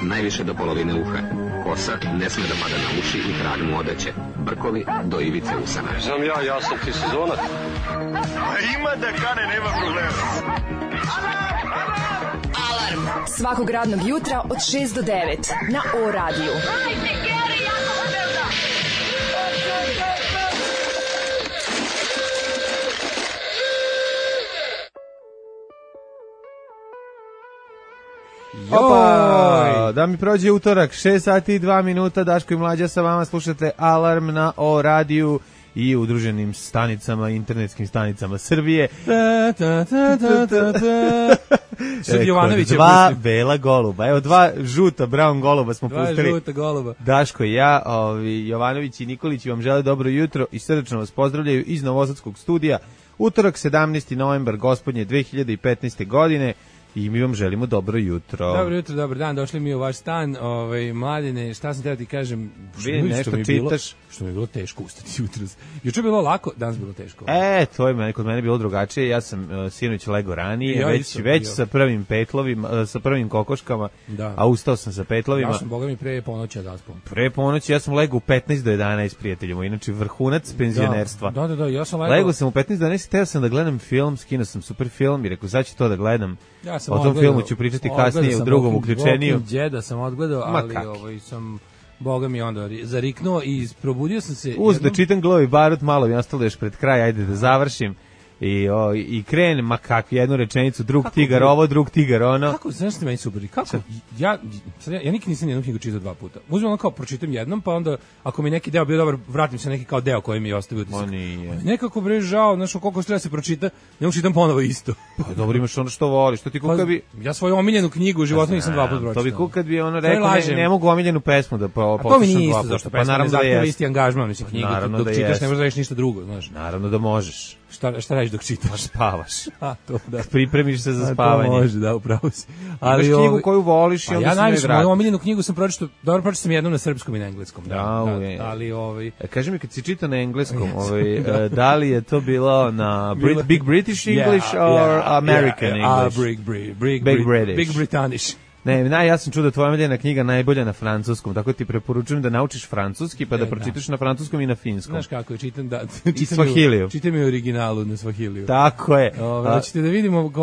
najviše do polovine uha. Kosa ne sme da pada na uši i krag mu odeće. Brkovi do ivice usana. Znam ja sam ti sezonac. A ima da kane, nema problema. Alarm svakog radnog jutra od 6 do 9 na O-radiju. Hajde, Geri, jako se velda! Opa, da mi prođe utorak, 6 sati i 2 minuta, Daško i Mlađa sa vama, slušate Alarm na O-radiju i udruženim stanicama, internetskim stanicama Srbije. Dva bela goluba, evo dva žuta brown goluba smo pustili. Dva žuta goluba. Daško i ja, Jovanović i Nikolić vam žele dobro jutro i srdačno vas pozdravljaju iz Novosadskog studija. Utorak 17. novembar gospodnje 2015. godine. I mi vam želimo dobro jutro. Dobro jutro, dobar dan, došli mi u vaš stan. Mladine, šta sam treba ti kažem, nešto čitaš. Što mi je bilo teško ustati jutros. Juče je bilo lako, danas bilo teško. To je kod mene bilo drugačije. Ja sam sinoć lego ranije, već sa prvim petlovima, sa prvim kokoškama, da. A ustao sam sa petlovima. Ja sam, boga mi, pre ponoći da spom. Pre ponoći ja sam lego u 15 do 11, prijateljima, inače vrhunac penzionerstva. Da, ja sam lego sam u 15 do 11, teo sam da gledam film, skinuo sam super film i rekao, sad ću to da gledam. O tom filmu ću pričati kasnije u drugom uključeniju. Walking Deada sam odgledao, ali sam, boga mi, onda zariknuo i probudio sam se. Da čitam Glovi Barut, malo mi ostalo još pred kraj, ajde da završim. I krenem, ma kakvi, jednu rečenicu, drug tigar ovo, drug tigar ono. Kako, znaš ti meni super, kako? Ja nikad nisam jednu knjigu čitao 2 puta. Uzmem ono kao, pročitam jednom, pa onda, ako mi neki deo bio dobar, vratim se neki kao deo koji mi je ostavio utisak. Nekako bre žao, znaš, koliko treba se pročita, ne mogu čitam ponovo isto. Pa dobro, imaš ono što voliš, što ti kuka bi... Ja svoju omiljenu knjigu u životu nisam 2 puta pročitao. To bi kuka bi ono rekao, ne mogu omiljenu pesmu da poslušam 2 puta. To mi nije isto, zašto pesma ne zahtjeva isti angažman, mislim, knjigu, dok čitaš ne možeš da radiš ništa drugo, znaš. Naravno da možeš. Šta radiš dok čitaš? Spavaš. To da. Pripremiš se za spavanje. To može, da, upravo si. Ali knjigu koju voliš i onda ja najviše moju omiljenu knjigu sam pročitao, dobro pročitao sam jednom na srpskom i na engleskom. Ali kaži mi kad si čitao na engleskom, da li je to bilo na Big British English or American English? Big British. Ne, ja sam čuo da tvoja omiljena knjiga najbolja na francuskom, tako ti preporučujem da naučiš francuski pa da pročitaš na francuskom i na finskom. Znaš kako je, čitam i originalu na svahiliju. Tako je. Hoćete da vidimo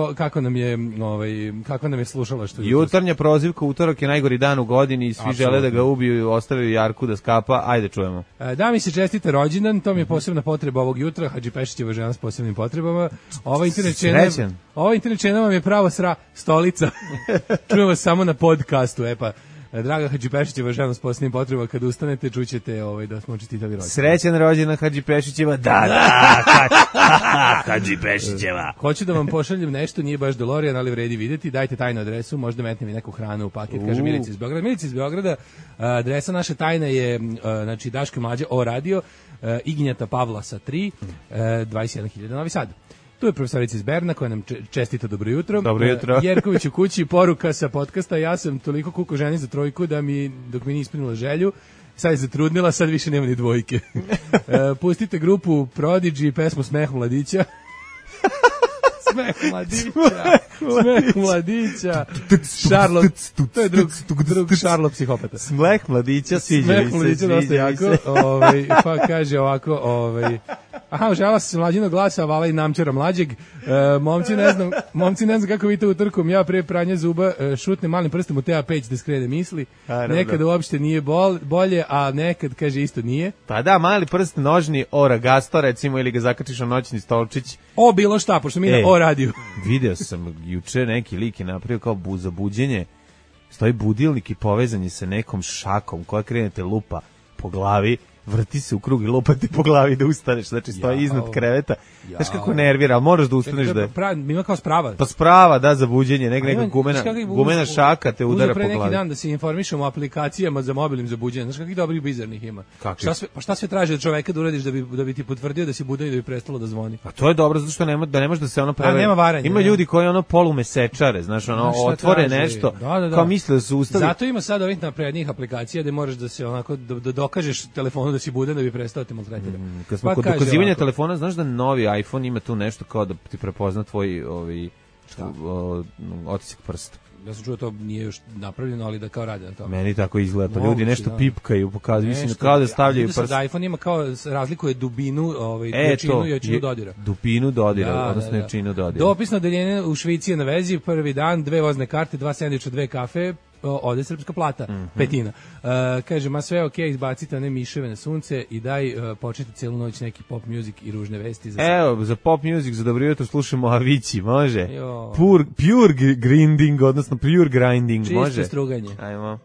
kako nam je slušalaštvo. Jutarnja prozivka, utorak je najgori dan u godini i svi žele da ga ubiju i ostavljaju Jarku da skapa. Ajde čujemo. Da mi se čestite rođendan, to mi je posebna potreba ovog jutra. Hadži Pešićeva žena s posebnim potrebama. Ova internet čena vam je pravo stolica. Čujemo samo na podcastu, draga Hadži Pešićeva žena s posebnim potrebama, kad ustanete čućete da smo čestitali rođendan. Srećan rođendan Hadži Pešićeva, da, Hadži Pešićeva. Hoću da vam pošaljem nešto, nije baš DeLorean, ali vredi vidjeti, dajte tajnu adresu, možda metne mi neku hranu u paket, kaže Milica iz Beograda. Milica iz Beograda, adresa naše tajne je, znači, Daško i Mlađa, O-radio, Ignjata Pavlasa 3, 21.000 Novi Sad. Tu je profesorica iz Berna koja nam čestita dobro jutro. Dobro jutro. Jerković u kući, poruka sa podcasta. Ja sam toliko kuko ženi za trojku da dok mi nije ispunila želju, sad je zatrudnila, sad više nema ni dvojke. Pustite grupu Prodigy, pesmu Smeh mladića. Smeh mladića. Šarlo, to je drug Šarlo psihopata. Smeh mladića, sviđa mi se. Smeh mladića dosta jako. Pa kaže ovako, aha, žela se mlađinog glasa, vala i namčara mlađeg. Momci ne znam kako vidite utorkom, ja pre pranja zuba šutnem malim prstom u TA peć da skrene misli. Nekad uopšte nije bolje, a nekad, kaže, isto nije. Pa da, mali prst nožni Oragasto, recimo, ili ga zakačiš na noćni stolčić. Bilo šta, pošto mi na O-radiju. Video sam juče neki lik je napravio kao za buđenje. Stoji budilnik i povezan je sa nekom šakom koja krenete lupa po glavi. Vrti se u krug i lupati po glavi da ustaneš, znači stoji iznad kreveta. Znaš kako nervira, ali moraš da ustaneš da je... Ima kao sprava. Pa sprava, da, za buđenje, neka gumena šaka te udara po glavi. Uzeo pre neki dan da se informišemo o aplikacijama za mobilnim za buđenje, znaš kakvih dobrih bizarnih ima. Šta sve traži od čoveka da uradiš da bi ti potvrdio da si budan i da bi prestalo da zvoni? Pa to je dobro, zato što ne može da se ono prave... Nema varanja. Ima ljudi koji ono polumesečare, znaš, otvore nešto, kao misle da su ustali. Zato ima sad ovih naprednijih aplikacija gde možeš da se onako da dokažeš telefonu da si budan da bi prestao te maltretirati. Kad smo kod dokazivanja telefona, znaš da novi iPhone ima tu nešto kao da ti prepozna tvoj otisak prsta. Ja sam čuo to nije još napravljeno, ali da kao rade na tome. Meni tako izgleda, pa ljudi Moguće, nešto da. pipkaju, pokazuju, mislim, kao da stavljaju prst. Da iPhone ima kao razlikuje dubinu, jačinu i jačinu dodira. Dupinu dodira, odnosno jačinu dodira. Dopisno odeljenje u Švici je na vezi, prvi dan, 2 vozne karte, 2 sendviča, 2 kafe, ode srpska plata, petina. Kaže, ma sve okej, izbacite one miševe na sunce i daj početi celu noć neki pop music i ružne vesti. Evo, za pop music, za dobro jutro slušamo Avicii, može? Jo. Pure grinding, odnosno pure grinding, čisto može? Čisto struganje. Ajmo.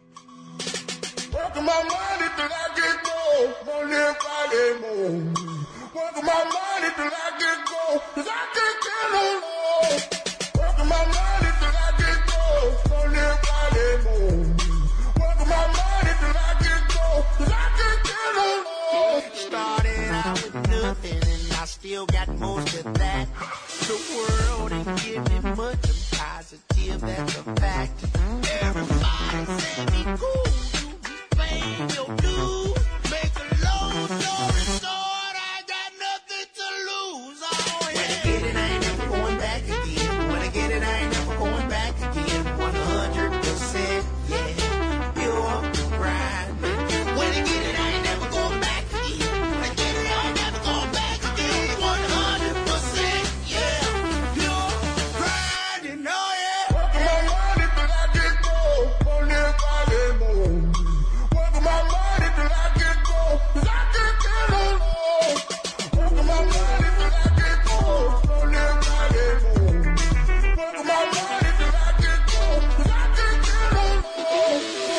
Still got most of that. The world ain't giving much. I'm positive that's a fact. Everybody say me cool. You paying your dues. Make a long story short. I got nothing to lose. Oh, yeah. When I get it, I ain't never going back again. When I get it, I ain't never going back again. 100%, yeah. Pure grind. When I get it, I ain't never going back again. When I get it, I ain't never going back again. 100%, yeah, pure grinding, oh yeah. Working my money till I get gold, money Friday morning. Working my money till I get gold, 'cause I can't get no more. Working my money till I get gold, money Friday morning. Working my money till I get gold, 'cause I can't get no more.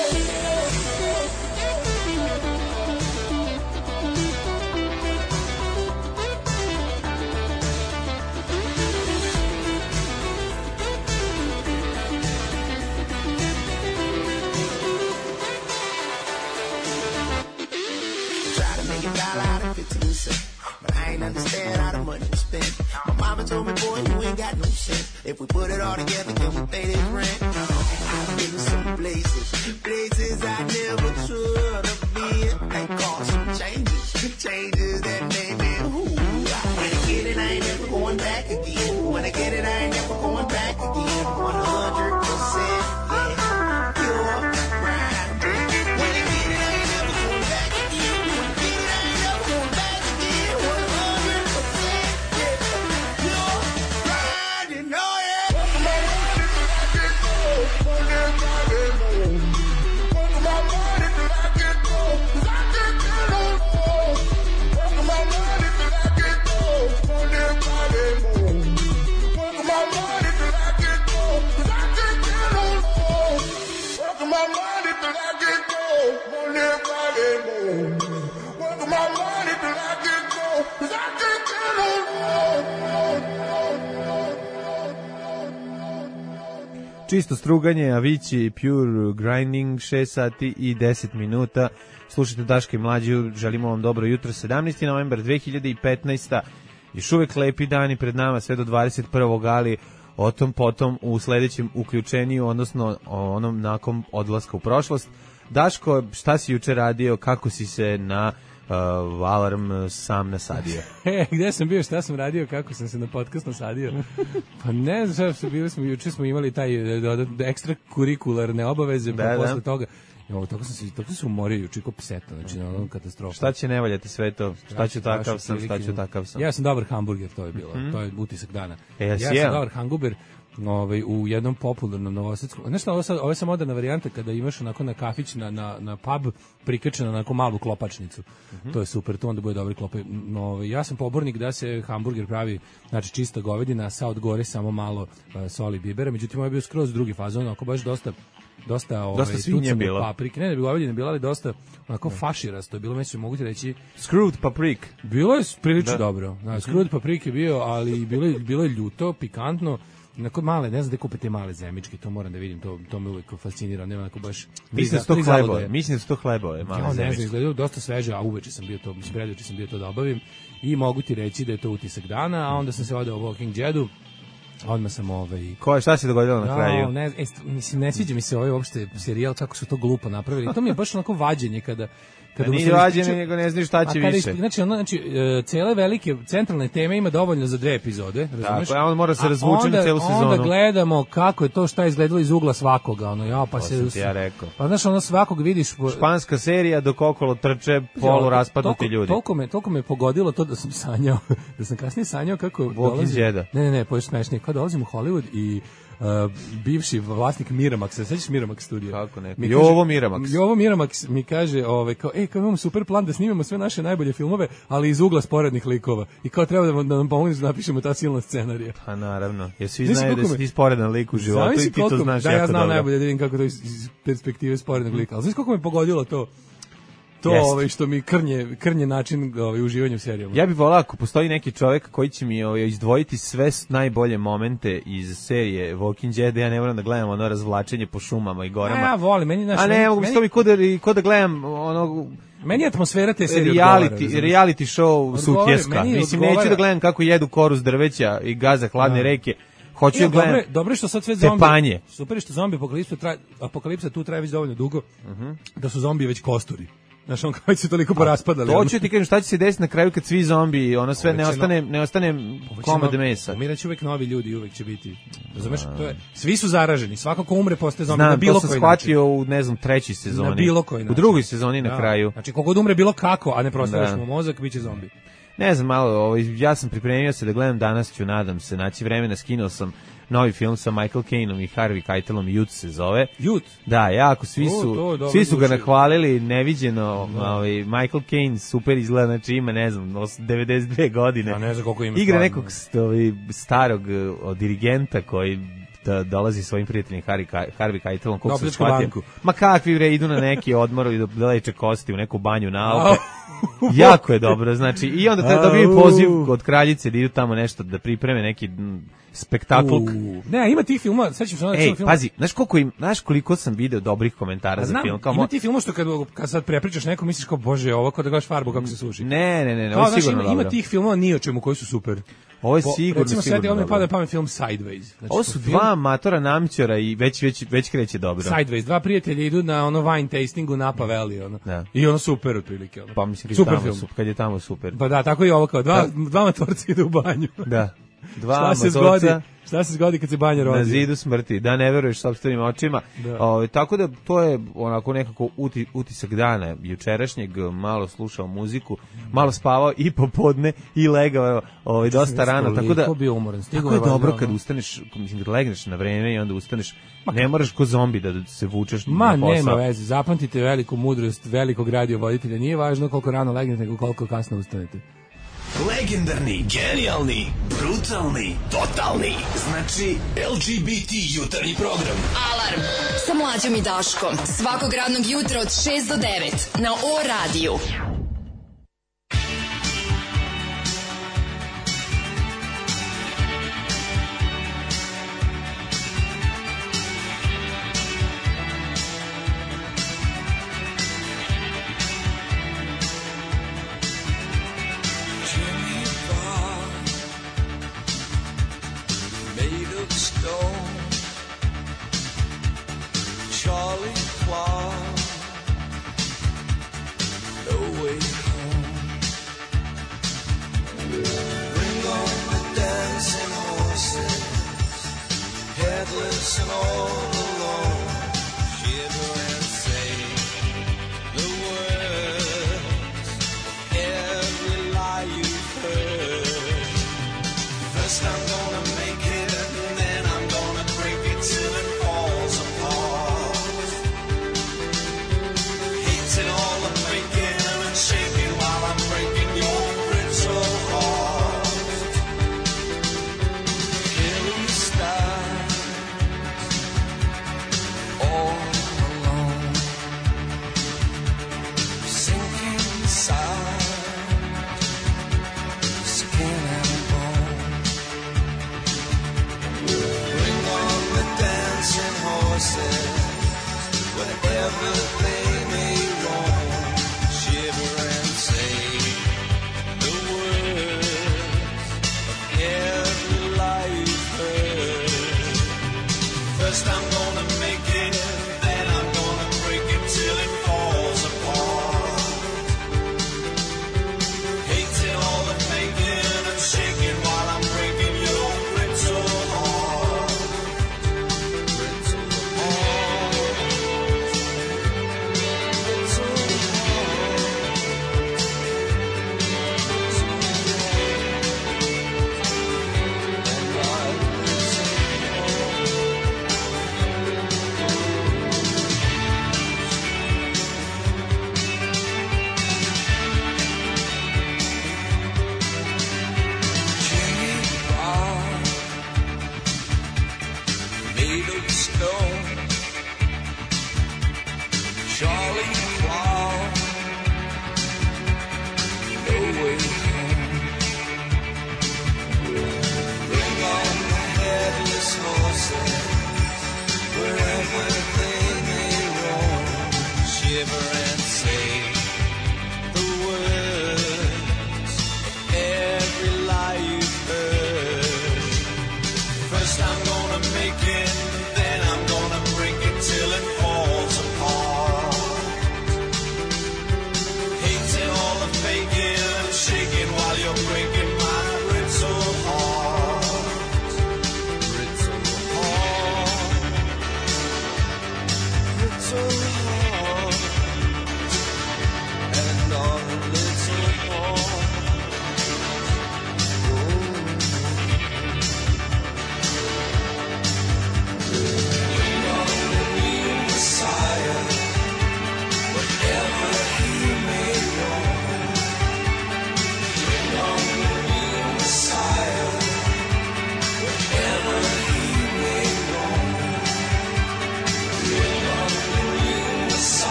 Try to make $1 out of 15 cents, but I ain't understand how the money was spent. My mama told me, boy, you ain't got no sense. If we put it all together, can we pay this rent? I've been to some places I never should have been. They caused some changes that made me who. When I get it, I ain't never going back again. When I get it, I ain't never going back again. 100%, yeah, pure grinding. When I get it, I ain't never going back again. When I get it, I ain't never going back again. 100%, yeah, pure grinding, oh yeah. Working my money till I get gold, money Friday morning. Working my money till I get gold, 'cause I can't get no more. Working my money till I get gold, money Friday morning. Working my money till I get gold, 'cause I can't get no more. Working my money till I get gold, money Friday morning. Working my money till I get gold, 'cause I can't get no more. Čisto struganje, Avicii, Pure Grinding, 6 sati i 10 minuta. Slušajte Daška i Mlađu, želimo vam dobro jutro, 17. novembar 2015. Još uvek lepi dani pred nama, sve do 21. ali o tom potom u sledećem uključenju, odnosno onom nakon odlaska u prošlost. Daško, šta si juče radio, kako si se na alarm sam nasadio? Gde sam bio, šta sam radio, kako sam se na podcast nasadio? Pa ne znam, juče smo imali taj ekstra kurikularne obaveze, pa posle toga tako sam se umorio juče kao pseta, znači ono katastrofa. Šta će ne valjati sve to? Šta ću takav sam? Ja sam dobar hamburger, to je bilo. To je utisak dana. Ja sam dobar hamburger u jednom popularnom novosadskom. Znaš ovo je samo moderna varijanta kada imaš onako na kafić, na pub prikačeno onako malu klopačnicu. To je super, to onda bude dobri klope. Ja sam pobornik da se hamburger pravi, znači čista govedina, sa od gore samo malo soli, bibera, međutim ovo je bio skroz drugi fazon, onako baš dosta svinje bilo. Paprike. Ne bi govedine bila, ali dosta onako faširasto je bilo, mislim, mogu ti reći screwed paprik. Bilo je prilično dobro. Screwed paprik je bio, ali bilo je ljuto, pikantno. Onako male, ne znam da kupite male zemičke, to moram da vidim, to me uvijek fascinira, nema onako baš... Mislim da su to hlebove, male zemičke. Ne znam, izgledaju dosta sveže, a uveče sam bio to, predveče sam bio to da obavim i mogu ti reći da je to utisak dana, a onda sam se odao u Walking Deadu, odmah sam šta se dogodilo na kraju? Ne sviđa mi se uopšte serijal, kako su to glupo napravili. To mi je baš onako vađenje Kada nije vađene, nego ne znaš šta će više. Znači, cele velike centralne teme ima dovoljno za 2 epizode, razumeš? Tako, on mora se razvući na celu sezonu. Onda gledamo kako je to, šta je izgledalo iz ugla svakoga, pa to sam ti ja rekao. Pa znaš, svakog vidiš... Španska serija dok okolo trče polu raspadnuti ljudi. Toliko me pogodilo to da sam sanjao, da sam kasnije sanjao kako dolazi... Ne, pošto smešnije, kao dolazim u Hollywood i bivši vlasnik Miramaxa, sećaš Miramax studija? Kako ne? Jovo Miramax mi kaže, kao imamo super plan da snimamo sve naše najbolje filmove, ali iz ugla sporednih likova. I kao treba da nam pomogneš da napišemo ta silna scenarija. Pa naravno, jer svi znaju da si ti sporedan lik u životu i ti to znaš jako dobro. Da, ja znam najbolje da vidim kako to iz perspektive sporednog lika. Ali znaš koliko me pogodilo to što mi krnje način uživanja u serijama. Ja bih volao ako postoji neki čovjek koji će mi izdvojiti sve najbolje momente iz serije Walking Dead, ja ne moram da gledam ono razvlačenje po šumama i gorama. Ja volim, meni a ne, mogu mi ko da gledam ono... Meni je atmosfera te serije reality show sutjeska. Mislim, neću da gledam kako jedu koru s drveća i gaza hladne reke. Hoću da gledam. Dobro što sad sve zombi. Super što zombi apokalipsa tu traje već dovoljno dugo. Da su zombi već kosturi. Znaš, on kao se toliko poraspadali. To ću ti kažem šta će se desiti na kraju kad svi zombi, ono sve ne ostane komad mesa. Umiraće uvek novi ljudi, uvek će biti. Razumeš? Svi su zaraženi, svako ko umre postaje zombi na bilo koji način. Znam, to sam shvatio u, ne znam, 3. sezoni. Na bilo koji način. U 2. sezoni na kraju. Znači, kogod umre bilo kako, a ne prostavljaš mu mozak, bit će zombi. Ne znam, malo, ja sam pripremio se da gledam danas, ću, nadam se, naći vremena, skinuo sam novi film sa Michael Caineom i Harvey Keitelom, Youth se zove. Youth? Da, jako, svi su ga nahvalili, neviđeno, Michael Caine super izgleda, znači ima, ne znam, 92 godine. A ne znam koliko ima. Igra nekog starog dirigenta koji dolazi svojim prijateljem Harvey Keitelom, koliko se shvatio. Ma kakvi bre, idu na neki odmor i da leče kosti u neku banju na Alpe. Jako je dobro, znači, i onda dobiju poziv od kraljice da idu tamo nešto da pripreme neki spektakl. Ne, ima tih filmova, sad ćemo film. Pazi, znaš koliko sam video dobrih komentara za film. Ima ti filmova što kad sad prepričaš neko misliš kao bože, ovo kao da gledaš farbu kako se suši. Ne, ovo je sigurno dobro. Ima tih filmova ni o čemu koji su super. Ovo je sigurno recimo sad ovdje pada na pamet film Sideways. Znači, ovo su dva amatora namćora i već kreće dobro. Sideways, dva prijatelja idu na ono wine tastingu na Paveli, ono. Da. I ono super otprilike, ono. Pa mislim kad je tamo super. Pa da, tako i ovo kao dva matorca idu u banju. Da. Dva matorca. Šta se zgodi kad se banja rozi? Na zidu smrti, da ne veruješ sopstvenim očima. Tako da to je onako nekako utisak dana jučerašnjeg, malo slušao muziku, malo spavao i popodne i legao dosta rano, tako da tako je dobro kad ustaneš, mislim kad legneš na vreme i onda ustaneš, ne moraš ko zombi da se vučeš na posao. Ma nema veze, zapamtite veliku mudrost velikog radiovoditelja, nije važno koliko rano legnete, nego koliko kasno ustanete. Legendarni, genijalni, brutalni, totalni. Znači, LGBT jutarnji program. Alarm sa Mlađom i Daškom. Svakog radnog jutra od 6 do 9 na O-radiju. Charlie Clark, no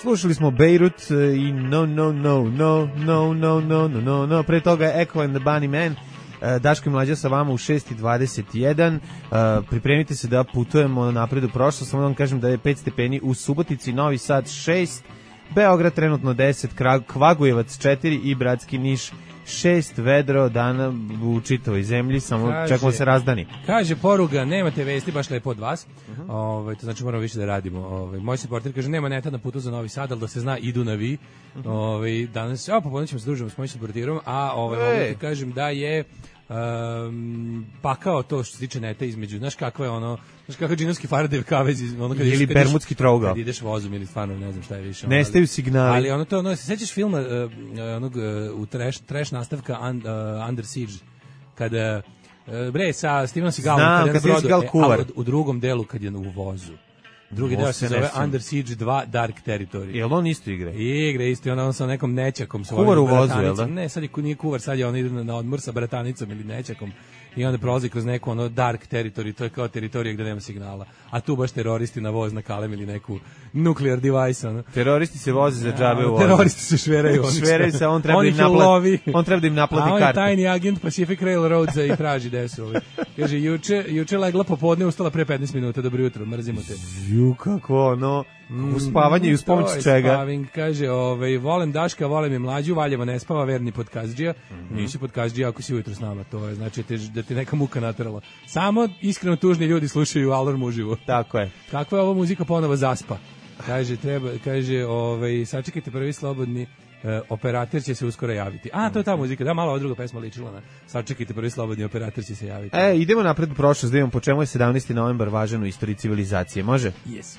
Slušali smo Beirut i No. Pre toga je Echo and the Bunnymen. Daško i Mlađa sa vama u 6:21. Pripremite se da putujemo napred u prošlost. Samo da vam kažem da je 5 stepeni u Subotici, Novi Sad 6, Beograd trenutno 10, Kvagujevac 4 i Bratski Niš 6, vedro dana u čitavoj zemlji, samo čekamo se razdani. Kaže poruga, nemate vesti, baš lepo od vas. To znači moramo više da radimo. Moj supporter kaže, nema neta na putu za Novi Sad, ali da se zna, idu na vi. Danas, popodne ćemo se družiti s mojim supporterom, a mogu ti kažem da je pakao to što se tiče neta između, znaš kakva je ono, znaš kakav džinovski Faradayev kavez ili bermudski trougao kad ideš vozom ili stvarno ne znam šta je više, nestaju signali, ali ono to, se sećaš filma onog u trash nastavka Under Siege kada sa Stevenom Seagalom kad je na brodu, u drugom delu kad je u vozu. Drugi deo se zove Under Siege 2 Dark Territory. Jel on isto igra? Igra isto, on sa nekom nećakom. Kuvar u vozu, jel da? Ne, sad nije kuvar, sad je on ide na odmor sa bratanicom ili nećakom i onda prolazi kroz neku Dark Territory, to je kao teritorija gde nema signala. A tu baš teroristi na voz nakalem ili neku nuclear device. Teroristi se voze za džabe u vozu. Teroristi se šveraju. Šveraju se, on treba da im naplati kartu. A on je tajni agent Pacific Railroadsa i traži gde su. Kaže, juče legla popodne, ustala pre 15 minuta, dobro jutro, mrzimo te. Kako, uspavanje i uz pomoć čega? Kaže, volim Daška, volim i Mlađu, Valjevo ne spava, verni podkastdžija. Nisi podkastdžija ako si ujutro s nama, to je znači da ti neka muka naterala. Samo iskreno tužni ljudi slušaju Alarm uživo. Tako je. Kakva je ova muzika ponovo zaspa? Kaže, sačekajte prvi slobodni, operator će se uskoro javiti. To je ta muzika, da, malo ova druga pesma ličila na sačekajte prvi slobodni, operator će se javiti. Idemo napred u prošlost, da imamo po čemu je 17. novembar važan u istoriji civilizacije, može? Yes.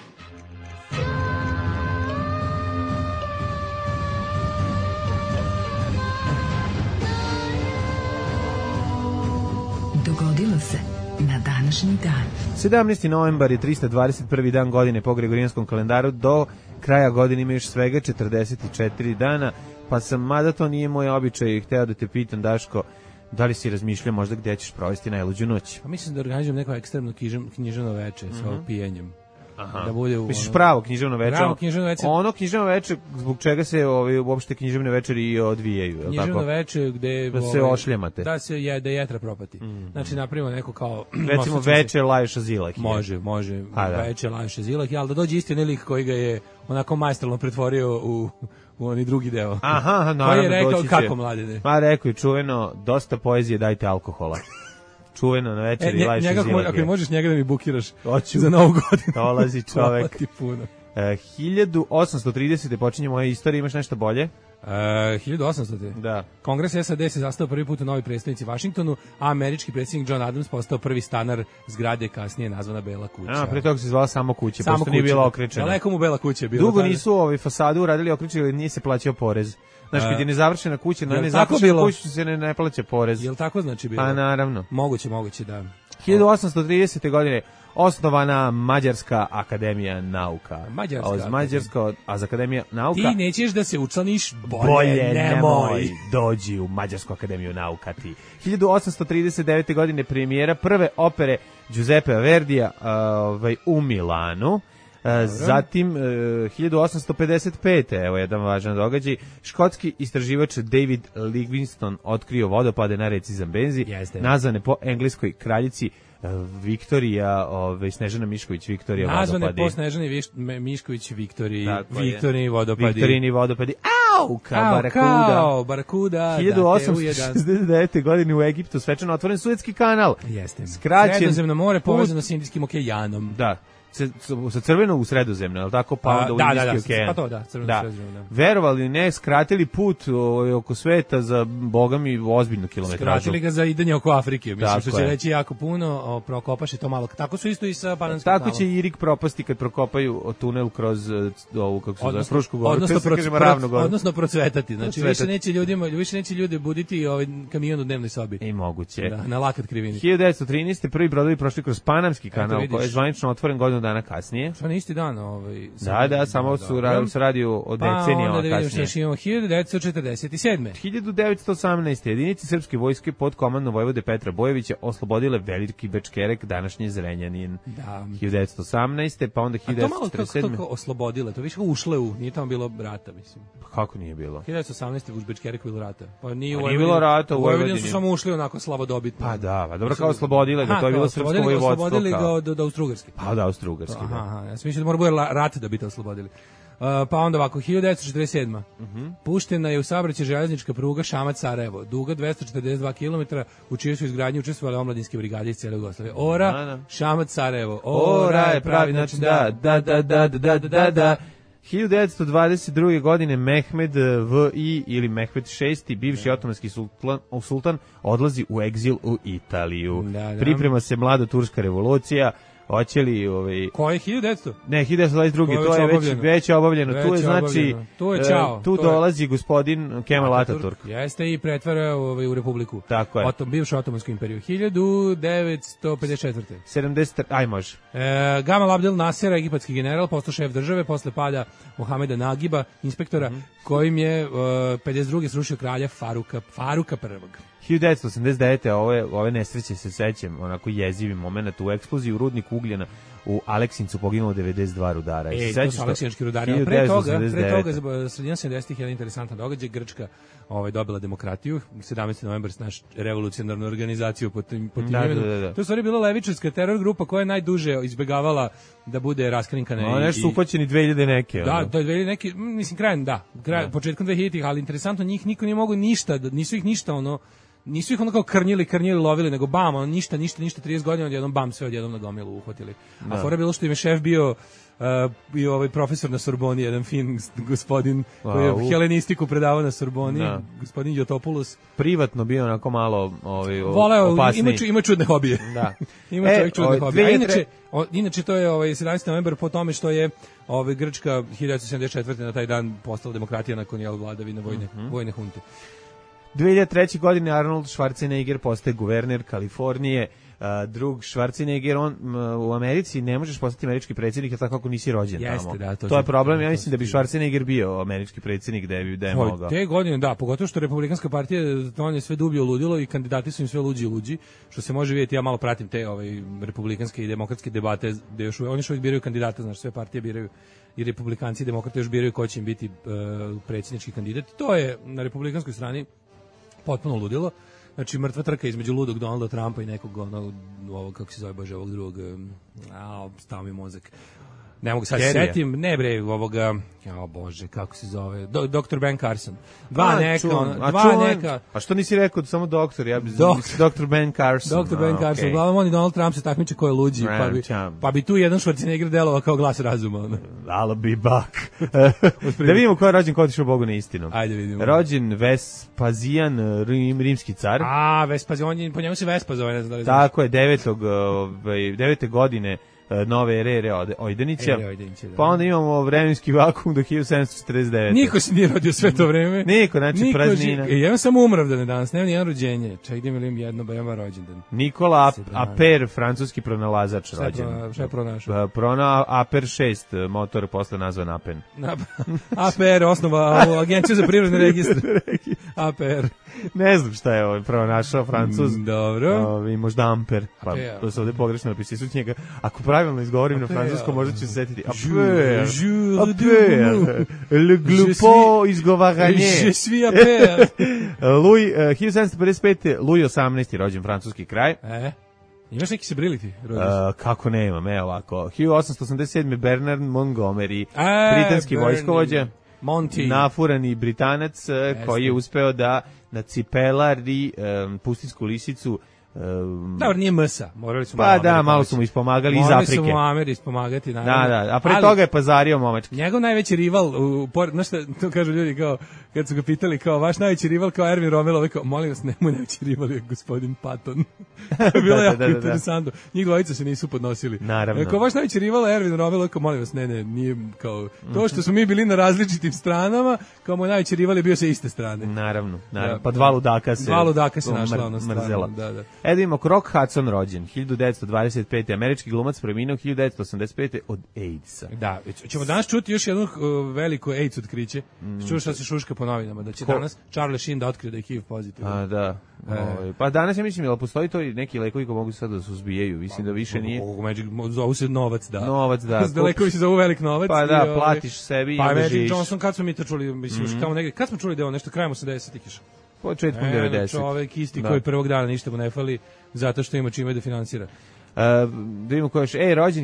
Dogodilo se na današnji dan. 17. novembar je 321. dan godine po gregorijanskom kalendaru, do kraja godine ima još svega 44 dana, pa sam, mada to nije moj običaj, hteo da te pitam, Daško, da li si razmišljao možda gdje ćeš provesti najluđu noć? Pa mislim da organizujem neko ekstremno književno veče sa pijenjem. Da bude misliš pravo književno veče? Pravo književno veče. Ono književno veče zbog čega se uopšte književne večeri i odvijaju, je li tako? Književno veče gde da se ošljemate. Da se jetra propati. Znači napravimo neko kao recimo veče Lajoša Zilahi. Može. Veče Lajoša Zilahi, al da dođe isti lik koji ga je onako maestralno pretvorio u onaj drugi deo. Aha, naravno. Koji je rekao kako mladine. Pa rekao je čuveno, dosta poezije, dajte alkohola. Čuveno na večeri Lajoša Zilahi. Ako možeš njega da mi bukiraš za Novu godinu. Dolazi čovek. 1830. počinje moja istorija, imaš nešto bolje? 1800. Da. Kongres SAD se sastao prvi put u novoj prestonici Vašingtonu, a američki predsjednik John Adams postao prvi stanar zgrade, kasnije nazvana Bela kuća. Pre toga se zvala samo kuća, pošto nije bila okrečena. Daleko mu Bela kuća je bila. Dugo nisu fasadu uradili okrečili, jer nije se plaćao porez. Znaš, kad je nezavršena kuća, na nezavršenu kuću se ne plaća porez. Jel tako znači bilo? Pa naravno. Moguće, da. 1830. godine osnovana Mađarska akademija nauka. Mađarska akademija nauka. Ti nećeš da se učlaniš, bolje nemoj. Dođi u Mađarsku akademiju nauka ti. 1839. godine premijera prve opere Giuseppe Verdija u Milanu. Zatim 1855. Evo jedan važan događaj. Škotski istraživač David Livingstone otkrio vodopade na reci Zambezi, nazvane po engleskoj kraljici Viktorija, Snežana Mišković Viktorija vodopadi. Nazvane po Snežani Mišković Viktorini vodopadi. Viktorini vodopadi. Kao barakuda. 1869. godine u Egiptu svečano otvoren Suetski kanal. Jeste. Skraćeno more povezano s Indijskim okeanom. Da. Sa crveno u sredozemno, je li tako? Pa onda u Indijski okean. Pa to, crveno u sredozemno. Verovali ne, skratili put oko sveta za, bogami, ozbiljnu kilometražu. Skratili ga za idanje oko Afrike. Mislim što će reći jako puno, prokopaše to malo. Tako su isto i sa Pananskim kanalom. Tako će i Irig propasti kad prokopaju tunel kroz ovu, kako se zove, Frušku goru. Odnosno procvetati. Znači, više neće ljudi buditi kamion u dnevnoj sobi. I moguće. Da, na lakat krivini. 1913. prvi brodovi prošli kroz Panamski kanal, koji je zvanično otvoren godinu godinu dana kasnije. Što na isti dan? Da, samo se radi o decenijama onda da vidim kasnije. što imamo 1947. 1918. jedinice srpske vojske pod komandom vojvode Petra Bojevića oslobodile Veliki Bečkerek, današnji Zrenjanin. Da. 1918. pa onda 1947. A to malo kako oslobodile, to više ušle nije tamo bilo rata, mislim. Kako nije bilo? 1918. u Bečkereku bilo rata. Pa nije bilo rata u Vojvodini. Su samo ušli onako slavodobitno. Pa da, dobro kao oslobodile ga, to je bilo srpsko vojvodstvo. Oslobodili ga do Austrougarske. Pa da, Austrougarske, da. Aha, ja sam mislio da mora bude rat da bi te oslobodili. Pa onda ovako, 1947. Puštena je u saobraćaj železnička pruga Šamac-Sarajevo, duga 242 km, u čijoj su izgradnji učestvovale omladinske brigade iz cijele Jugoslavije. Ora, Šamac-Sarajevo. Ora je pravi, znači da. 1922. godine Mehmed V.I. ili Mehmed VI. Bivši otomanski sultan odlazi u egzil u Italiju. Priprema se mlada turska revolucija. Hoće li Ko je 1900? Ne, 1922. To je već obavljeno. Tu je znači tu dolazi gospodin Kemal Ataturk. Jeste i pretvara u republiku. Tako je. Bivšu otomansku imperiju. 1954. 70. Aj može. Gamal Abdel Nasser, egipatski general, postao šef države posle pada Mohameda Nagiba, inspektora, kojim je 52. srušio kralja Faruka I. 1989. ove nesreće se sećam, onako jezivi moment u eksploziji u rudniku ugljena u Aleksincu poginulo 92 rudara. To su aleksinački rudari. Pre toga, sredina 70-ih je interesantan događaj. Grčka dobila demokratiju, 17. novembar naš revolucionarnu organizaciju pod tim imenom. To je stvari bila levičarska teror grupa koja je najduže izbegavala da bude raskrinkana. Nešto su uhvaćeni 2000 neke. Da, to je 2000 neki, mislim početkom 2000-ih, ali interesantno njih niko nije mogao ništa, nisu ih ono kao krnjili, lovili, nego bam, ništa, 30 godina odjednom bam, sve odjednom na gomilu uhvatili. A fora je bilo što im je šef bio ovaj profesor na Sorboni, jedan fin gospodin koji je helenistiku predavao na Sorboni, gospodin Jotopoulos. Privatno bio onako malo opasniji. Ima čudne hobije. Da. Ima čovjek čudne hobije. Inače to je 17. novembar po tome što je Grčka 1974. na taj dan postala demokratija nakon vladavine vojne hunte. 2003. godine Arnold Schwarzenegger postaje guverner Kalifornije. Drug Schwarzenegger, on u Americi ne možeš postati američki predsjednik tako ako nisi rođen tamo. To je problem, ja mislim da bi Schwarzenegger bio američki predsjednik da je mogao. Te godine, da, pogotovo što Republikanska partija on je sve dublje ludilo i kandidati su im sve luđi i luđi, što se može vidjeti, ja malo pratim te republikanske i demokratske debate, gde oni još uvijek biraju kandidata, znaš, sve partije biraju i republikanci i demokrati još biraju ko će im biti predsjednički kandidat. To je na republikanskoj strani potpuno ludilo. Znači, mrtva trka između ludog Donalda Trumpa i nekog ovog, kako se zove, bože, ovog drugog, stao mi mozak. Ne mogu sad setim, ne bre, ovoga, bože, kako se zove, Dr. Ben Carson. Dva neka. A što nisi rekao samo doktor, ja bi Dr. Ben Carson. Dr. Ben Carson, uglavnom on i Donald Trump se takmiče ko je luđi, pa bi tu jedan Schwarzenegger delovao kao glas razuma. I'll be back. Da vidimo ko je rođen, ko je otišao Bogu na istinu. Ajde vidimo. Rođen Vespazijan, rimski car. Vespazijan, po njemu se Vespa zove, ne znam da li znaš. Tako je, 9. godine nove ere Ojdenića. Pa onda imamo vremenski vakum do 1749. Niko se nije rodio sve to vreme. Niko, znači praznina. Ja imam samo umravdane danas, nema nijedan rođenje. Čak idem ili im jedno, ba imam rođendan. Nikola Aper, francuski pronalazač rođen. Šta je pronašao? Aper 6, motor posle nazvan Apen. Aper, osnova agencija za prirodne registre. Aper. Ne znam šta je pronašao Francuz. Dobro. Možda Amper. Pa to se ovdje pogrešno napisali su njega. Ako pravilno izgovorim na francuskom, možda ću se setiti. Aper, le glupo izgovaranje. Je suis Aper. Louis, 1755. Louis 18. rođen, francuski kraj. Imaš neki sebrili kako ne imam, evo ovako. 1887. Bernard Montgomery, britanski vojskovođa. Nafurani Britanac koji je uspeo da na cipelari pustinjsku lisicu. Dobro, nije msa, morali su malo su mu ispomagali iz Afrike. Morali su mu Ameri ispomagati, naravno. Da, a pre toga je pazario momački. Njegov najveći rival, znaš šta, to kažu ljudi kao, kad su ga pitali kao, vaš najveći rival kao Ervin Rommel, kao, molim vas, nemoj najveći rival je gospodin Patton. Bilo je jako interesantno. Njih dvojica se nisu podnosili. Naravno. Kao, vaš najveći rival je Ervin Rommel, kao, molim vas, ne, nije kao, to što smo mi bili na različitim stranama, kao moj najveći rival je bio sa iste strane. Naravno. Pa dva ludaka se našla, ono, mrzela. Da. Vidimo, Rock Hudson rođen, 1925. Američki glumac preminuo 1985. od AIDS-a. Da, ćemo danas čuti još jedno veliko AIDS otkriće. Čuo šta se šuška po novinama, da će danas Charles Sheen da otkrije da je HIV pozitivan. A, da. Pa danas ja mislim, jel postoji to i neki lekovi koji mogu sad da suzbijaju? Mislim da više nije. Zovu se novac, da. Novac, da. Da lekovi se zovu velik novac. Pa da, platiš sebi i pa onda Magic živiš. Johnson, kad smo mi to čuli, mislim, tamo negdje, kad smo čuli da je on nešto krajem 80-ih išao? Početkom 90. Čovek isti koji prvog dana ništa mu ne fali zato što ima čime da finansira. Da vidimo ko još. Rođen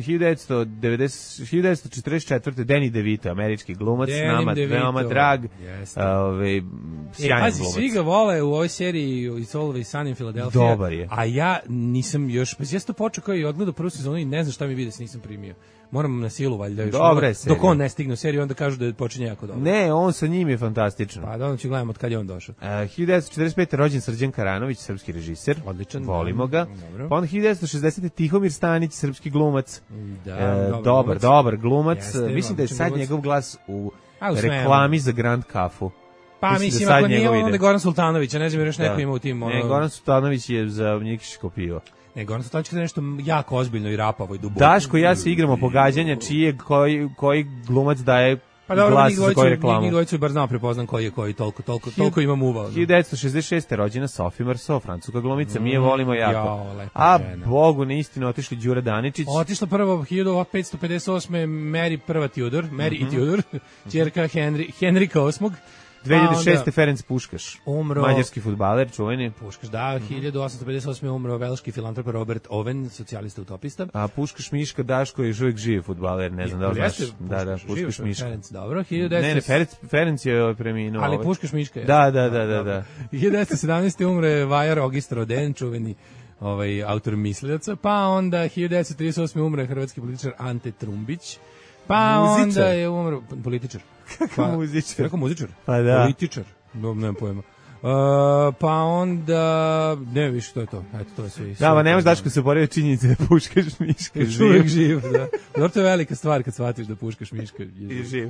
1944. Danny DeVito, američki glumac, nama veoma drag. Sjajan pazi, glumac. svi ga vole u ovoj seriji It's Always Sunny in Philadelphia. Dobar je. A ja nisam još, pa ja sam to počeo kao i odgledao prvu sezonu i ne znam šta mi vidi da se nisam primio. Moram na silu valjda još. Dobre serije. Dok on ne stigne u seriju, onda kažu da počinje jako dobro. Ne, on sa njim je fantastično. Pa da, onda ću gledam od kad je on došao. 1945. rođen Srđan Karanović, srpski režiser. Odličan. Volimo ga. Dobro. Pa onda 1960. Tihomir Stanić, srpski glumac. Da, dobar glumac. Jeste, mislim da je sad glumac. njegov glas u A, u reklami za Grand Kafu. Pa mislim, ako nije on, onda je Goran Sultanović, a ne znam još neko ima u tim. Ne, Goran Sultanović je za Njikiško pivo. Ne, Goran Sultanović je nešto jako ozbiljno i rapavo i duboko. Daško i ja se igramo pogađanja koji glumac daje glas za koju reklamu. Njih dvojicu bar znao prepoznam koji je koji, toliko imam uvao. 1966. rođena Sofie Marceau, francuska glumica, mi je volimo jako. A Bogu na istinu otišli Đura Daničić. Otišla prvo 1558. Mary i Tudor, ćerka Henrika VIII. 2006. Ferenc Puškaš, umro, mađarski fudbaler, čuveni. Puškaš, da, 1858. umro velški filantrop Robert Owen, socijalista utopista. A Puškaš Miška Daško je još uvijek živ fudbaler, ne znam da li znaš. Da, Puškaš Miška. Ferenc, dobro. Ne, Ferenc je preminuo. Ali Puškaš Miška je. Da. 1917. umre Vajar Ogistar Oden, čuveni autor mislilaca, pa onda 1938. umre hrvatski političar Ante Trumbić. Pa onda je umro političar. Kako muzičar? Kako muzičar? Pa da. Političar. Nemam pojma. Pa onda ne više to je to. Eto, to je sve. Da, ma nemaš Daško se borio činjenice da Puškaš Miška živ. Čovjek živ, da. Dobro, to je velika stvar kad shvatiš da Puškaš Miška je živ.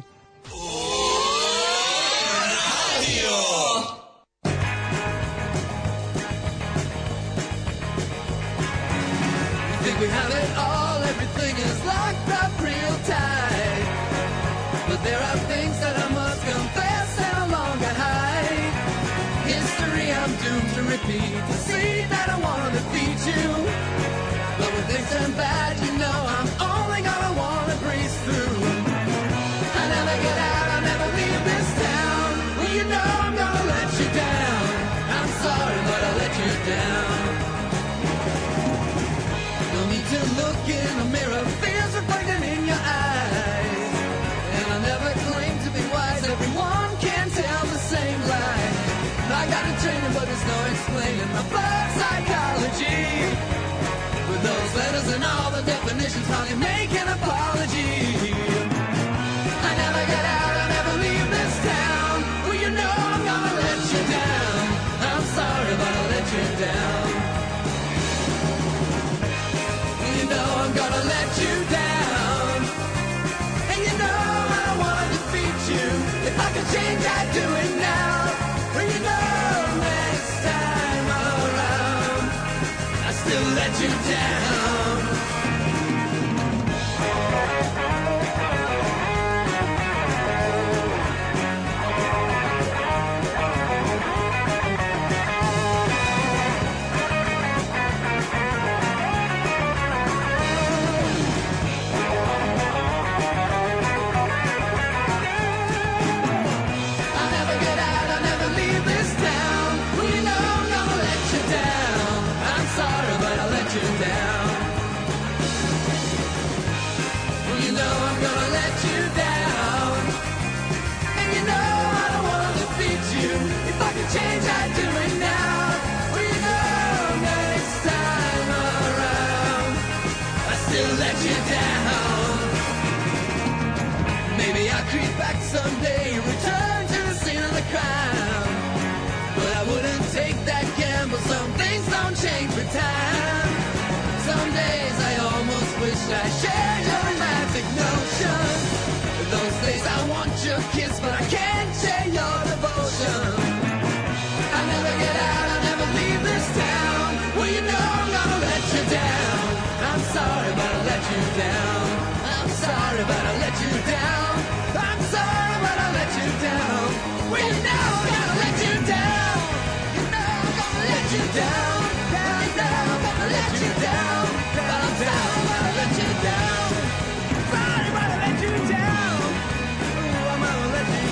We have it all, everything is locked up real tight. But there are things that I must confess and no longer hide. History I'm doomed to repeat. To see that I want to defeat you. But when things turn bad, you know I'm only gonna want to breeze through. I never get out, I never leave this town. Well, you know I'm gonna let you down. I'm sorry, but I let you down. To look in the mirror, fears reflected in your eyes. And I never claim to be wise, everyone can tell the same lie. I got a training, but there's no explaining my blood psychology. With those letters and all the definitions, hardly make an apology. I never get out, I never leave this town. Well, you know I'm gonna let you down. I'm sorry, but I'll let you down. I'm gonna let you down. And you know I don't wanna defeat you. If I could change, I'd do it now. Well, you know next time, alright. down, down, down, gonna let you down, down, down, gonna let you down. Sorry, I'm gonna let you down. Ooh, I'm gonna let you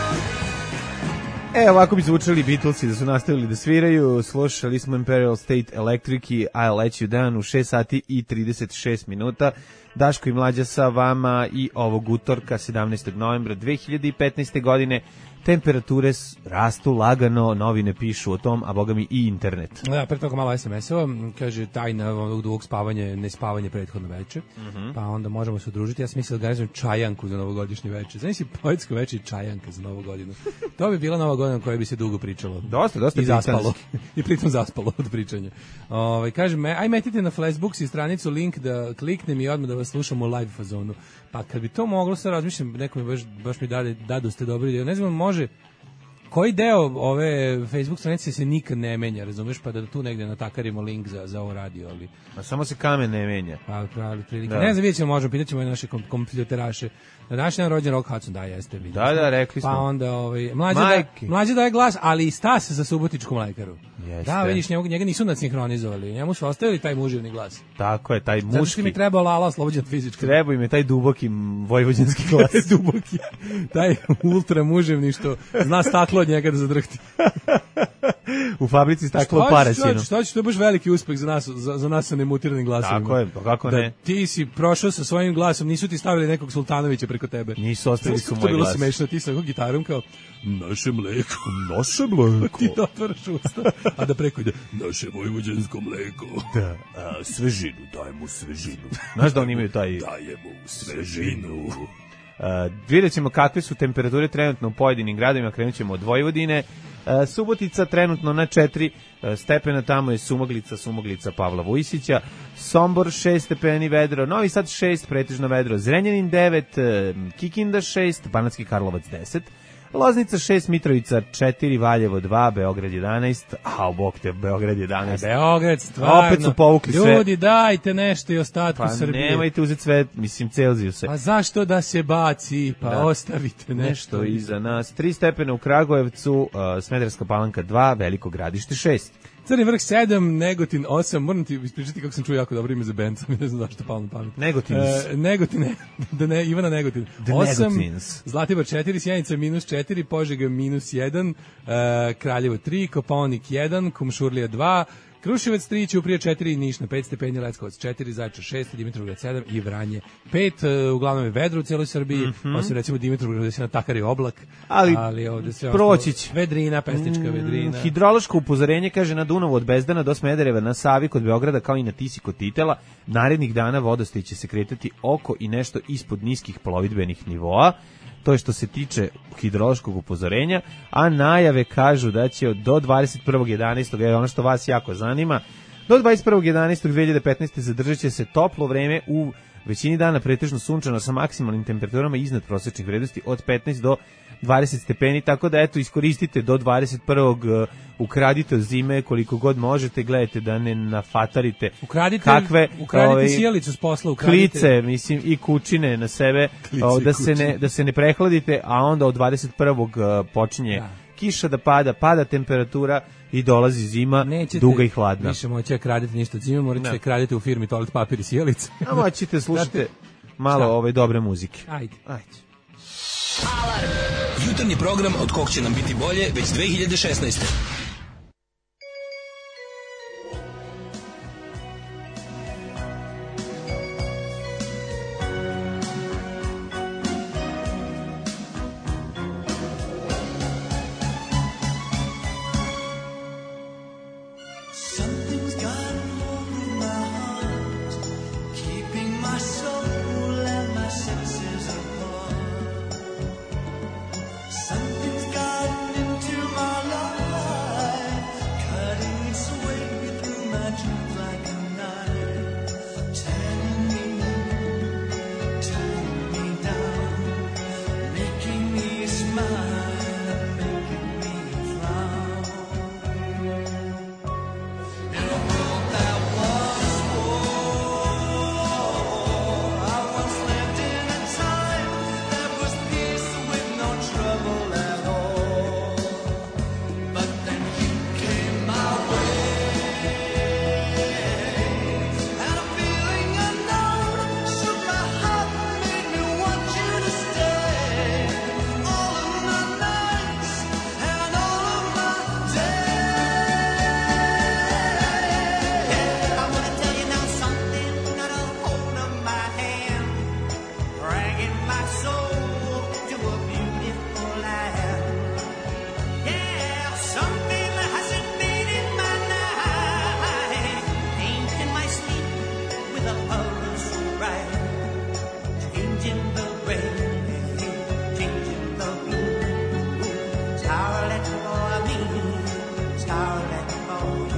down. Ovako bi zvučali Beatlesi da su nastavili da sviraju. Slušali smo Imperial State Electric i I'll Let You Down u 6 sati i 36 minuta. Daško i Mlađa sa vama i ovog utorka 17. novembra 2015. godine. Temperature rastu lagano, novine pišu o tom, a boga mi i internet. Da, pre toga malo SMS-ova, kaže tajna ovog dugog spavanja, ne spavanje prethodno veče, pa onda možemo se udružiti. Ja sam mislio da organizujem čajanku za novogodišnje veče. Znaš si poetsko veče i čajanka za novu godinu. To bi bila nova godina koja bi se dugo pričalo. Dosta i zaspalo. I pritom zaspalo od pričanja. Kaže, aj metite na Flashbook i stranicu link da kliknem i odmah da vas slušam u live fazonu. Pa kad bi to moglo, sad razmišljam, neko mi baš mi dadu ste dobri ideju. Ne znam, može, koji deo ove Facebook stranice se nikad ne menja, razumeš, pa da tu negde natakarimo link za ovo radio, ali... A samo se kamen ne menja. Pa, prilike. Ne znam, vidjet ćemo, možemo, pitat ćemo i naše kompljuteraše. Na današnji dan rođen Rock Hudson, da, jeste. Da, rekli smo. Pa onda, mlađe daje glas, ali i Stas za Subotičku mlekaru. Jeste. Da, vidiš, njega nisu nadsinhronizovali, njemu su ostavili taj muževni glas. Tako je, taj muški. Zato što mi trebao Lala oslobođen fizički. Treba im je taj duboki vojvođanski glas. Duboki, taj ultra muževni što zna staklo od njega da zadrhti. U fabrici staklo Paraćinu. Što će, to je baš veliki uspeh za nas sa nemutiranim glasovima. Tako je, kako ne. Da ti si prošao sa svojim glasom, nisu ti stavili nekog Sultanovića preko tebe. Nisu ostavili su moj glas. To bilo smešno, ti sa nekog gitarom kao naše mleko. Ti da otvaraš usta, a da preko ide naše vojvođansko mleko. Da, svežinu, dajemo svežinu. Znaš da oni imaju taj... Dajemo svežinu. Vidjet ćemo kakve su temperature trenutno u pojedinim gradovima, krenut ćemo od Vojvodine. Subotica trenutno na 4 stepena, tamo je Sumoglica Pavla Vujsića, Sombor 6 stepeni vedro, Novi Sad 6 pretežno vedro, Zrenjanin 9, Kikinda 6, Banatski Karlovac 10, Loznica 6, Mitrovica 4, Valjevo 2, Beograd 11, bok te, Beograd 11. Beograd, stvarno. Opet su povukli sve. Ljudi, dajte nešto i ostatku Srbije. Pa nemojte uzeti sve, Celzijuse. A zašto da se baci, pa ostavite nešto iza nas. 3 stepena u Kragujevcu, Smederevska Palanka 2, Veliko Gradište 6. Crni vrh 7, Negotin 8, moram ti ispričati kako sam čuo jako dobro ime za band, ne znam zašto palo na pamet. Negotin, Ivana Negotin. 8, Zlatibor 4, Sjenica -4, Požega -1, Kraljevo 3, Kopaonik 1, Kumšurlija 2, Kruševac 3, Ćuprija 4, Niš na 5 stepeni, Leskovac 4, Zaječar 6, Dimitrovgrad 7 i Vranje 5. Uglavnom je vedro u cijeloj Srbiji, osim recimo Dimitrovgrad da se natakari oblak, ali ovde se proći će. Vedrina, pesnička vedrina. Hidrološko upozorenje kaže na Dunavu od Bezdana do Smedereva, na Savi kod Beograda kao i na Tisi kod Titela. Narednih dana vodostaj će se kretati oko i nešto ispod niskih plovidbenih nivoa. To je što se tiče hidrološkog upozorenja, a najave kažu da će do 21.11. je ono što vas jako zanima, do 21.11.2015. zadržat će se toplo vreme u većini dana pretežno sunčano sa maksimalnim temperaturama iznad prosječnih vrednosti od 15 do 20 stepeni, tako da eto iskoristite do 21. ukradite od zime koliko god možete, gledajte da ne nafatarite ukradite sjelicu s posla, ukradite klice, mislim, i kućine na sebe, da se ne prehladite, a onda od 21. počinje kiša da pada temperatura i dolazi zima, duga i hladna. Više moći kraditi ništa od zime, morate kraditi u firmi toalet papir i sjelice. A moćete slušati malo ove dobre muzike. Ajde. Alarm. Jutarnji program od kog će nam biti bolje već 2016. Something's gotten into my life. Scarlet for me, scarlet for you.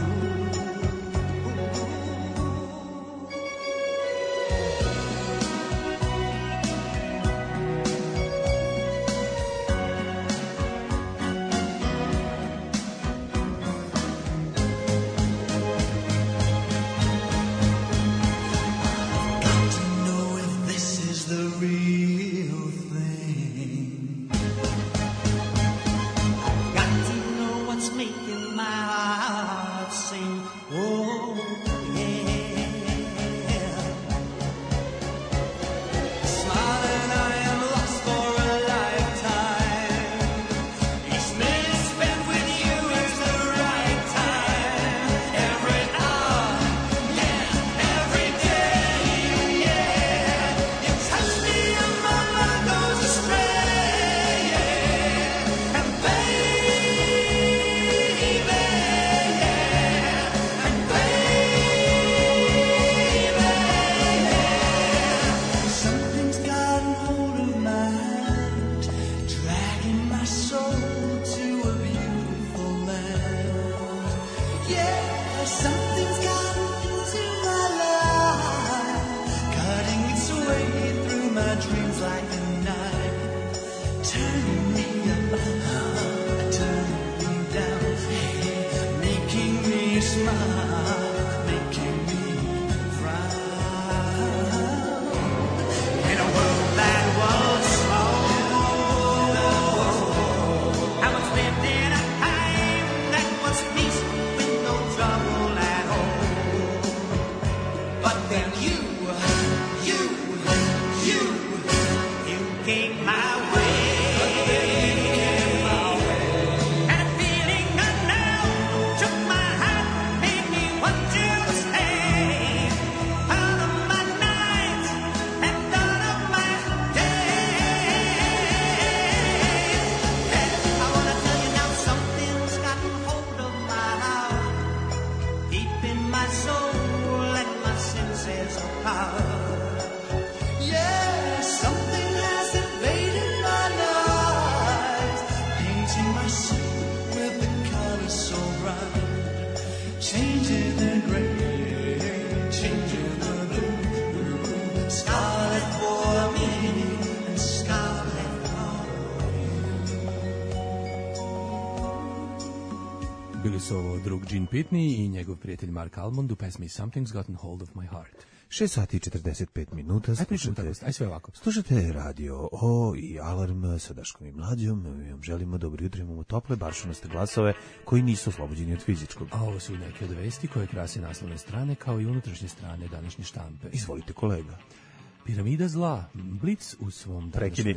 Bili su ovo drug Gene Pitney i njegov prijatelj Mark Almond u pesmi Something's Gotten Hold of My Heart. 6 sati i 45 minuta. Aj sve ovako. Slušate radio O i Alarm sa Daškom i Mlađom. Mi vam želimo dobro jutro, imamo tople baršunaste glasove koji nisu oslobođeni od fizičkog. A ovo su neke od vesti koje krase naslovne strane kao i unutrašnje strane današnje štampe. Izvolite kolega. Piramida zla, Blic u svom prekini.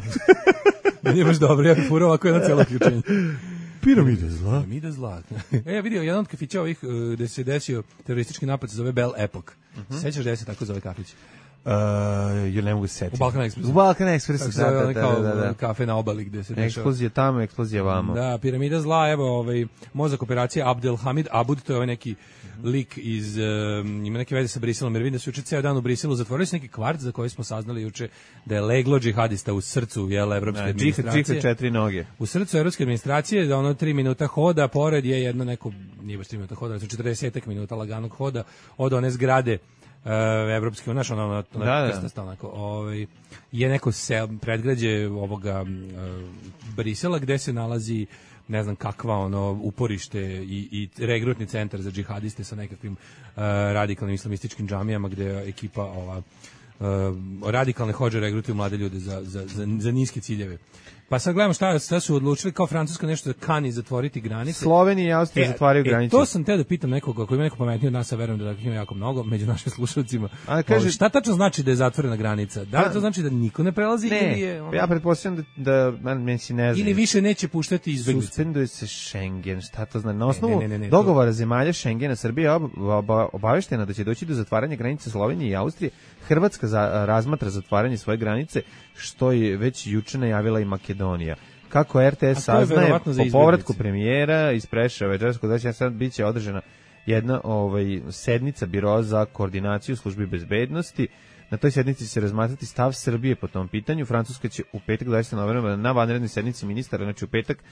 Meni je baš dobro, ja bih furao ovako jedno celo ključenje. Piramida zla. Piramida zla. Ja vidio jedan od kafića ovih gde se desio teroristički napad, se zove Bell Epoch. Sećaš da se tako zove kafić? Ja ne mogu se setiti. U Balkan Expressu. U Balkan Expressu, da. Kafe na obali gde se dešava. Eksplozija tamo, eksplozija vamo. Da, Piramida zla, evo, mozak operacije Abdelhamid Abud, to je ovaj neki lik iz, ima neke veze sa Briselom, jer vidim da su juče ceo dan u Briselu zatvorili se neki kvart za koji smo saznali juče da je leglo džihadista u srcu evropske administracije. Džihad četiri noge. U srcu evropske administracije, da ono 3 minuta hoda, pored je jedno neko, nije baš 3 minuta hoda, 40 minuta laganog hoda od one zgrade evropski, znaš, ono krstasta, onako, je neko predgrađe ovoga Brisela gde se nalazi ne znam kakva ono uporište i regrutni centar za džihadiste sa nekakvim radikalnim islamističkim džamijama gde ekipa radikalne hodže regrutuju mlade ljude za niske ciljeve. Pa sad gledamo šta su odlučili, kao Francuska nešto da kani zatvoriti granice. Slovenija i Austrija zatvaraju granice. To sam teo da pitam nekog, ako ima neko pametniji od nas, a verujem da ima jako mnogo među našim slušalcima. Šta tačno znači da je zatvorena granica? Da li to znači da niko ne prelazi? Ne, ili je, ja pretpostavljam da meni si ne znam. Ili više neće puštati izbeglice? Suspenduje se Schengen, šta to znači? Na osnovu dogovora zemalja Schengena, Srbija obaveštena da će doći do zatvaranja granice Slovenije i Austrije. Hrvatska razmatra zatvaranje svoje granice, što je već juče najavila i Makedonija. Kako RTS saznaje, po povratku premijera iz Preševa večerskog da će sad biće održana jedna sednica Biroa za koordinaciju službi bezbednosti. Na toj sednici će se razmatrati stav Srbije po tom pitanju. Francuska će u petak 20. novembra na vanrednoj sednici ministara, znači u petak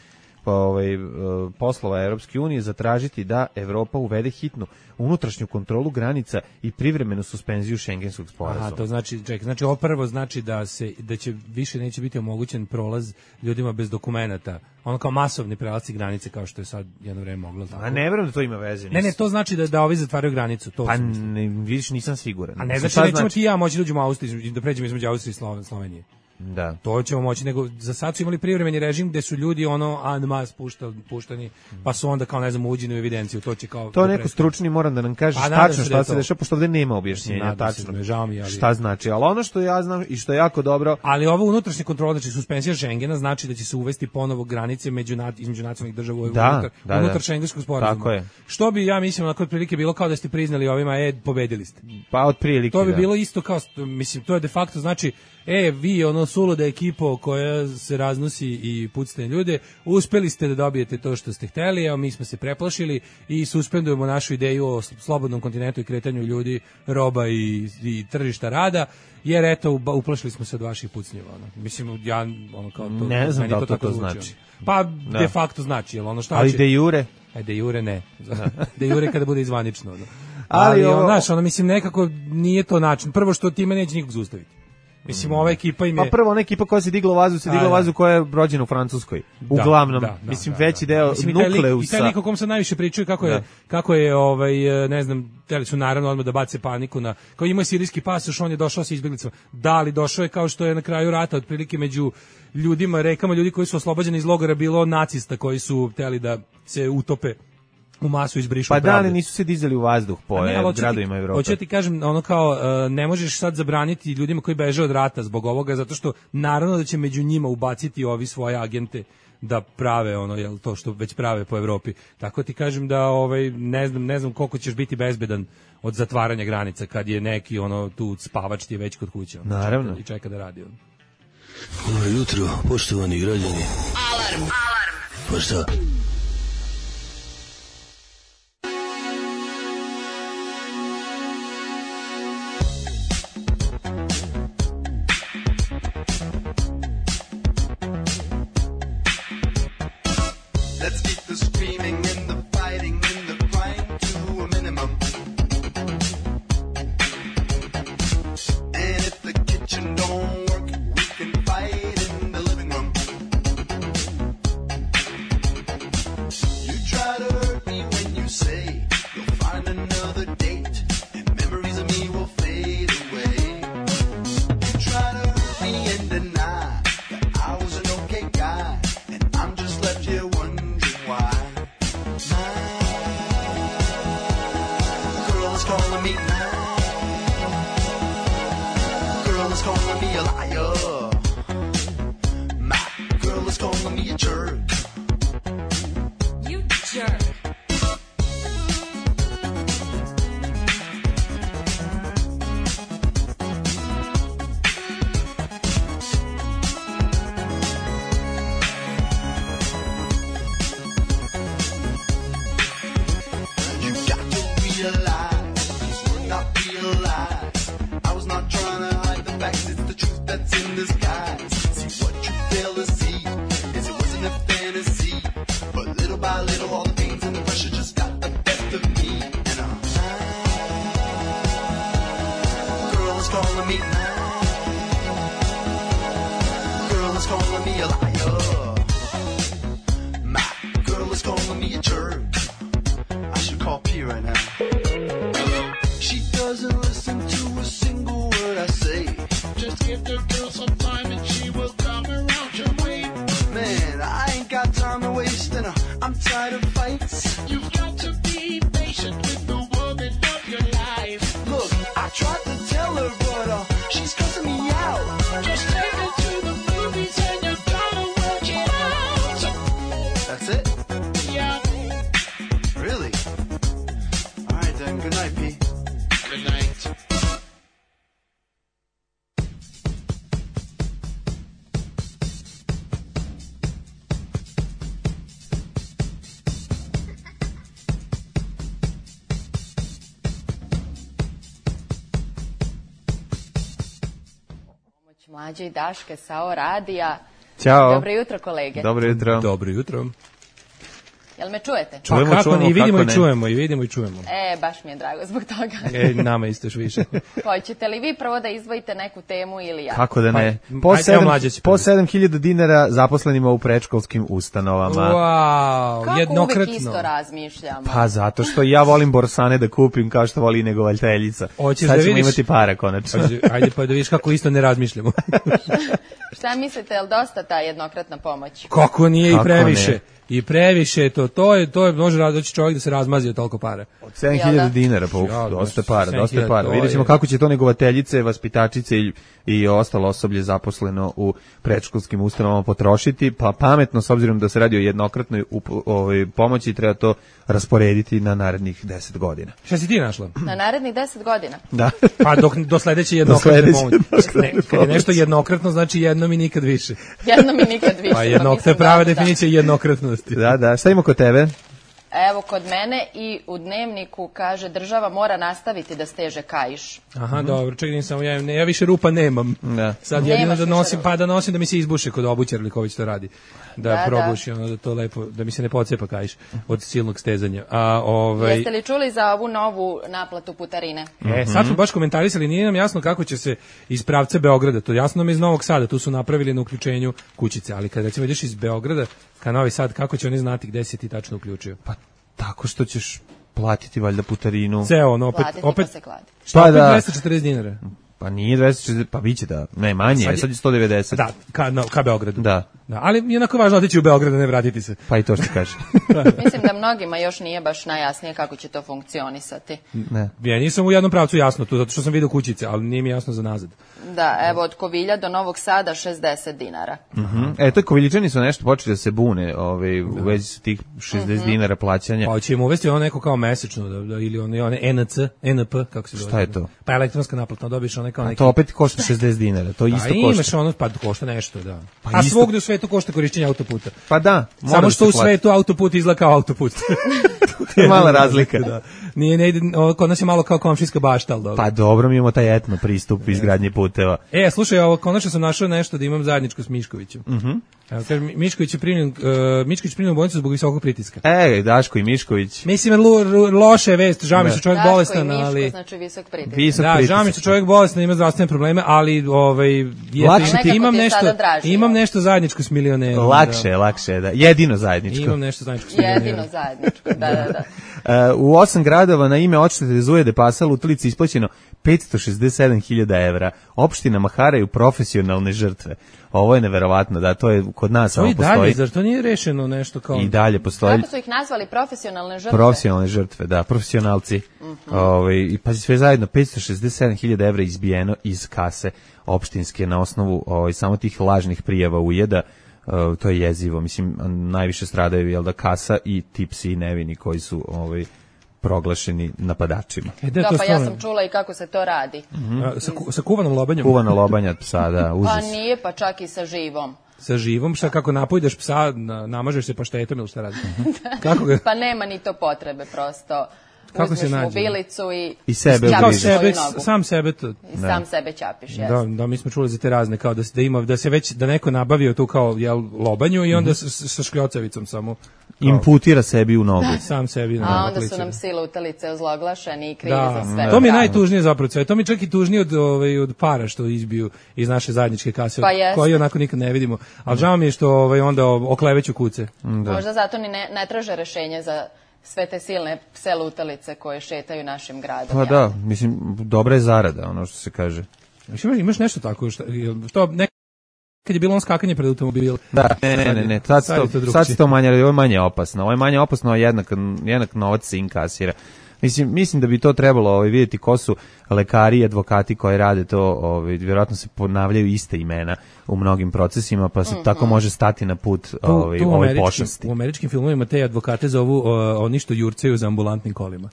poslova Evropske unije zatražiti da Evropa uvede hitnu unutrašnju kontrolu granica i privremenu suspenziju šengenskog sporazuma. Aha, to znači, znači ovo prvo znači da će više neće biti omogućen prolaz ljudima bez dokumenata. Ono kao masovni prelasci granice kao što je sad jedno vreme moglo. A ne verujem da to ima veze. Ne, to znači da ovi zatvaraju granicu. To pa vidiš, nisam siguran. A ne znači da nećemo ti ja moći da uđemo u Austriju i da pređemo između Austrije i Slovenije. Da. To ćemo moći, nego za sad su imali privremeni režim gde su ljudi en masse puštani, pa su onda kao ne znam uđeni u evidenciju, to će kao... To neko stručni moram da nam kaže tačno šta se dešava, pošto ovdje nema objašnjenja tačno šta znači, ali ono što ja znam i što je jako dobro... Ali ovo unutrašnje kontrole, znači suspenzija Schengena znači da će se uvesti ponovo granice između nacionalnih država unutar šengenskog sporazuma. Tako je. Što bi, ja mislim, onako otprilike bilo kao da ste priznali ovima, pobedili ste. Pa otprilike, to bi bilo isto kao, mislim, to je de facto znači vi, suluda ekipo koja se raznosi i pucate ljude, uspeli ste da dobijete to što ste hteli, evo mi smo se preplašili i suspendujemo našu ideju o slobodnom kontinentu i kretanju ljudi, roba i tržišta rada, jer eto, uplašili smo se od vaših pucnjeva. Mislim, ja kao to... Ne znam da to znači. Pa, de facto znači, jel što... Ali de jure? De jure ne. De jure kada bude izvanično. Ali znaš, mislim, nekako nije to način. Prvo što time neće nikog zaustaviti. Mislim, ova ekipa im je... Pa prvo, ona ekipa koja se digla u vazu, koja je rođena u Francuskoj. Uglavnom, mislim, veći deo nukleusa. I taj lik o kom se najviše pričaju kako je, ne znam, teli su naravno odmah da bace paniku na... Kao imao je sirijski pasoš, on je došao sa izbjeglicama. Da, ali došao je kao što je na kraju rata, otprilike među ljudima, rekama ljudi koji su oslobođeni iz logora, bilo nacista koji su hteli da se utope u masu izbrišu. Pa da li nisu se dizali u vazduh po gradovima Evrope? Hoću ti kažem, kao ne možeš sad zabraniti ljudima koji beže od rata zbog ovoga, zato što naravno da će među njima ubaciti ovi svoje agente da prave to što već prave po Evropi. Tako ti kažem da ne znam koliko ćeš biti bezbedan od zatvaranja granica kad je neki tu spavač ti je već kod kuće. Naravno. I čeka da radi. Dobro jutro, poštovani građani. Alarm. Pa šta? Mlađe i Daške sa O radija. Ćao. Dobro jutro, kolege. Dobro jutro. Dobro jutro. Jel me čujete? Čujemo, Pa kako čujemo, ne, i vidimo kako i ne. čujemo, i vidimo i čujemo. Baš mi je drago zbog toga. Nama isto još više. Hoćete li vi prvo da izdvojite neku temu ili ja? Kako da ne? Pa, ajde, mlađe će Po prvi. 7.000 dinara zaposlenima u predškolskim ustanovama. Wow, Kako jednokratno. uvek isto razmišljamo? Pa zato što ja volim borsane da kupim kao što voli negovaljteljica. Hoćeš Sad da ćemo vidiš? imati para konačno. Ajde pa da vidiš kako isto ne razmišljamo. Šta mislite, je li dosta ta jednokratna pomoć? Kako nije Kako i previše. ne? I previše to je može doći čovjek da se razmazi od toliko para. Od 7.000 dinara, pa Ja, dosta para, 7.000, dosta para. to Vidjet ćemo je- kako će to negovateljice, vaspitačice i ostalo osoblje zaposleno u predškolskim ustanovama potrošiti, pa pametno, s obzirom da se radi o jednokratnoj pomoći, treba to rasporediti na narednih 10 godina. Šta si ti našla? Na narednih 10 godina? Da. Pa do sledeće jednokratne sledeće pomoći. Ne, kad je nešto jednokratno, znači jednom i nikad više. Jedno mi nikad više. Pa to je prava definicija jednokratnosti. Da. Šta ima kod tebe? Evo, kod mene i u dnevniku kaže država mora nastaviti da steže kaiš. Aha, dobro, čekaj, nisam, ja više rupa nemam. Da. Sad Nemaš jedino da više nosim, rupa. pa da nosim da mi se izbuše kod obućara ili ko već to radi. Da probuši, ono, da to lepo, da mi se ne pocepa kaiš od silnog stezanja. Jeste li čuli za ovu novu naplatu putarine? Sad smo baš komentarisali, nije nam jasno kako će se iz pravca Beograda, to jasno nam je iz Novog Sada, tu su napravili na uključenju kućice, ali kad recimo ideš iz Beograda ka Novi Sad, kako će oni znati gde se ti tačno uključio? Pa tako što ćeš platiti valjda putarinu. Ceo, ono, Platiti opet, pa se kladi. šta Pa opet da. 240 dinara? Pa nije 240, pa biće da, ne manje, sad je 190. Da, ka Beogradu. Da. Ali je onako važno otići u Beograd, a ne vratiti se. Pa i to što kaže. Mislim da mnogima još nije baš najjasnije kako će to funkcionisati. Ne. Ja nisam u jednom pravcu jasno tu, zato što sam vidio kućice, ali nije mi jasno za nazad. Da, evo, od Kovilja do Novog Sada 60 dinara. To Koviljičani su nešto počeli da se bune u vezi sa tih 60 dinara plaćanja. Pa će im uvesti ono neko kao mesečno, ili one NC, NP, kako se zove. Šta je to? Pa elektronska naplata, dobiš onaj kao A neki... to opet košta 60 dinara, to isto Pa košta. imaš ono, pa košta nešto, da. Pa A isto- svugde u svetu košta korišćenje autoputa. Pa da, mora Samo da što se u plati. svetu autoput izgleda kao autoput. To je mala razlika. Da. Nije, ne ide, kod nas je malo kao komšijska bašta, ali dobro. Pa dobro, mi imamo taj etno pristup izgradnje puteva. Slušaj, ovo konačno sam našao nešto da imam zajedničko s Miškovićem. Evo, kaže, Mišković je primljen u bolnicu zbog visokog pritiska. Daško i Mišković. Mislim, loša je vest, žao mi što čovjek bolestan, Daško i ali... Miško, znači visok pritisak. Visok Da, pritisak. žao mi što čovjek bolestan, ima zdravstvene probleme, ali Lakše ti- Nekako imam ti je nešto, sada draži, imam jel? nešto zajedničko s milionerom. Lakše, da. Jedino zajedničko. Imam nešto zajedničko s milionerom. Jedino zajedničko, da. U 8 gradova na ime odštete Zuje de Pasa Lutalici isplaćeno 567.000 evra. Opštinama haraju profesionalne žrtve. Ovo je neverovatno, da, to je kod nas To samo i postoji. dalje, zar to nije rešeno nešto kao... I dalje postoji Kako su ih nazvali profesionalne žrtve? profesionalne žrtve, da, profesionalci. I pa sve zajedno 567.000 evra izbijeno iz kase opštinske na osnovu samo tih lažnih prijava ujeda. To je jezivo, mislim, najviše stradaju jel da kasa i ti psi nevini koji su proglašeni napadačima. Da, pa ja sam čula i kako se to radi. Sa kuvanom lobanjom? Kuvana lobanja psa, da, užas. Pa nije, pa čak i sa živom. Sa živom, šta kako napojdeš psa, namažeš se paštetom ili šta radi? Kako ga? Pa nema ni to potrebe, prosto. Kako se uzmeš nađe? mobilicu I sebe ćapiš Kao ubliže. svoju sebe, nogu. sam sebe to. I sam sebe ćapiš, jes. Da, mi smo čuli za te razne, kao da se već, da neko nabavio tu kao lobanju i onda sa škljocavicom samo. Imputira sebi u nogu. Sam sebi. A onda su nam sile utalice ozloglašeni i krivi za sve. To mi je Da. najtužnije zapravo sve. To mi je čak i tužnije od para što izbiju iz naše zajedničke kase, Pa jeste. koji onako nikad ne vidimo. Ali žao mi je što onda okleveću kuce. Možda zato ni ne traže rešenje za sve te silne pse lutalice koje šetaju našim gradom. Pa da, mislim, dobra je zarada, ono što se kaže. Imaš nešto tako? Što kad je bilo on skakanje pred automobil. Da, ne, sad se to manje, ovo je manje opasno. Ovo je manje opasno, a jednak novac se inkasira. Mislim da bi to trebalo vidjeti ko su lekari i advokati koji rade to, vjerojatno se ponavljaju iste imena u mnogim procesima, pa se tako može stati na put ovoj pošasti. U američkim filmovima te advokate zovu oni što jurcaju za ambulantnim kolima.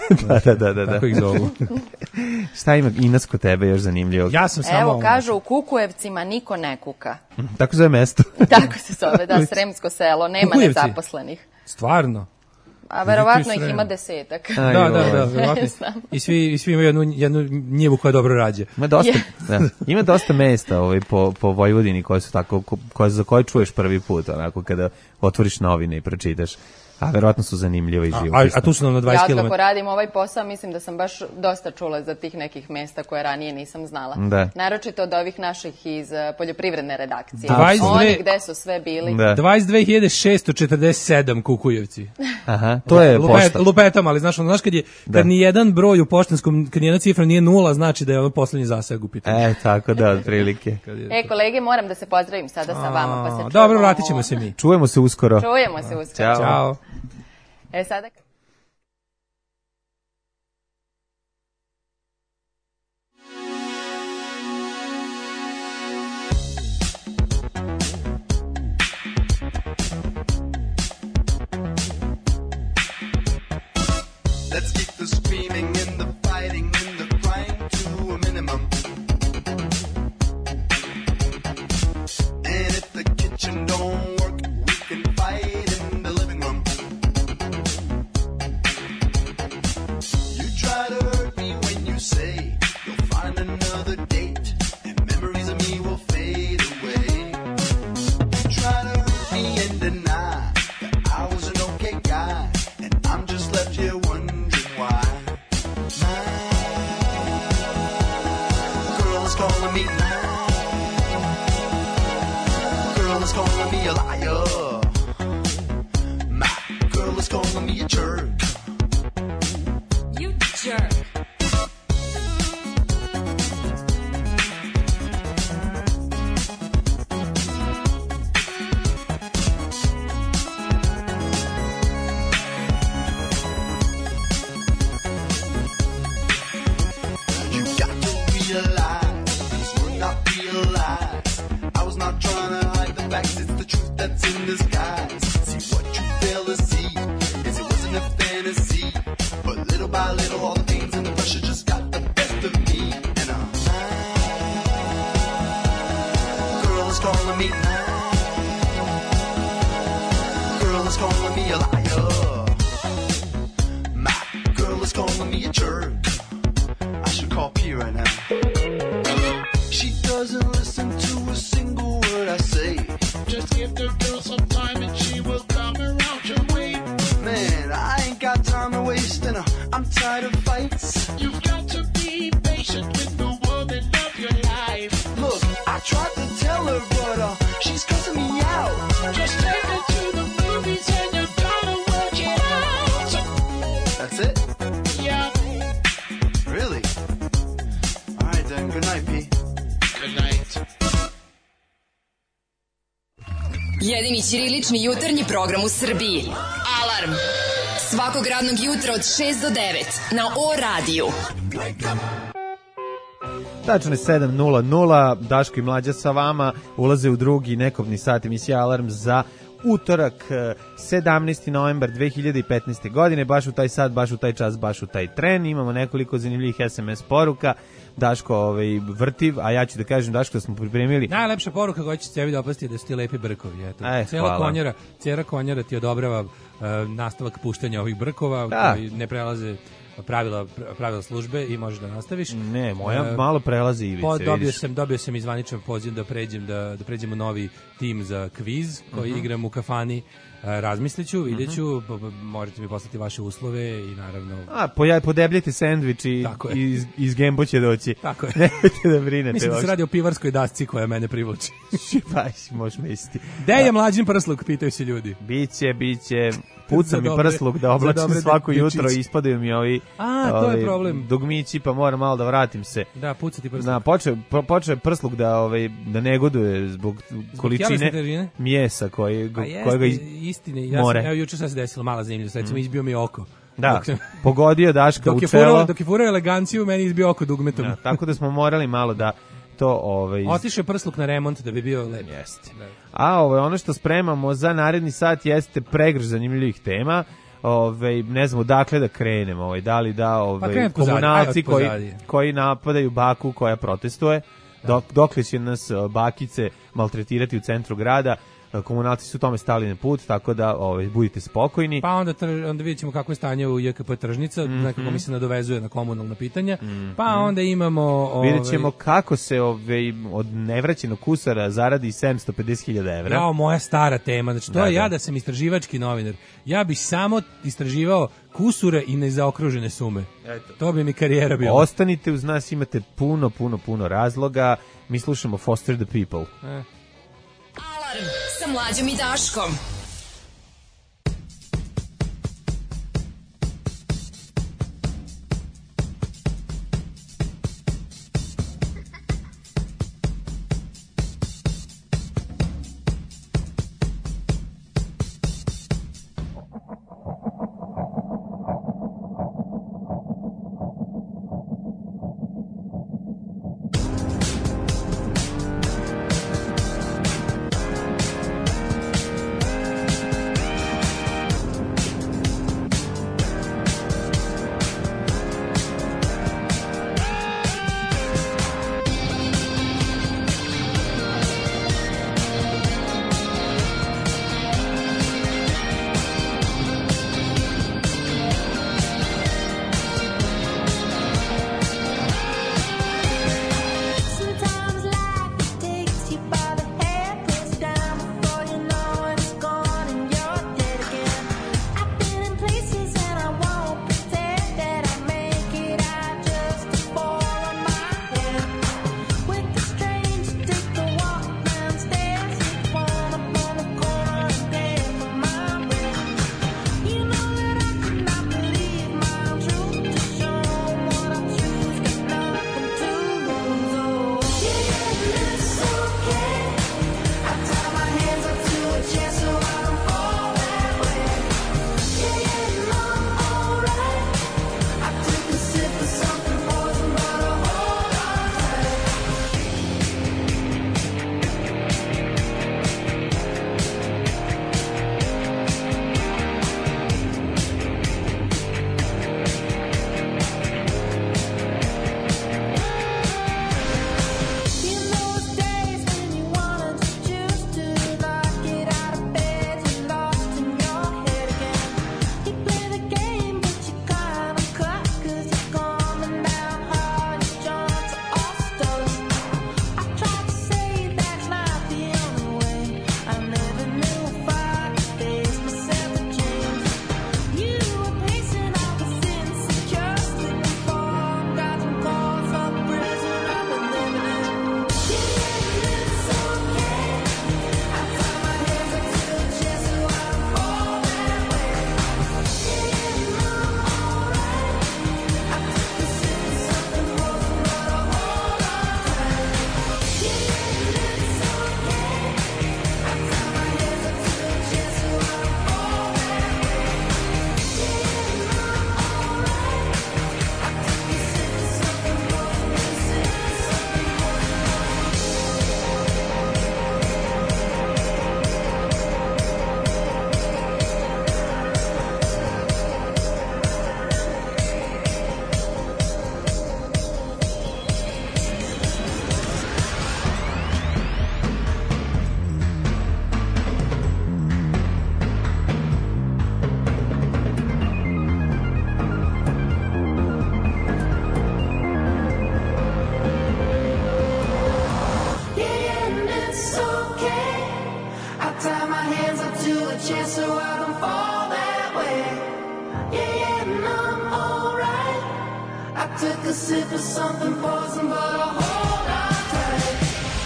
Da. Tako ih zovu. Šta ima Ines kod tebe još zanimljivo? Ja sam samo... Evo, kažu u Kukujevcima niko ne kuka. Tako zove mesto. Tako se zove, da, Sremsko selo, nema Kukujevci? nezaposlenih. Stvarno? A verovatno ih Srem. ima 10-ak. Da, verovatno. I svi imaju jednu njivu koja dobro rađe. Ima dosta mesta po Vojvodini koje su tako, za koje čuješ prvi put, onako kada otvoriš novine i pročitaš. A verovatno su zanimljivo i živopisno. A tu su nam na 20 km. Ja kako radim ovaj posao, mislim da sam baš dosta čula za tih nekih mesta koje ranije nisam znala. Da. Naročito od ovih naših iz poljoprivredne redakcije. 22 Oni gde su sve bili. Da. 22.647 Kukujevci. Aha, to je pošta. Lupetam, ali znaš kad ni jedan broj u poštanskom, kad ni jedna cifra nije 0, znači da je ovo poslednji zaseg u pitanju. Tako da, otprilike. Kolege, moram da se pozdravim sada sa vama, pa se čujemo. Dobro, vratit ćemo se mi. Čujemo se uskoro. Ćao. Sada... Let's keep the screaming and the fighting and the crying to a minimum. And if the kitchen don't work, we can fight in the living room. You try to hurt me when you say you'll find another date, and memories of me will fade away. You try to hurt me and deny that I was an okay guy, and I'm just left here wondering why. My girl is calling me now. Girl is calling me a liar. My girl is calling me a jerk. You jerk. You got to realize these were not real lies. I was not trying to hide the facts, it's the truth that's in disguise. See what you fail to see is it wasn't a fantasy, but little by little all the pains and the pressure just got the best of me. And girl is calling me now. Girl is calling me a liar. My girl is calling me a jerk. I should call P right now. She doesn't listen to a single word I say. Just give the girl some time and she will come around your way. Man, I ain't got time to waste and I'm tired of fights. You've got to be patient with the woman of your life. Look, I tried to tell her, but she's cussing me out. Just take her to the movies and you gotta work it out. That's it? Yeah. Really? Alright then, good night, P. Good night. Jedini ćirilični jutarnji program u Srbiji. Alarm. Svakog radnog jutra od 6 do 9 na O-radiju. Tačno je 7:00, Daško i Mlađa sa vama ulaze u drugi nekobni sat emisija Alarm za utorak 17. novembar 2015. godine, baš u taj sat, baš u taj čas, baš u taj tren. Imamo nekoliko zanimljivih SMS poruka. Daško vrtiv, a ja ću da kažem, Daško, da smo pripremili. Najlepša poruka koja će tebi da opasti je da su ti lepi brkovi. Eto. Cijela konjara ti odobrava nastavak puštanja ovih brkova koji ne prelaze pravila službe i možeš da nastaviš. Ne, moja malo prelazi ivice. Dobio sam izvaničan poziv da pređemo u novi tim za kviz koji igram u kafani. Razmisliću, vidjet ću, možete mi poslati vaše uslove i naravno... Podebljajte sendvič i iz Gembo će doći. Tako je. Nemojte da brinete. Mislim da se radi o pivarskoj dasci koja mene privlači. Možeš misliti. Gde je Mlađin prsluk, pitaju se ljudi. Biće. Puca mi prsluk da oblačim svako jutro i ispadaju mi ovi to je problem. dugmići, pa moram malo da vratim se. Da, puca ti prsluk. Počeo prsluk da negoduje zbog količine mjesa kojega istine, evo juče sad se desilo mala zanimljivost, recimo izbio mi oko. Da, pogodio Daška u čelo. Dok je furao eleganciju, meni izbio oko dugmetom. Da, tako da smo morali malo da to otišao prsluk na remont da bi bio lep. Jeste. A ono što spremamo za naredni sat jeste pregrš zanimljivih tema. Ne znamo dakle da krenemo, da li komunalci koji napadaju baku koja protestuje, dokle će nas bakice maltretirati u centru grada. komunalci su tome stali na put, tako da budite spokojni. Pa onda vidjet ćemo kako je stanje u JKP Tržnica, nekako mi se nadovezuje na komunalna pitanja. Pa onda imamo... Vidjet ćemo kako se od nevraćenog kusara zaradi 750.000 evra. Jao, moja stara tema. Znači, to je ja da sam istraživački novinar. Ja bih samo istraživao kusure i nezaokružene sume. Eto. To bi mi karijera bila. Ostanite uz nas, imate puno razloga. Mi slušamo Foster the People. Alarm sa Mlađom i Daškom. Took a sip of something poison, but I'll hold on tight.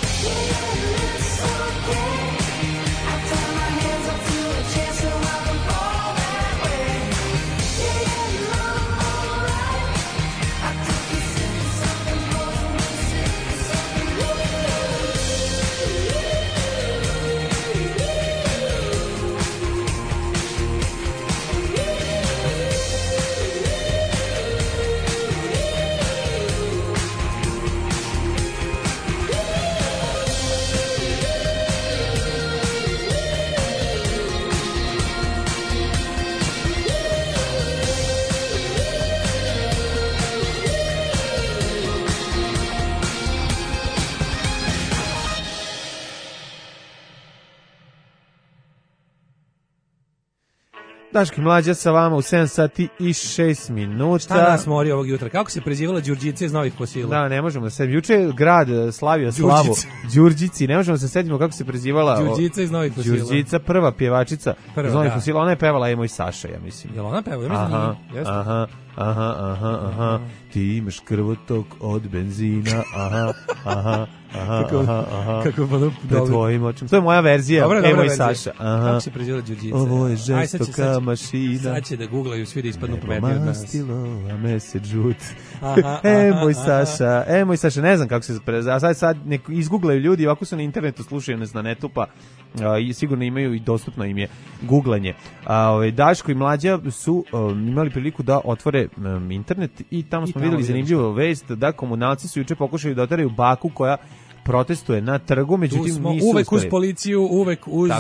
Yeah, it's okay. I tie my hands up to a chair so I can fall that way. Yeah, I'm alright. I took a sip of something poison, a sip of something Daško i Mlađa sa vama u 7 sati i 6 minuta. Šta nas mori ovog jutra? Kako se prezivala Đurđica iz Novih Fosila? Da, ne možemo da se... Juče je grad slavio slavu Đurđici. Ne možemo da se setimo kako se prezivala... Đurđica iz Novih Fosila. Đurđica, prva pjevačica iz Novih Fosila. Ona je pevala Emo i Saša, ja mislim. Jel ona pevala? Ja mislim da nije. Aha. Ti imaš krvotok od benzina. Aha. Kako ono pred tvojim očima. To je moja verzija, Emo i Saša. Kako se prezivala Đurđica? Ovo je žestoka mašina. Sad će da googlaju svi da ispadnu pametniji od nas. Mastilo, a mese džut. Emo i Saša, ne znam kako se prezivala. Sad nek izgooglaju ljudi, ovako su na internetu, slušaju nas na netu, pa sigurno imaju i dostupno im je googlanje. Daško i Mlađa su imali priliku da otvore internet i tamo smo vidjeli zanimljivu vest da komunalci su juče pokušali da oteraju baku koja protestuje na trgu, međutim nisu uvek uz policiju, uvek uz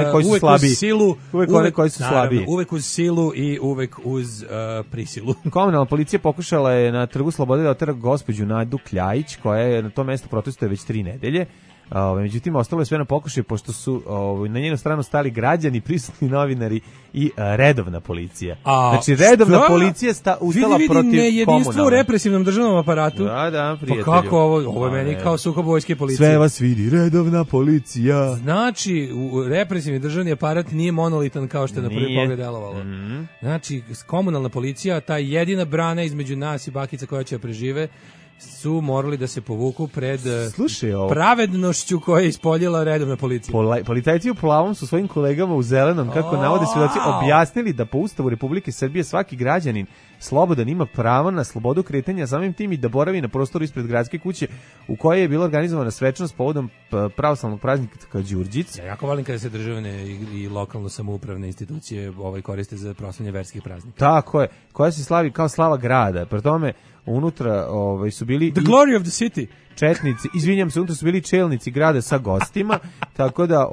silu, uvek koji su slabiji. Uvek uz silu i uvek uz prisilu. Komunalna policija pokušala je na trgu Slobode da otera gospođu Nadu Kljajić, koja je na tom mjestu protestuje već 3 nedelje. Međutim, ostalo je sve na pokušaju, pošto su na njenu stranu stali građani, prisutni novinari i redovna policija. Znači, redovna policija ustala protiv komunalne. Nejedinstvo u represivnom državnom aparatu. Da, prijatelju. Pa kako ovo je meni kao sukob vojske i policije. Sve vas vidi, redovna policija. Znači, represivni državni aparat nije monolitan kao što je na prvi pogled delovalo. Znači, komunalna policija, ta jedina brana između nas i bakica koja će prežive, su morali da se povuku pred pravednošću koja je ispoljila redovna policija. Policajci u plavom su svojim kolegama u zelenom, kako navode svedoci, objasnili da po Ustavu Republike Srbije svaki građanin slobodan ima pravo na slobodu kretanja, samim tim i da boravi na prostoru ispred gradske kuće u kojoj je bila organizovana svečanost povodom pravoslavnog praznika Đurđic. Ja jako volim kada se državne i lokalno samoupravne institucije koriste za proslavljanje verskih praznika. Tako je, koja se slavi kao slava grada. Pri tome unutra su bili The glory of the city. Četnici, izvinjam se, unutra su bili čelnici grada sa gostima, tako da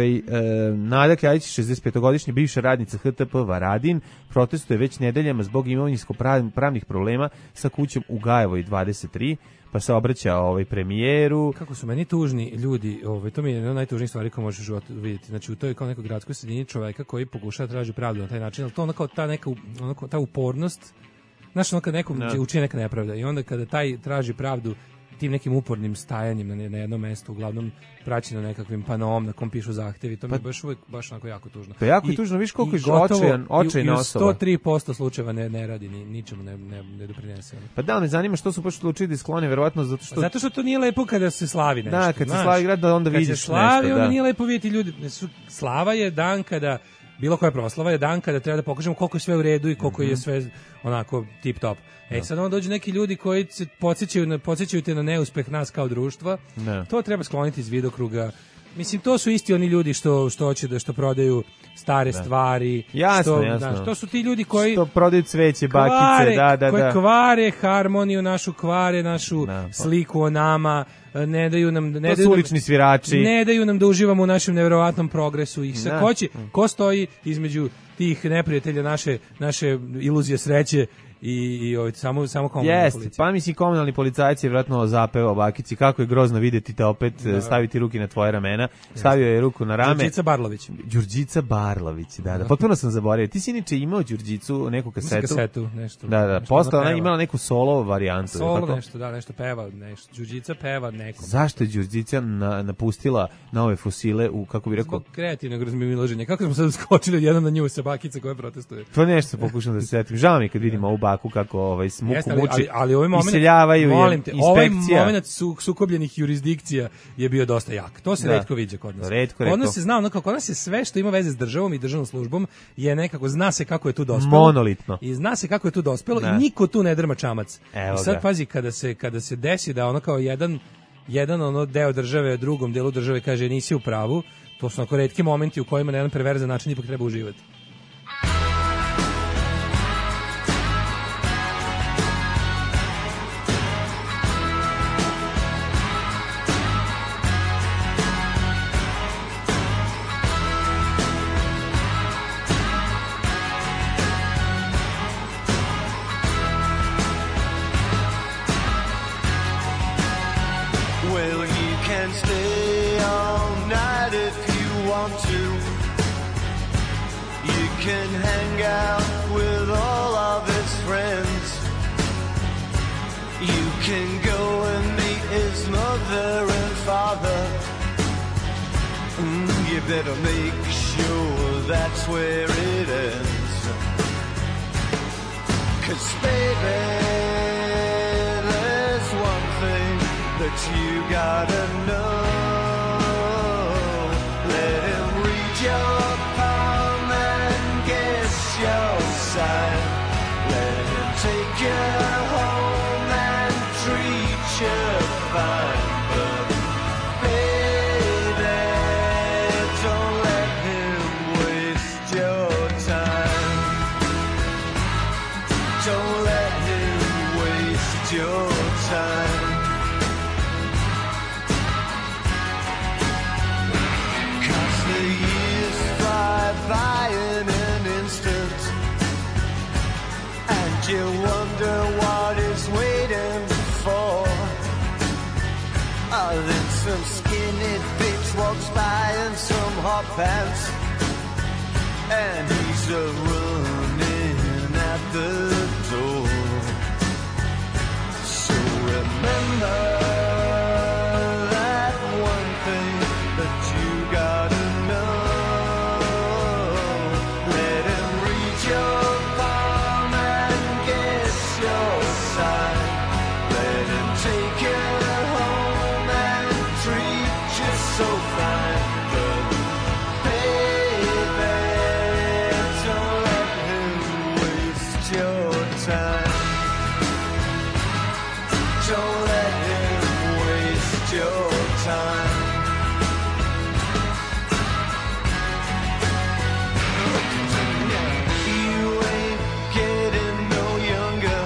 Nada Kljajić, 65-godišnja bivša radnica HTP Varadin, protestuje već nedeljama zbog imovinsko-pravnih problema sa kućom u Gajevoj 23, pa se obraća premijeru. Kako su meni tužni ljudi, to mi je jedna od najtužnijih stvari koje možeš u životu vidjeti. Znači, u toj kao nekoj gradskoj sredini čoveka koji pokušava traži pravdu na taj način, ali to ono kao ta upornost, znaš, ono kad nekom učini neka nepravda i onda kada taj traži pravdu tim nekim upornim stajanjem na jednom mestu, uglavnom praćeno nekakvim panoom na kom pišu zahtevi, to mi je baš onako jako tužno. Pa jako je tužno, viš koliko je očajna osoba. 103% slučajeva ne radi, ničemu ne doprinese. Pa da, me zanima što su baš odlučili da sklone, verovatno zato što to nije lepo kada se slavi nešto. Da, kad se slavi grad, da onda vidiš nešto. Kad se slavi, onda nije lepo vidjeti ljudi. Slava je dan kada bilo koja proslava je dan kada treba da pokažemo koliko je sve u redu i koliko je sve onako tip top. Sad onda dođu neki ljudi koji se podsjećaju te na neuspeh nas kao društva. To treba skloniti iz vidokruga. Mislim, to su isti oni ljudi što hoće što prodaju stare stvari. Jasno. To su ti ljudi koji što prodaju cveće, bakice, koji kvare harmoniju našu, kvare našu sliku o nama, ne daju nam ulični svirači. Ne daju nam da uživamo u našem neverovatnom progresu. I sad ko stoji između tih neprijatelja naše iluzije sreće i samo komunalni policija. Pa mislim, komunalni policajac je vjerojatno zapevao bakici kako je grozno vidjeti te opet staviti ruke na tvoje ramena. Stavio je ruku na rame. Đurđica Barlović, da. Potpuno sam zaboravio. Ti si inače imao Đurđicu, neku kasetu. Nešto. Da. Posle ona imala neku solo varijantu. Nešto peva, nešto. Đurđica peva nekom. Zašto je Đurđica napustila Nove Fosile u, kako bi rekao, zbog kreativnog razmimoilaženja. Kako smo sad skočili jedan na nju sa bakice koja protestuje? To nešto pokušam da se setim. Žao mi kad vidimo ovu baku kako muku muči, ali ovaj moment, iseljavaju je inspekcija. Ovaj moment sukobljenih jurisdikcija je bio dosta jak. To se retko viđa kod nas. Kod nas se zna, kod nas je sve što ima veze s državom i državnom službom je nekako, zna se kako je tu dospelo. Monolitno. I zna se kako je tu dospelo i niko tu ne drma čamac. I sad pazi, kada se desi da ono kao jedan ono deo države, drugom delu države kaže nisi u pravu, to su onako retki momenti u kojima na jedan perverzan način ipak treba uživati. can hang out with all of his friends. You can go and meet his mother and father. You better make sure that's where it ends. 'Cause baby, there's one thing that you gotta know. Let him read your palm and guess your sign. Let him take you home and treat you fine. But baby, don't let him waste your time. Don't let him waste your time. 'Cause the years fly by in an instant, and you wonder what is waiting for. Then some skinny bitch walks by in some hot pants, and he's running at the door. So remember that one thing that you gotta know. Let him read your palm and guess your sign. Let him take you home and treat you so fine. But baby, don't let him waste your time. Don't let him waste your time. You ain't getting no younger,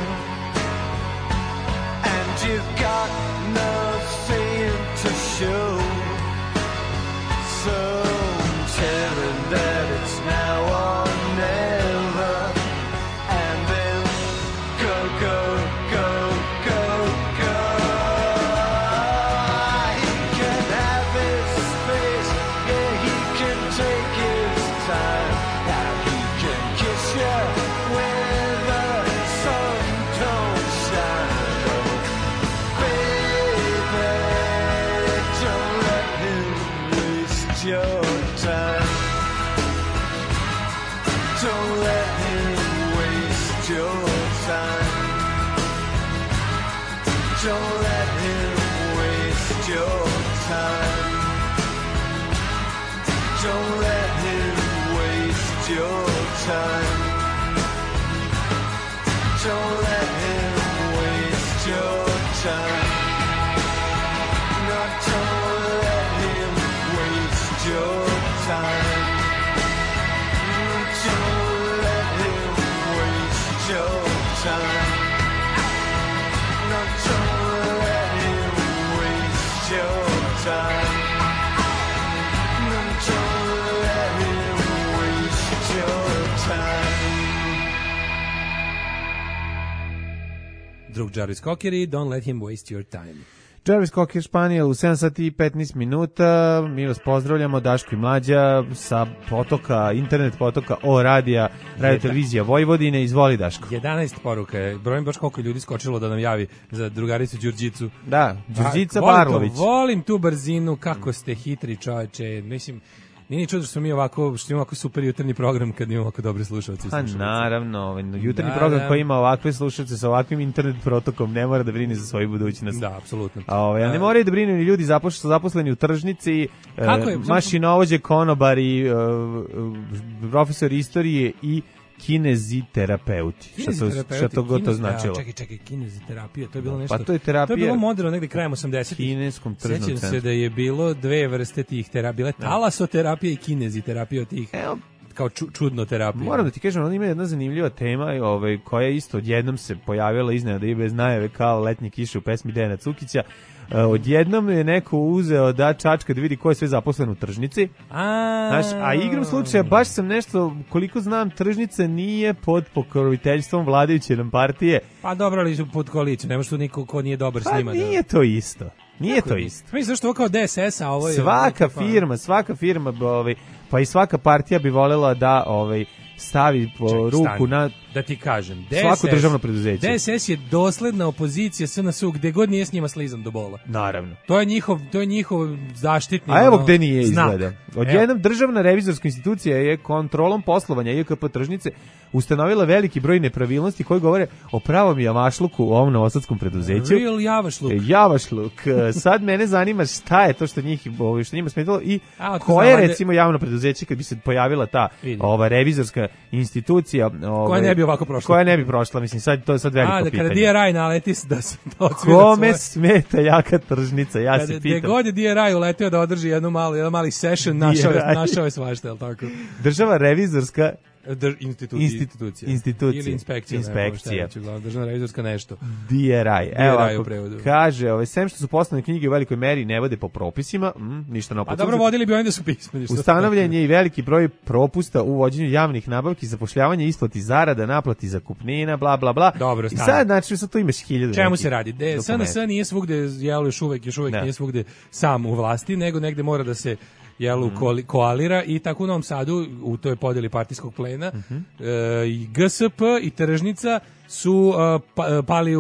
and you've got nothing to show. So tell him that it's now or never, and then go, go, go, go, go. He can have his space, yeah, he can take his time. Now he can kiss you where the sun don't shine. Oh, baby, don't let him waste your time. Don't let him waste your time. Don't let him waste your time. Don't let him waste your time. Don't let him waste your time. No, don't let him waste your time. Don't let him waste your time. No, don't let him waste your time. No, don't let him waste your time. Drug Jarvis Cocker i Don't Let Him Waste Your Time. Jarvis Cocker Španijel u 7 sati i 15 minuta. Mi vas pozdravljamo, Daško i Mlađa sa potoka, internet potoka O radija, radio televizija Vojvodine. Izvoli, Daško. 11 poruka je. Brojim baš koliko ljudi skočilo da nam javi za drugaricu Đurđicu. Da, Đurđica volim Barlović. Volim tu brzinu, kako ste hitri, čoveče. Mislim, nije ni čudo što smo mi ovako, što imamo ovako super jutarnji program kad imamo ovako dobre slušalce i slušalce. Naravno, jutarnji program koji ima ovakve slušalce sa ovakvim internet protokom ne mora da brini za svoju budućnost. Da, apsolutno. A ne moraju da brinu ni ljudi zaposleni u tržnici, mašinovođe, konobari, profesor istorije i kineziterapeuti. Šta to gotovo značilo? Čekaj, kineziterapija, to je bilo nešto. Pa to je terapija. To je bilo moderno negde krajem 80-ih. Kineskom tržnom centru. Sećam se da je bilo dve vrste tih terapija. Bila je talasoterapija i kineziterapija od tih. Kao čudno terapija. Moram da ti kažem, ona ima jedna zanimljiva tema koja je isto odjednom se pojavila iznenada i bez najave kao letnje kiše u pesmi Dejana Cukića. Odjednom je neko uzeo da čačka da vidi ko je sve zaposlen u tržnici. A igrom slučaja baš sam nešto, koliko znam, tržnica nije pod pokroviteljstvom vladajuće nam partije. Pa dobro, ali su pod koalicijom, nema što niko ko nije dobar s njima. Pa nije to isto. Nije to isto. Mislim zašto ovo kao DSS, a ovo je... Svaka firma, pa i svaka partija bi voljela da stavi ruku Stani. na Da ti kažem, svako državno preduzeće. DSS je dosledna opozicija SNS-u gde god nije s njima slizan do bola. Naravno. To je njihov zaštitni. A evo ono, gde nije znak. izgleda. Odjednom državna revizorska institucija je kontrolom poslovanja IKP tržnice ustanovila veliki broj nepravilnosti koji govore o pravom javašluku u ovom novosadskom preduzeću. Real javašluk. Javašluk. Sad mene zanima šta je to što njima smetalo i koje znam, recimo javno preduzeće kad bi se pojavila ta revizorska institucija koja ne bi ovako prošla. Koja ne bi prošla, mislim, sad to je sad veliko pitanje. Kada DRI naleti da se odsvira kome smeta jaka tržnica, ja se pitam. Gde god je DRI uleteo da održi jedan mali session, našao je svašta, je li tako? Država revizorska institucija. Ili inspekcija. Državna revizorska nešto. DRI. Evo, ako kaže, sem što su poslane knjige u velikoj meri ne vode po propisima, ništa ne opotuđe. A dobro, vodili bi oni da su pismeni. Ustanovljen je i veliki broj propusta u vođenju javnih nabavki, zapošljavanje, isplati zarada, naplati zakupnina, bla, bla, bla. Dobro, i sad, znači, sad to imaš 1000. Čemu se radi? SNS nije svugde, još uvek nije svugde sam u vlasti, nego negde mora da se koalira i tako u Novom Sadu u toj podeli partijskog plena i GSP i Tržnica su pali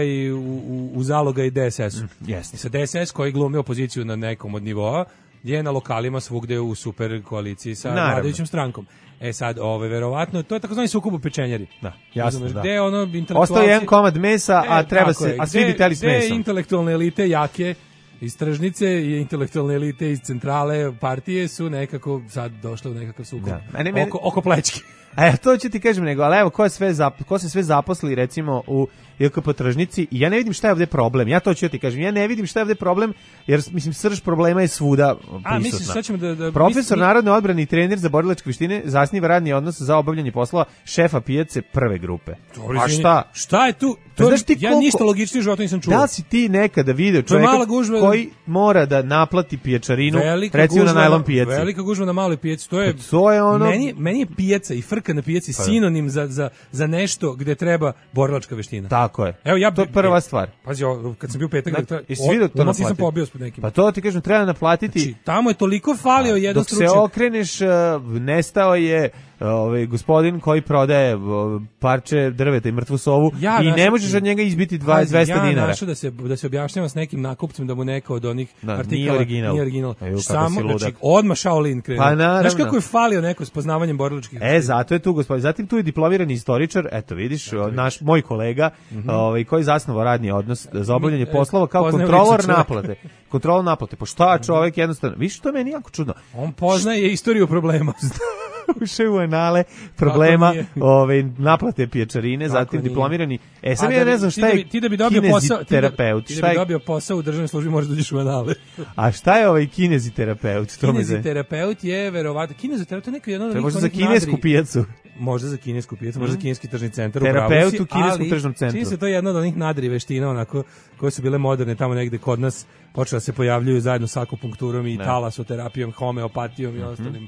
u zaloga i DSS-u. Sa DSS koji glumi opoziciju na nekom od nivoa je na lokalima svugde u super koaliciji sa vladajućom strankom. Sad, verovatno, to je takozvani sukob u pečenjari. Da, jasno, da. Gde ostao je jedan komad mesa, a treba se, a svi bi teli s mesom. Gde intelektualne elite jake iz Tržnice i intelektualne elite iz centrale partije su nekako sad došle u nekakav sukob oko plećki. To ću ti kažem nego, ali evo, ko se sve zaposli recimo u IKP Tržnici i ja ne vidim šta je ovde problem. Ja to ću ti kažem, ja ne vidim šta je ovde problem, jer mislim srž problema je svuda prisutna. Misliš, sad ćemo Profesor narodne odbrane i trener za borilačke veštine zasniva radni odnos za obavljanje poslova šefa pijace prve grupe. A šta? Šta je tu? Ja ništa logičnije u životu nisam čuo. Da li si ti nekada video čovjeka koji mora da naplati pijačarinu, recimo na najlon pijaci? Velika gužva na maloj pijaci, to je ono... Meni je pijaca i frka na pijaci sinonim za nešto gde treba borilačka veština. Tako je. Evo, to je prva stvar. Pazi, kad sam bio petak, nisam pobio spod nekim. Pa to ti kažem, treba naplatiti. Znači, tamo je toliko falio jedan stručnjak. Dok se okreneš, nestao je gospodin koji prodaje parče drveta i mrtvu sovu i ne možeš od njega izbiti 200 dinara. Ja našao da se objašnjava s nekim nakupcem da mu neka od onih artikala nije original. Samo, znači, odmah Shaolin krenuo. Pa naravno. Znaš kako je falio neko s poznavanjem borilačkih? Zato je tu gospodin. Zatim tu je diplomirani istoričar, eto vidiš, moj kolega, koji zasnovao radni odnos za obavljanje poslova kao kontrolor naplate. Kontrolor naplate. Pa šta čovjek jednostavno, viš, to meni jako čudno. On poznaje istoriju problema. Ušao u anale problema naplate pijačarine, zatim diplomirani. Sad ja ne znam šta je kineziterapeut. Ti da bi dobio posao u državnoj službi možeš da uđeš u anale. A šta je kineziterapeut? Kineziterapeut je verovatno. Kineziterapeut je neko jedan od možda za kinesku pijacu. Možda za kinesku pijacu, možda za kineski tržni centar. Terapeut u kineskom tržnom centru. Čini se to je jedna od onih nadri veština, onako, koje su bile moderne tamo negde kod nas, počela se pojavljuju zajedno sa akupunkturom i talasoterapijom, homeopatijom i ostalim.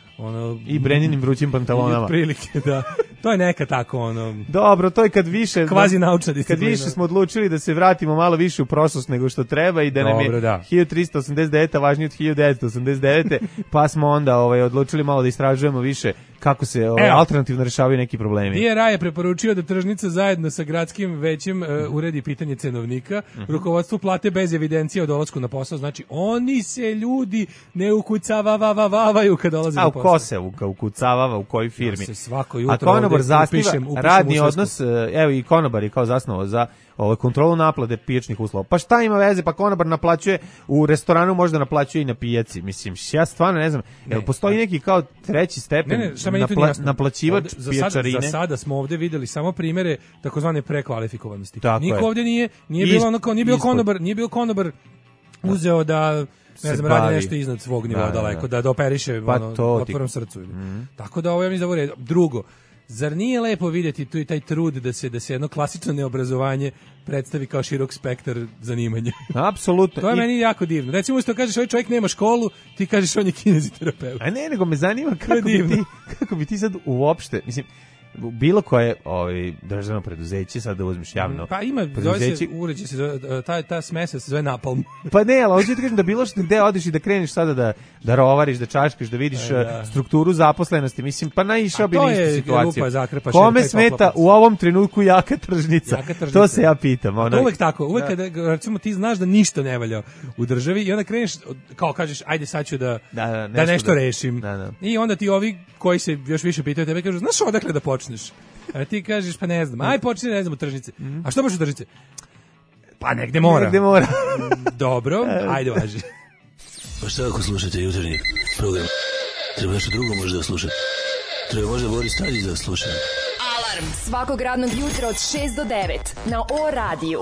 I Breninim vrućim pantalonama. Prilike, da. To je neka tako Dobro, to je kad više kvazi naučna disciplina. Kad više smo odlučili da se vratimo malo više u prošlost nego što treba i da nam je 1389 važnije od 1989, pa smo onda odlučili malo da istražujemo više kako se alternativno rešavaju neki problemi. DRI je preporučio da Tržnica zajedno sa gradskim većem uredi pitanje cenovnika, rukovodstvu plate bez evidencije o dolasku na posao, znači oni se ljudi ne ukucavavavavaju kad dolaze na posao. Ko se ukucavava u kojoj firmi? Ja se svako jutro a konobar zasniva radni odnos, evo i konobar je kao zasnovao za kontrolu naplate pijačnih uslova. Pa šta ima veze, pa konobar naplaćuje u restoranu, možda naplaćuje i na pijaci. Mislim, ja stvarno ne znam, postoji neki kao treći stepen naplaćivač pijačarine. Za sada smo ovde videli samo primere takozvane prekvalifikovanosti. Niko ovde nije bio konobar uzeo da ne znam, radi nešto iznad svog nivoa daleko, da operiše otvorom srcu. Tako da ovo ja mi zavore. Drugo, zar nije lepo vidjeti tu i taj trud da se jedno klasično neobrazovanje predstavi kao širok spektar zanimanja? Apsolutno. To je meni jako divno. Recimo što kažeš ovaj čovjek nema školu, ti kažeš on je kineziterapeut. A ne, nego me zanima kako bi ti sad uopšte, mislim, bilo koje državno preduzeće, sad da uzmeš javno Pa ima, zove se, uređe se, ta smesa se zove napalm. Pa ne, ali hoću ti kažem da bilo što gde odeš i da kreneš sada da rovariš, da čačkaš, da vidiš strukturu zaposlenosti, mislim, pa naišao bi na istu situaciju. Kome smeta u ovom trenutku jaka tržnica? To se ja pitam. To uvek tako, uvek kada, recimo, ti znaš da ništa ne valja u državi i onda kreneš, kao kažeš, ajde sad ću da nešto rešim. I onda ti ovi koji se još više pitaju tebe kažu, znaš odakle da počneš? A ti kažeš, pa ne znam, aj počni, ne znam, u tržnice. A što baš u tržnice? Pa negde mora. Dobro, ajde važi. Pa šta ako slušate jutarnji program? Treba nešto drugo možda da slušate. Treba možda Boris Tadić da sluša. Alarm svakog radnog jutra od 6 do 9 na O radiju.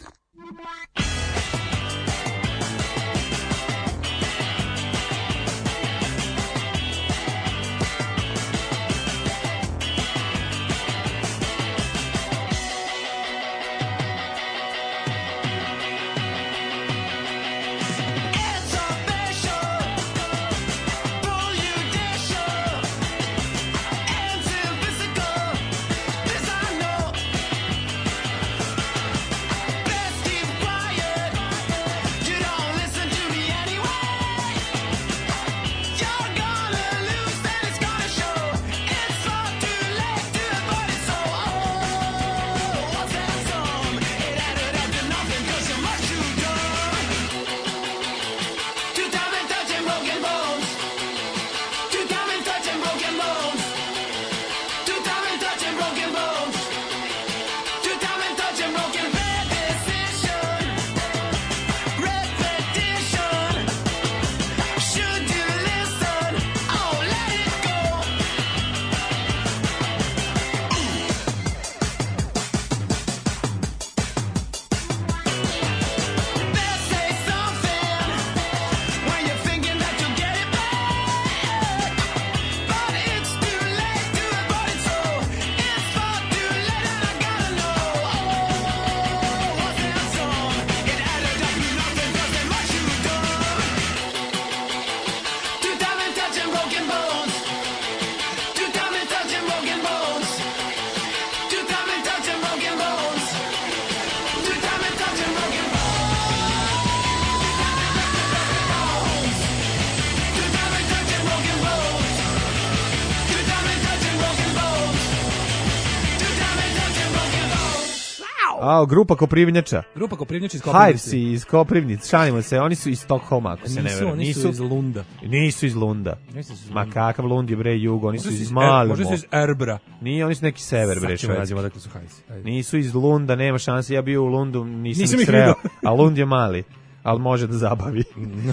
Grupa Koprivnjača. Grupa Koprivnjača iz Koprivnice. Hivesi iz Koprivnice, šalimo se, oni su iz Stokholma, ako se ne verujem. Nisu iz Lunda. Nisu iz Lunda. Ma kakav Lund je bre jug, oni su iz Malmo. Možda su iz Erbra. Nije, oni su neki sever bre švedski. Odakle su Hivesi. Nisu iz Lunda, nema šanse, ja bio u Lundu, nisam ih sreo, a Lund je mali. Ali može da zabavi.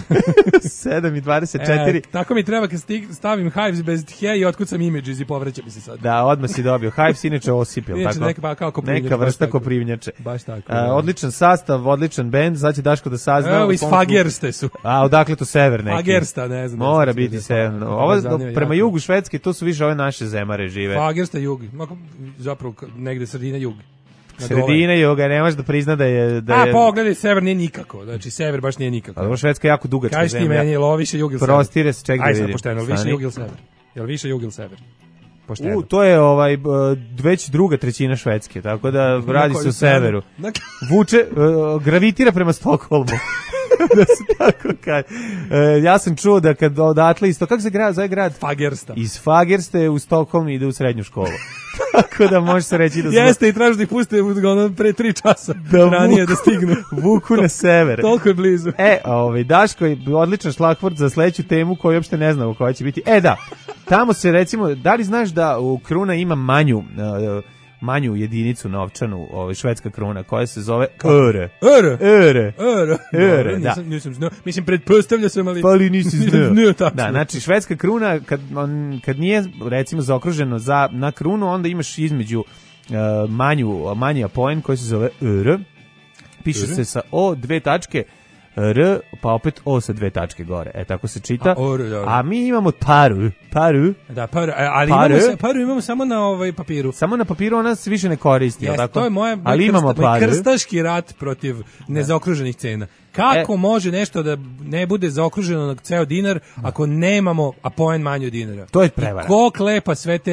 7:24. Tako mi treba kad stavim Hives bez tje i otkucam images i povraća mi se sad. Da, odmah si dobio. Hives inače osipil. Neka vrsta koprivnjače. Baš tako. Odličan sastav, odličan bend, sad će Daško da sazna. Evo, iz Fagerste su. Odakle to sever neki? Fagersta, ne znam. Mora biti severno. Ovo prema jugu Švedske, to su više ove naše zemare žive. Fagersta jug. Zapravo negde sredina jug. Sredina juga, nemaš da prizna da je... pogledaj, sever nije nikako. Znači, sever baš nije nikako. Ali Švedska je jako dugačka zemlja. Kaži ti meni, je li ovo više jug ili sever? Prostire se, ček da vidim. Ajde, pošteno, više jug ili sever? Je li više jug ili sever? Pošteno. To je već druga trećina Švedske, tako da radi se u severu. Vuče, gravitira prema Stokholmu. Da se tako kaže. Ja sam čuo da kad odatle isto, kako se zove grad? Fagersta. Iz Fagerste u Stokholm ide u srednju školu. Tako da može se reći da jeste i traži da ih puste pre 3 časa ranije da stignu. Vuku na sever. Toliko je blizu. Daško je odličan šlagvort za sledeću temu koju uopšte ne znamo koja će biti. Da, tamo se recimo, da li znaš da u Kruna ima manju jedinicu novčanu, švedska kruna, koja se zove öre. Da. Mislim, pretpostavlja sam, ali nisi znao. Da, znači, švedska kruna, kad nije, recimo, zaokruženo na krunu, onda imaš između manji apoen koji se zove öre, piše se sa o, 2 tačke, R, pa opet O sa 2 tačke gore. Tako se čita. A mi imamo paru. Da, ali paru imamo samo na papiru. Samo na papiru, ona se više ne koristi. Tako? To je moj krstaški rat protiv nezaokruženih cena. Kako može nešto da ne bude zaokruženo na ceo dinar ako nemamo apoen manju dinara? To je prevara. Ko klepa sve te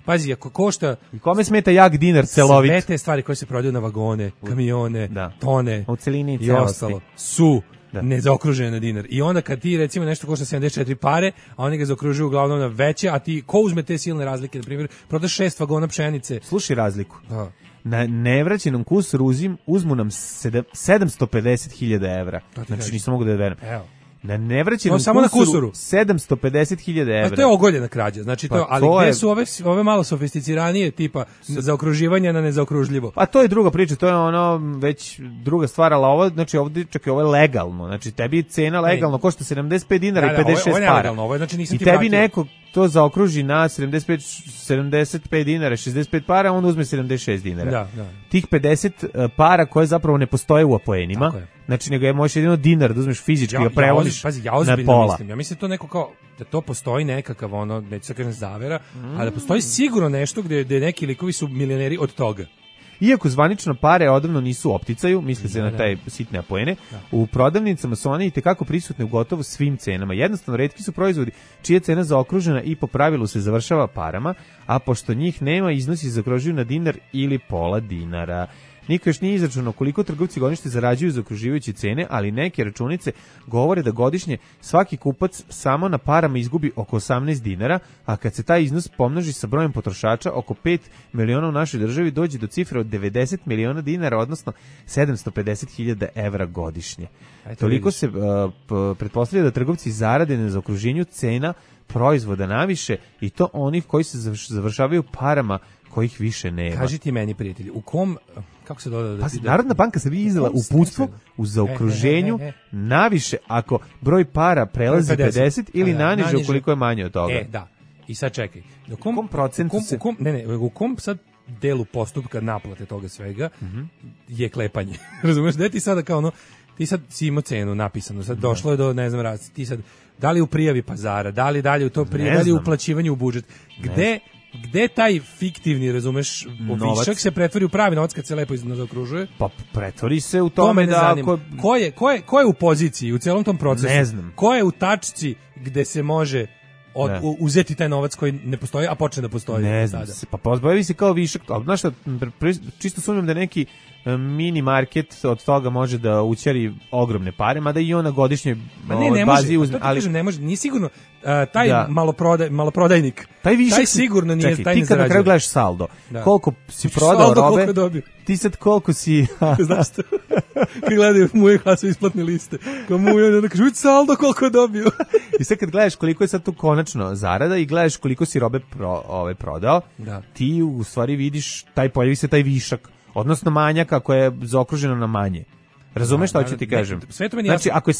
pazi, ako košta... I kome smeta jak dinar celovit? Sve te stvari koje se prodaju na vagone, kamione, tone u celini i celosti. ostalo su nezaokružene na dinar. I onda kad ti recimo nešto košta 74 pare, a oni ga zaokružuju uglavnom na veće, a ti ko uzme te silne razlike, na primjer, prodaš 6 vagona pšenice. Slušaj razliku. Na nevraćenom kursuru uzmu nam 750.000 evra. Znači nisam mogu da verujem. Evo. Na nevraćenom samo na kursuru 750.000 evra. A to je ogoljena krađa. Znači to, ali gde su ove malo sofisticiranije tipa zaokruživanje na nezaokružljivo? Pa to je druga priča, to je ono već druga stvar, ali ovo, znači ovdje čekaj, ovo je legalno. Znači tebi cena legalno košta 75 dinara i 56 ovo je para. Legalno, ovo je, znači nisam i ti tebi vratio. neko to zaokruži na 75 dinara, 65 para, onda uzme 76 dinara. Da. Tih 50 para koje zapravo ne postoje u apoenima, znači nego je možeš jedino dinar da uzmeš fizički ga prelomiš na pola. Mislim, ja mislim to neko kao da to postoji nekakav ono, neću sad kažem zavera, ali da postoji sigurno nešto gde neki likovi su milioneri od toga. Iako zvanično pare odavno nisu u opticaju, misli se na taj sitne apoene, u prodavnicama su one itekako prisutne u gotovo svim cenama. Jednostavno, retki su proizvodi čija cena zaokružena i po pravilu se završava parama, a pošto njih nema, iznosi se zaokružuju na dinar ili pola dinara. Niko još nije izračunao koliko trgovci godišnje zarađuju zaokruživajući cene, ali neke računice govore da godišnje svaki kupac samo na parama izgubi oko 18 dinara, a kad se taj iznos pomnoži sa brojem potrošača, oko 5 miliona u našoj državi, dođe do cifre od 90 miliona dinara, odnosno 750.000 evra godišnje. Toliko se pretpostavlja da trgovci zarade na zaokruženju cena proizvoda naviše, i to onih koji se završavaju parama kojih više nema. Kaži ti meni, prijatelji, u kom, kako se doda? Pa Narodna banka se izdala uputstvo u zaokruženju naviše ako broj para prelazi 50 ili naniže ukoliko je manje od toga. Da. I sad čekaj. U kom procentu se... U kom sad delu postupka naplate toga svega je klepanje? Razumeš? Da ti sada kao ono, ti sad si imao cenu napisanu, sad došlo je do, ne znam, ti sad, da li u prijavi pazara, da li dalje u to prijavi, da li u uplaćivanju u budžet, gde taj fiktivni, razumeš, višak se pretvori u pravi novac kad se lepo zaokružuje? Pa pretvori se u tome da... Ko je u poziciji u celom tom procesu? Ne znam. Ko je u tačci gde se može uzeti taj novac koji ne postoji, a počne da postoji? Ne znam, pa pozbavi se kao višak, ali znaš šta, čisto sumnjam da neki mini market od toga može da ućari ogromne pare, mada i ona godišnje bazi uzme. Ali ne može, nije sigurno taj maloprodajnik. Taj višak taj sigurno nije, čekaj, taj ti ne kad na kraju gledaš saldo, koliko si prodao robe, ti sad koliko si... Znaš što? Kad gledaju muje glasovi isplatne liste, kao muje, onda kažu, vidite saldo koliko je dobio. I sad kad gledaš koliko je sad tu konačno zarada i gledaš koliko si robe prodao, ti u stvari vidiš, pojavi se taj višak, odnosno manjak ako je zaokruženo na manje. Razumeš šta ću ti kažem? Znači, ako je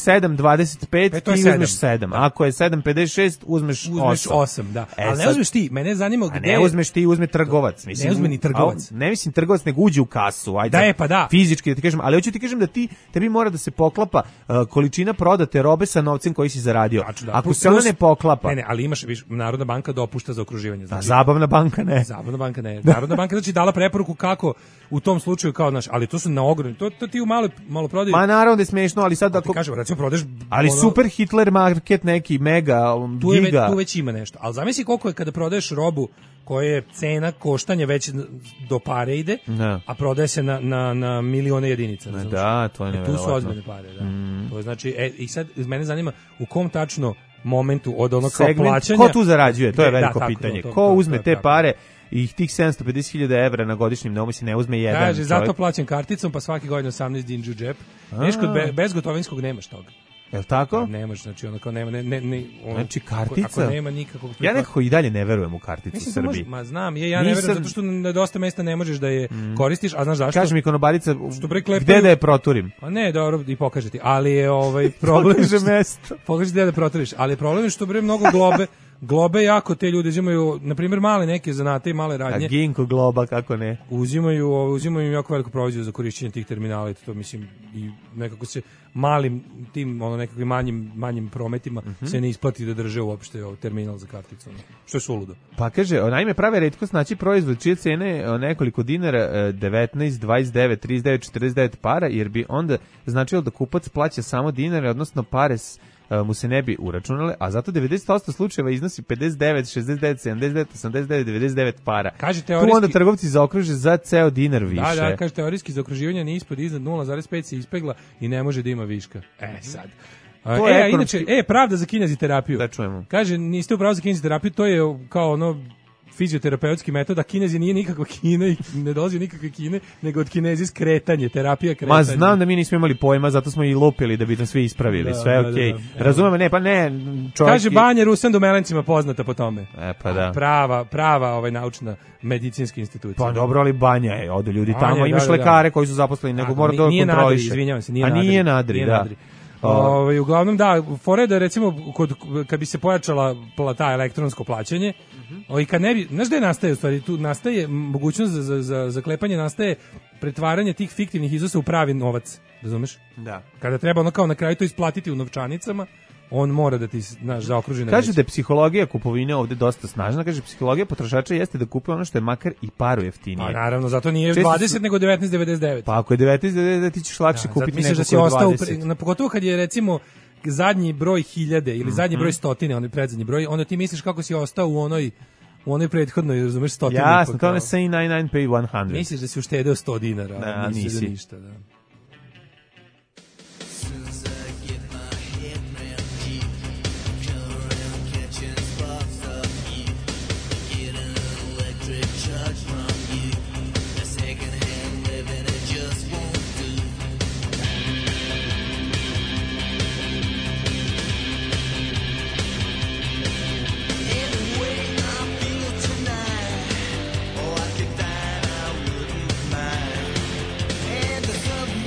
7,25, ti uzmeš 7. Ako je 7,56, uzmeš 8. Da. Ali ne uzmeš ti, mene zanima gde... A ne uzmeš ti, uzme trgovac. Ne uzme ni trgovac. Ne mislim trgovac, nego uđe u kasu. Ajde, fizički da ti kažem. Ali hoću ti kažem da tebi mora da se poklapa količina prodate robe sa novcem koji si zaradio. Ako se ona ne poklapa... Ne, ali imaš, Narodna banka dopušta za okruživanje. Zabavna banka ne. Narodna banka znači dala preporuku kako u tom slučaju kao naš, ali to su na ogromni. To ti u malo prodaji. Ma naravno da je smešno, ali sad ako kažemo, recimo prodaš, ali super Hitler market neki mega giga. Tu već ima nešto. Al zamisli koliko je kada prodaješ robu koja je cena koštanja već do pare ide, a prodaje se na milione jedinica. Da, to je neverovatno. Tu su ozbiljne pare, da. To je znači i sad mene zanima u kom tačno momentu od onog kao plaćanja. Ko tu zarađuje? To je veliko pitanje. Ko uzme te pare i tih 750.000 evra na godišnjem domu si ne uzme jedan. Kaže, zato plaćam karticom, pa svaki godin 18 dinđu u džep. Viš, kod bezgotovinskog nemaš toga. Jel tako? Nemaš, znači ono kao nema, znači kartica? Ako nema nikakvog... Ja nekako i dalje ne verujem u karticu u Srbiji. Znam, ja ne verujem zato što na dosta mesta ne možeš da je koristiš, a znaš zašto? Kaži mi konobarica, gde da je proturim? Pa ne, dobro, i pokaže ti, ali je problem... Pokaže mesto. Pokaže gde da proturiš, ali problem je što mnogo globe jako te ljudi uzimaju, na primjer male neke zanate i male radnje. A Ginko globa, kako ne? Uzimaju jako veliku proviziju za korišćenje tih terminala i to mislim i nekako se malim tim nekakvim manjim prometima se ne isplati da drže uopšte terminal za karticu. Što je suludo. Pa kaže, naime prave retkost naći proizvod čije cene nekoliko dinara 19, 29, 39, 49 para, jer bi onda značilo da kupac plaća samo dinare, odnosno pare mu se ne bi uračunale, a zato 90% slučajeva iznosi 59, 69, 79, 89, 99 para. Kaže Tu teorijski... onda trgovci zaokruže za ceo dinar više. Da, kaže teorijski zaokruživanje ni ispod iznad 0,5 se ispegla i ne može da ima viška. Sad. To je ekonomski- Inače, pravda za kineziterapiju. Da čujemo. Kaže, niste upravo za kineziterapiju, to je kao ono fizioterapeutski metod, a Kinezi nije nikakva Kina i ne dolazi od nikakve Kine, nego od Kinezi skretanje, terapija kretanja. Ma znam da mi nismo imali pojma, zato smo i lupili da bi nam svi ispravili, sve je okej. Razumemo, ne, pa ne, čovjek... Kaže Banja Rusan do Melencima poznata po tome. Pa da. Prava naučna medicinska institucija. Pa dobro, ali Banja je, odu ljudi Banja, tamo, imaš da. lekare koji su zaposleni, nego mora da Nije Nadri, kontroliše. izvinjavam se, A nije Nadri, da. Uglavnom da, fore da recimo kad bi se pojačala ta elektronsko plaćanje, i kad ne bi, znaš gde nastaje u stvari, tu nastaje mogućnost za zaklepanje, nastaje pretvaranje tih fiktivnih iznosa u pravi novac, razumeš? Da. Kada treba ono kao na kraju to isplatiti u novčanicama, on mora da ti, znaš, zaokruži na Kaže veće. da je psihologija kupovine ovde dosta snažna, kaže psihologija potrošača jeste da kupuje ono što je makar i paru jeftinije. Pa naravno, zato nije Često 20 nego 19,99. Pa ako je 19,99 ti ćeš lakše kupiti Misliš nego da si koji je ostao 20. pogotovo kad je recimo zadnji broj 1000 ili zadnji broj stotine, onaj predzadnji broj, onda ti misliš kako si ostao u onoj prethodnoj, razumeš, stotini. Jasno, to ne say 99 pay 100. Misliš da si uštedeo 100 dinara, Da, a misliš nisi. da ništa, da. Oh, I could die, I wouldn't mind. And there's something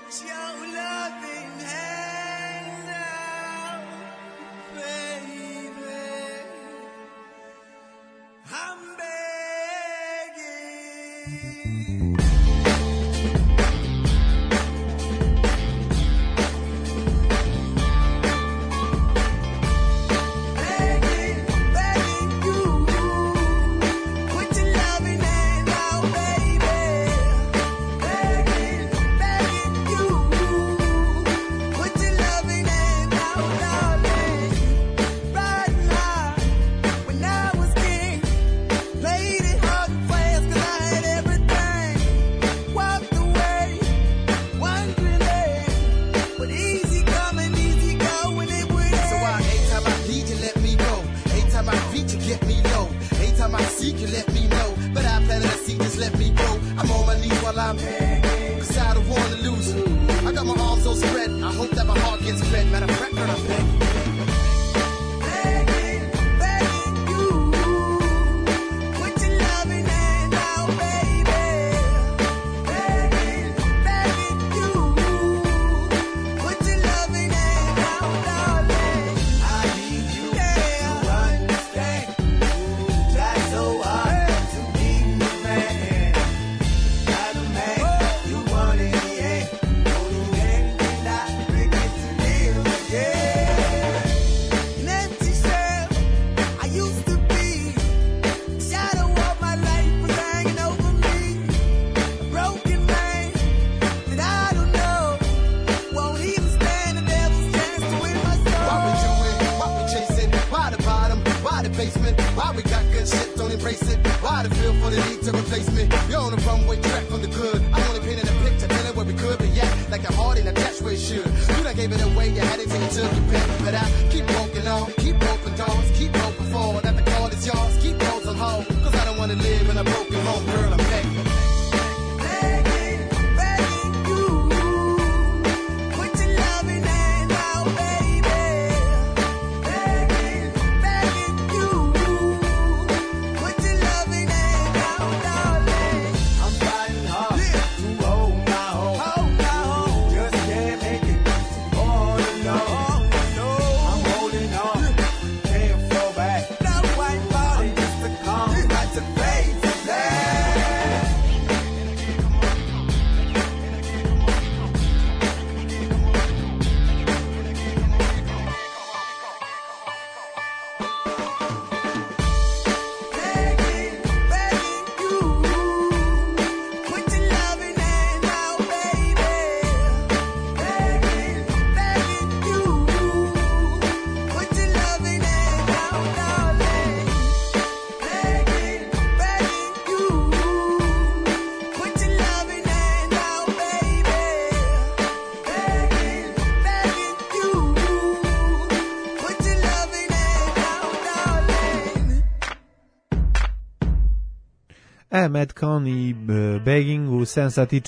Madcon i Begging u 7 sati i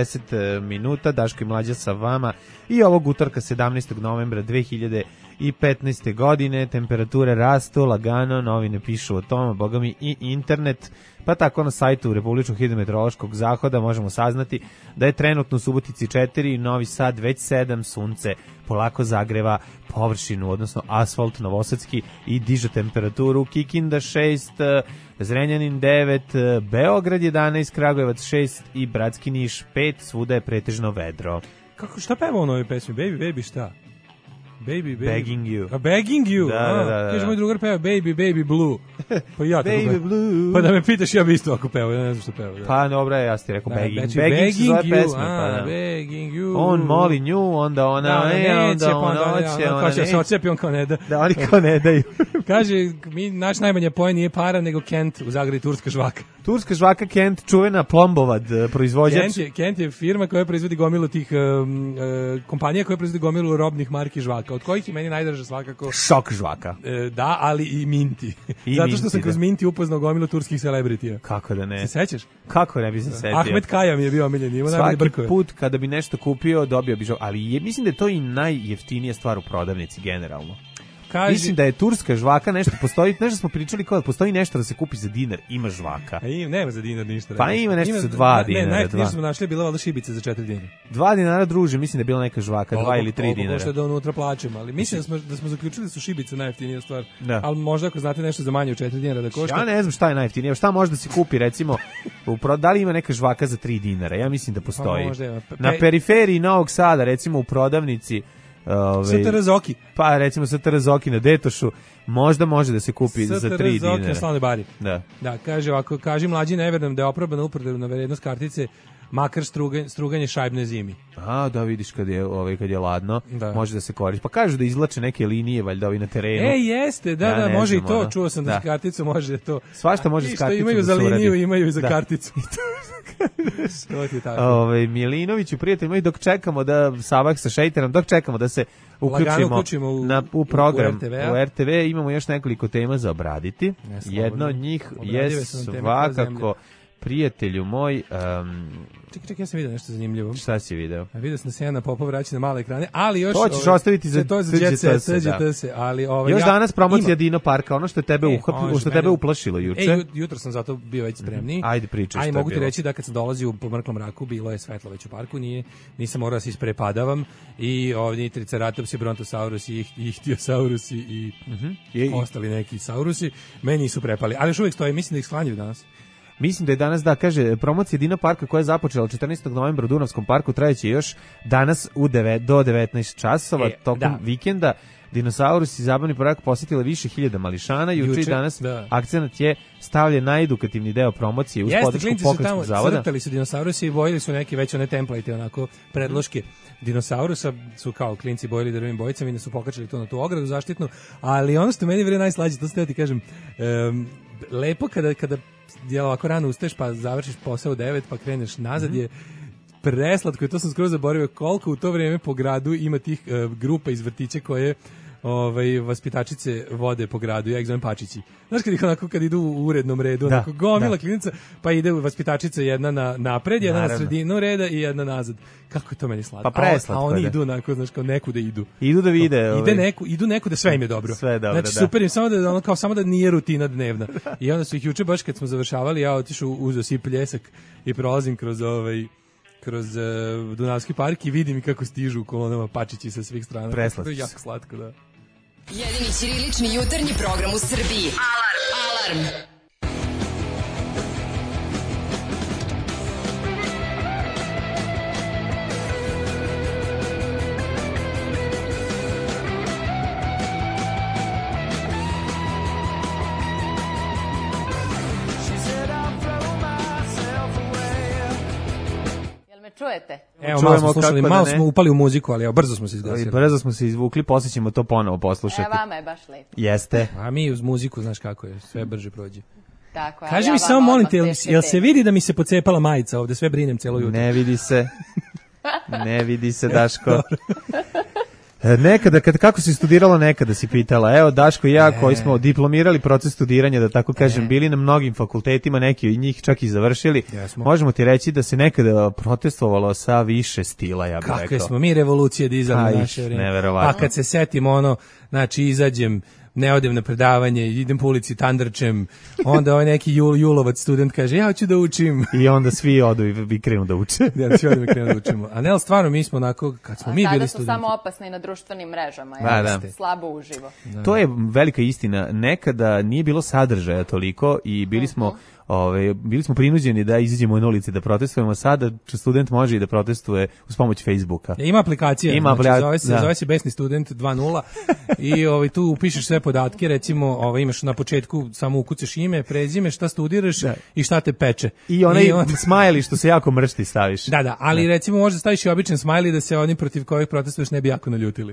40 minuta, Daško i Mlađa sa vama i ovog utorka 17. novembra 2015. godine, temperature rastu lagano, novine pišu o tome, boga mi i internet, pa tako na sajtu Republičkog hidrometeorološkog zahoda možemo saznati da je trenutno u Subotici 4, Novi Sad već 7, sunce polako zagreva površinu, odnosno asfalt novosadski i diže temperaturu, Kikinda 6, Zrenjanin 9, Beograd 11, Kragujevac 6 i Bratski Niš 5, svuda je pretežno vedro. Kako, šta peva u novoj pesmi? Baby, baby, šta? Baby, baby. Begging you. A Begging you? Da. Kaže, moj drugar peva Baby, baby, blue. Pa ja tako Baby blue. Pa da me pitaš, ja bi isto ako peva, ja ne znam što peva. Da. Pa dobra, ja ti rekao begging. Znači, begging su zove you, pesme. Pa da. Begging you. On moli nju, onda ona, onda ona hoće, ona neće. Se ocepi, on kao ne da. Da, oni kao ne daju. Kaže, naš najmanje poen nije para, nego Kent u Zagrebi, turska žvaka. Turska žvaka Kent, čuvena Plombovad proizvođač. Kent je firma koja proizvodi gomilu tih kompanija koja proizvodi gomilu robnih marki žvaka, od kojih je meni najdraža svakako Šok žvaka. Da, ali i Minti. Zato što sam kroz Minti upoznao gomilu turskih celebritija. Kako da ne? Se sećaš? Kako ne bi se setio? Ahmed Kaya mi je bio omiljen, ima najbolje brkove. Svaki put kada bi nešto kupio, dobio bi žvak, ali mislim da je to i najjeftinija stvar u prodavnici generalno. Kaže- Mislim da je turska žvaka nešto postoji, nešto smo pričali kao da postoji nešto da se kupi za dinar, ima žvaka. A nema za dinar ništa. Pa ima nešto za 2 dinara, Ne, najeftinije dva. smo našli, bila valjda šibice za 4 dinara. 2 dinara druže, mislim da je bila neka žvaka, 2 ili 3 dinara. Pošto da unutra plaćamo, ali mislim da smo zaključili da su šibice najjeftinija stvar. Da. Ali možda ako znate nešto za manje od 4 dinara da košta. Ja ne znam šta je najjeftinije, šta može da se kupi recimo, da li ima neka žvaka za 3 dinara, ja mislim da postoji. Pa možda ima. Na periferiji Novog Sada, recimo u prodavnici, STR Zoki. pa recimo STR Zoki na Detošu, možda može da se kupi za 3 STR Zoki na dinara. Slavnoj bari. Da. Da, kaže ovako, kaži mlađi ne verujem da je oprobana upotrebna vrednost kartice makar struganje šajbne zimi. A, da vidiš kad je ladno, Da. može da se koristi. Pa kažu da izvlače neke linije, valjda ovi na terenu. Jeste, da, Ja da, ne može znam, i to, ono. čuo sam da Da. s karticom može to. Svašta može A s ti što karticom imaju da za se uradi. liniju, imaju i za Da. karticu. To ti je tako. Milinoviću, prijatelj moj, dok čekamo da Savak sa Šejterom, dok čekamo da se Lagano uključimo uključimo u program u u RTV, imamo još nekoliko tema za obraditi. Jedna od njih je Obradive su nam teme kao zemlja. svakako, prijatelju moj, Čekaj, ja sam vidio nešto zanimljivo. šta si video? A vidio sam da se Jana Popov vraća na male ekrane, ali još... To ćeš ostaviti za to je tuđe Jet Set, tse, da. tuđe tse, ali... Još danas promocija ima. Dino Parka, ono što je tebe, može, što tebe mene- uplašilo juče. Jutro sam zato bio već spremniji. Ajde, pričaj A i šta je mogu ti bilo. reći da kad sam dolazio po mrklom mraku, bilo je svetlo već u parku, nisam morao da se isprepadavam i ovdje i Triceratops i Brontosaurus i Ichthyosaurus i ostali neki saurusi, meni nisu prepali, ali još uvijek stoji, mislim da ih sklanjaju danas. Mislim da je danas, da, kaže, promocija Dino Parka koja je započela 14. novembra u Dunavskom parku trajeće još danas do 19 časova tokom da. vikenda. Dinosaurus i zabavni park posjetila više hiljada mališana. Juče i danas da. akcenat je stavljen na edukativni deo promocije uz podršku klinci su tamo pokretskog zavoda. crtali su dinosaurusi i bojili su neki već one template, onako predloške dinosaurusa, su kao klinci bojili drvenim bojicama i da su pokačili to na tu ogradu zaštitnu, ali ono što meni vre najslađe, to ste ti kažem, lepo kada je ovako rano ustaješ pa završiš posao u 9 pa kreneš nazad je preslatko i to sam skoro zaboravio koliko u to vrijeme po gradu ima tih grupa iz vrtića koje vaspitačice vode po gradu, ja ih zovem pačići. Znaš kad idu u urednom redu, onako gomila klinica, pa ide vaspitačica jedna na napred, jedna na sredinu reda i jedna nazad. Kako je to meni slatko. Pa preslatko. A oni idu onako, znaš, kao nekuda idu. Idu da vide. Idu neku da sve im je dobro. Sve je dobro, znači, da. super im, samo da nije rutina dnevna. I onda su ih juče baš kad smo završavali, ja otišao, uzeo si pljesak i prolazim kroz Dunavski park i vidim kako stižu u kolonama pačići sa svih strana. Preslatko. To je jako slatko, da. Jedini ćirilični jutarnji program u Srbiji. Alarm! Jel me čujete? Evo, Čujemo malo smo slušali, kako da malo ne. smo upali u muziku, ali evo, brzo smo se izgasili. Brzo smo se izvukli, poslije ćemo to ponovo poslušati. Vama je baš lepo. Jeste. A mi uz muziku, znaš kako je, sve brže prođe. Tako je. Kaži ja mi vama samo, molim odmah te, teške jel se teme. vidi da mi se pocepala majica ovde, sve brinem celo jutro. Ne vidi se. Ne vidi se, Daško. Nekada, kako si studirala nekada, si pitala. Evo, Daško i ja koji smo diplomirali proces studiranja, da tako kažem, bili na mnogim fakultetima, neki od njih čak i završili. Jesmo. Možemo ti reći da se nekada protestovalo sa više stila, ja bih rekao. Kakve smo mi revolucije dizali Aj, u naše vrijeme. neverovatno. Pa kad se setim znači izađem, ne odem na predavanje, idem po ulici tandrčem, onda ovaj neki julovac student kaže, ja hoću da učim. I onda svi odu i krenu da uče. Ja, svi odem i krenu da učimo. A ne, ali stvarno mi smo onako, kad smo mi bili Sada su studenti. samo opasni na društvenim mrežama. Da. Slabo uživo. To je velika istina. Nekada nije bilo sadržaja toliko i bili smo prinuđeni da izađemo na ulici da protestujemo. Sada student može i da protestuje uz pomoć Facebooka. Ima aplikacija, zove se Besni student 2.0 i tu upišeš sve podatke, recimo imaš na početku samo ukucaš ime, prezime, šta studiraš i šta te peče. I onaj smajli što se jako mršti staviš. Da, ali recimo možda staviš i običan smajli da se oni protiv kojih protestuješ ne bi jako naljutili.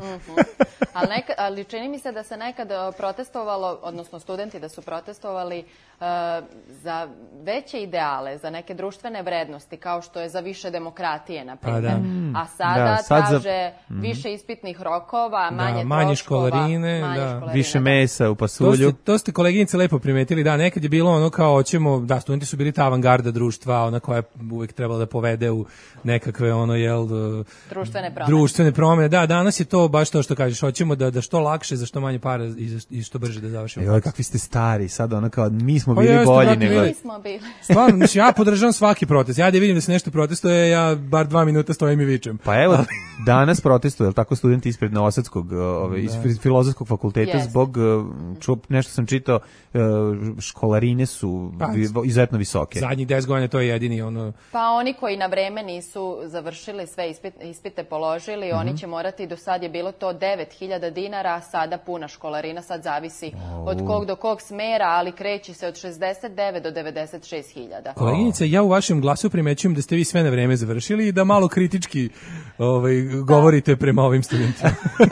Ali čini mi se da se nekad protestovalo, odnosno studenti da su protestovali za veće ideale, za neke društvene vrednosti, kao što je za više demokratije, na primjer. A sada traže više ispitnih rokova, manje troškova, školarine, više mesa u pasulju. To ste koleginice lepo primetili, da, nekad je bilo kao hoćemo, studenti su bili ta avangarda društva, ona koja je uvek trebala da povede u nekakve društvene promene. Da, danas je to baš to što kažeš, hoćemo da što lakše, za što manje para i što brže da završimo. Joj, kakvi ste stari, sad ono kao, mi smo Pa bili jeste, bolji brate, nego... Mi smo bili. Stvarno, mislim, ja podržavam svaki protest. Ja da vidim da se nešto protestuje, ja bar 2 minuta stojim i vičem. Pa evo, danas protestuju, jel tako, studenti ispred Novosadskog, iz Filozofskog fakulteta, Jeste. zbog, nešto sam čitao, školarine su izuzetno visoke. Zadnjih 10 godina to je jedini ono... Pa oni koji na vreme nisu završili sve ispite položili, oni će morati, do sad je bilo to 9.000 dinara, a sada puna školarina, sad zavisi od kog do kog smera, ali kreće se od 69 do 96.000. Koleginice, ja u vašem glasu primećujem da ste vi sve na vreme završili i da malo kritički govorite prema ovim studentima.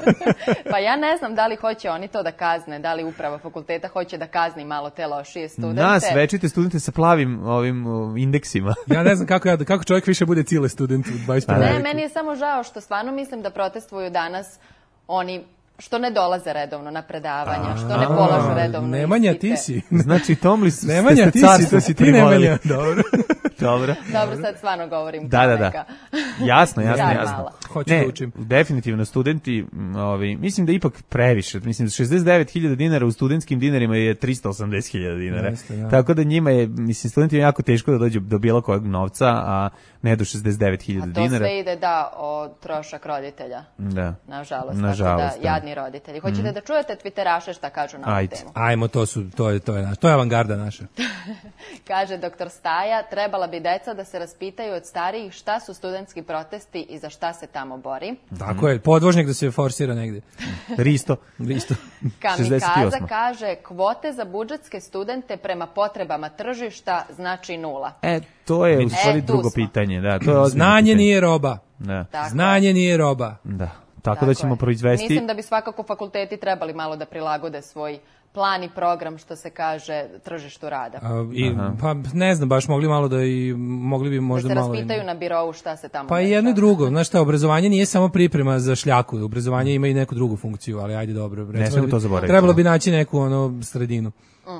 Pa ja ne znam da li hoće oni to da kazne, da li uprava fakulteta hoće da kazni malo te lošije studente. Nas, večite studente sa plavim ovim indeksima. Ja ne znam kako čovjek više bude cijele student u 21. Ne, veku. meni je samo žao što stvarno mislim da protestuju danas oni što ne dolaze redovno na predavanja, što ne polažu redovno Nemanja, ispite. ti si. Znači, Tomli ste Nemanja, ti si, carstvo to si ti primolili. Nemanja. Dobro. Dobro. Dobro, sad stvarno govorim. Da. Jasno. Malo. Hoću Ne, da učim. definitivno studenti, mislim da ipak previše. Mislim da 69.000 dinara u studentskim dinarima je 380.000 dinara. Jeste, da. Tako da njima je, mislim, studentima je jako teško da dođu do bilo kojeg novca, a ne do 69.000 A to dinara. sve ide, o trošak roditelja. Da. Nažalost. Nažalost, Tako da, jadni roditelji. Hoćete da čujete Twitteraše šta kažu na ovu Ajde. temu? Ajmo, to je avangarda naša. Kaže doktor Staja, trebala bi deca da se raspitaju od starijih šta su studentski protesti i za šta se tamo bori. Tako je, podvožnjak da se forsira negde. Risto. Kamikaza 68. kaže, kvote za budžetske studente prema potrebama tržišta znači 0. To je u stvari tu drugo smo. pitanje. Da, to je ozbiljno Znanje pitanje. nije roba. Da. Tako je. Znanje nije roba. Da. Tako da ćemo je. proizvesti... Mislim da bi svakako fakulteti trebali malo da prilagode svoj plan i program, što se kaže, tržištu rada. Pa ne znam, baš mogli bi možda Da se malo... raspitaju na birovu šta se tamo... Pa i jedno i drugo. Znaš šta, obrazovanje nije samo priprema za šljaku. Obrazovanje ima i neku drugu funkciju, ali ajde dobro. Ne smemo to zaboraviti. Trebalo bi naći neku sredinu.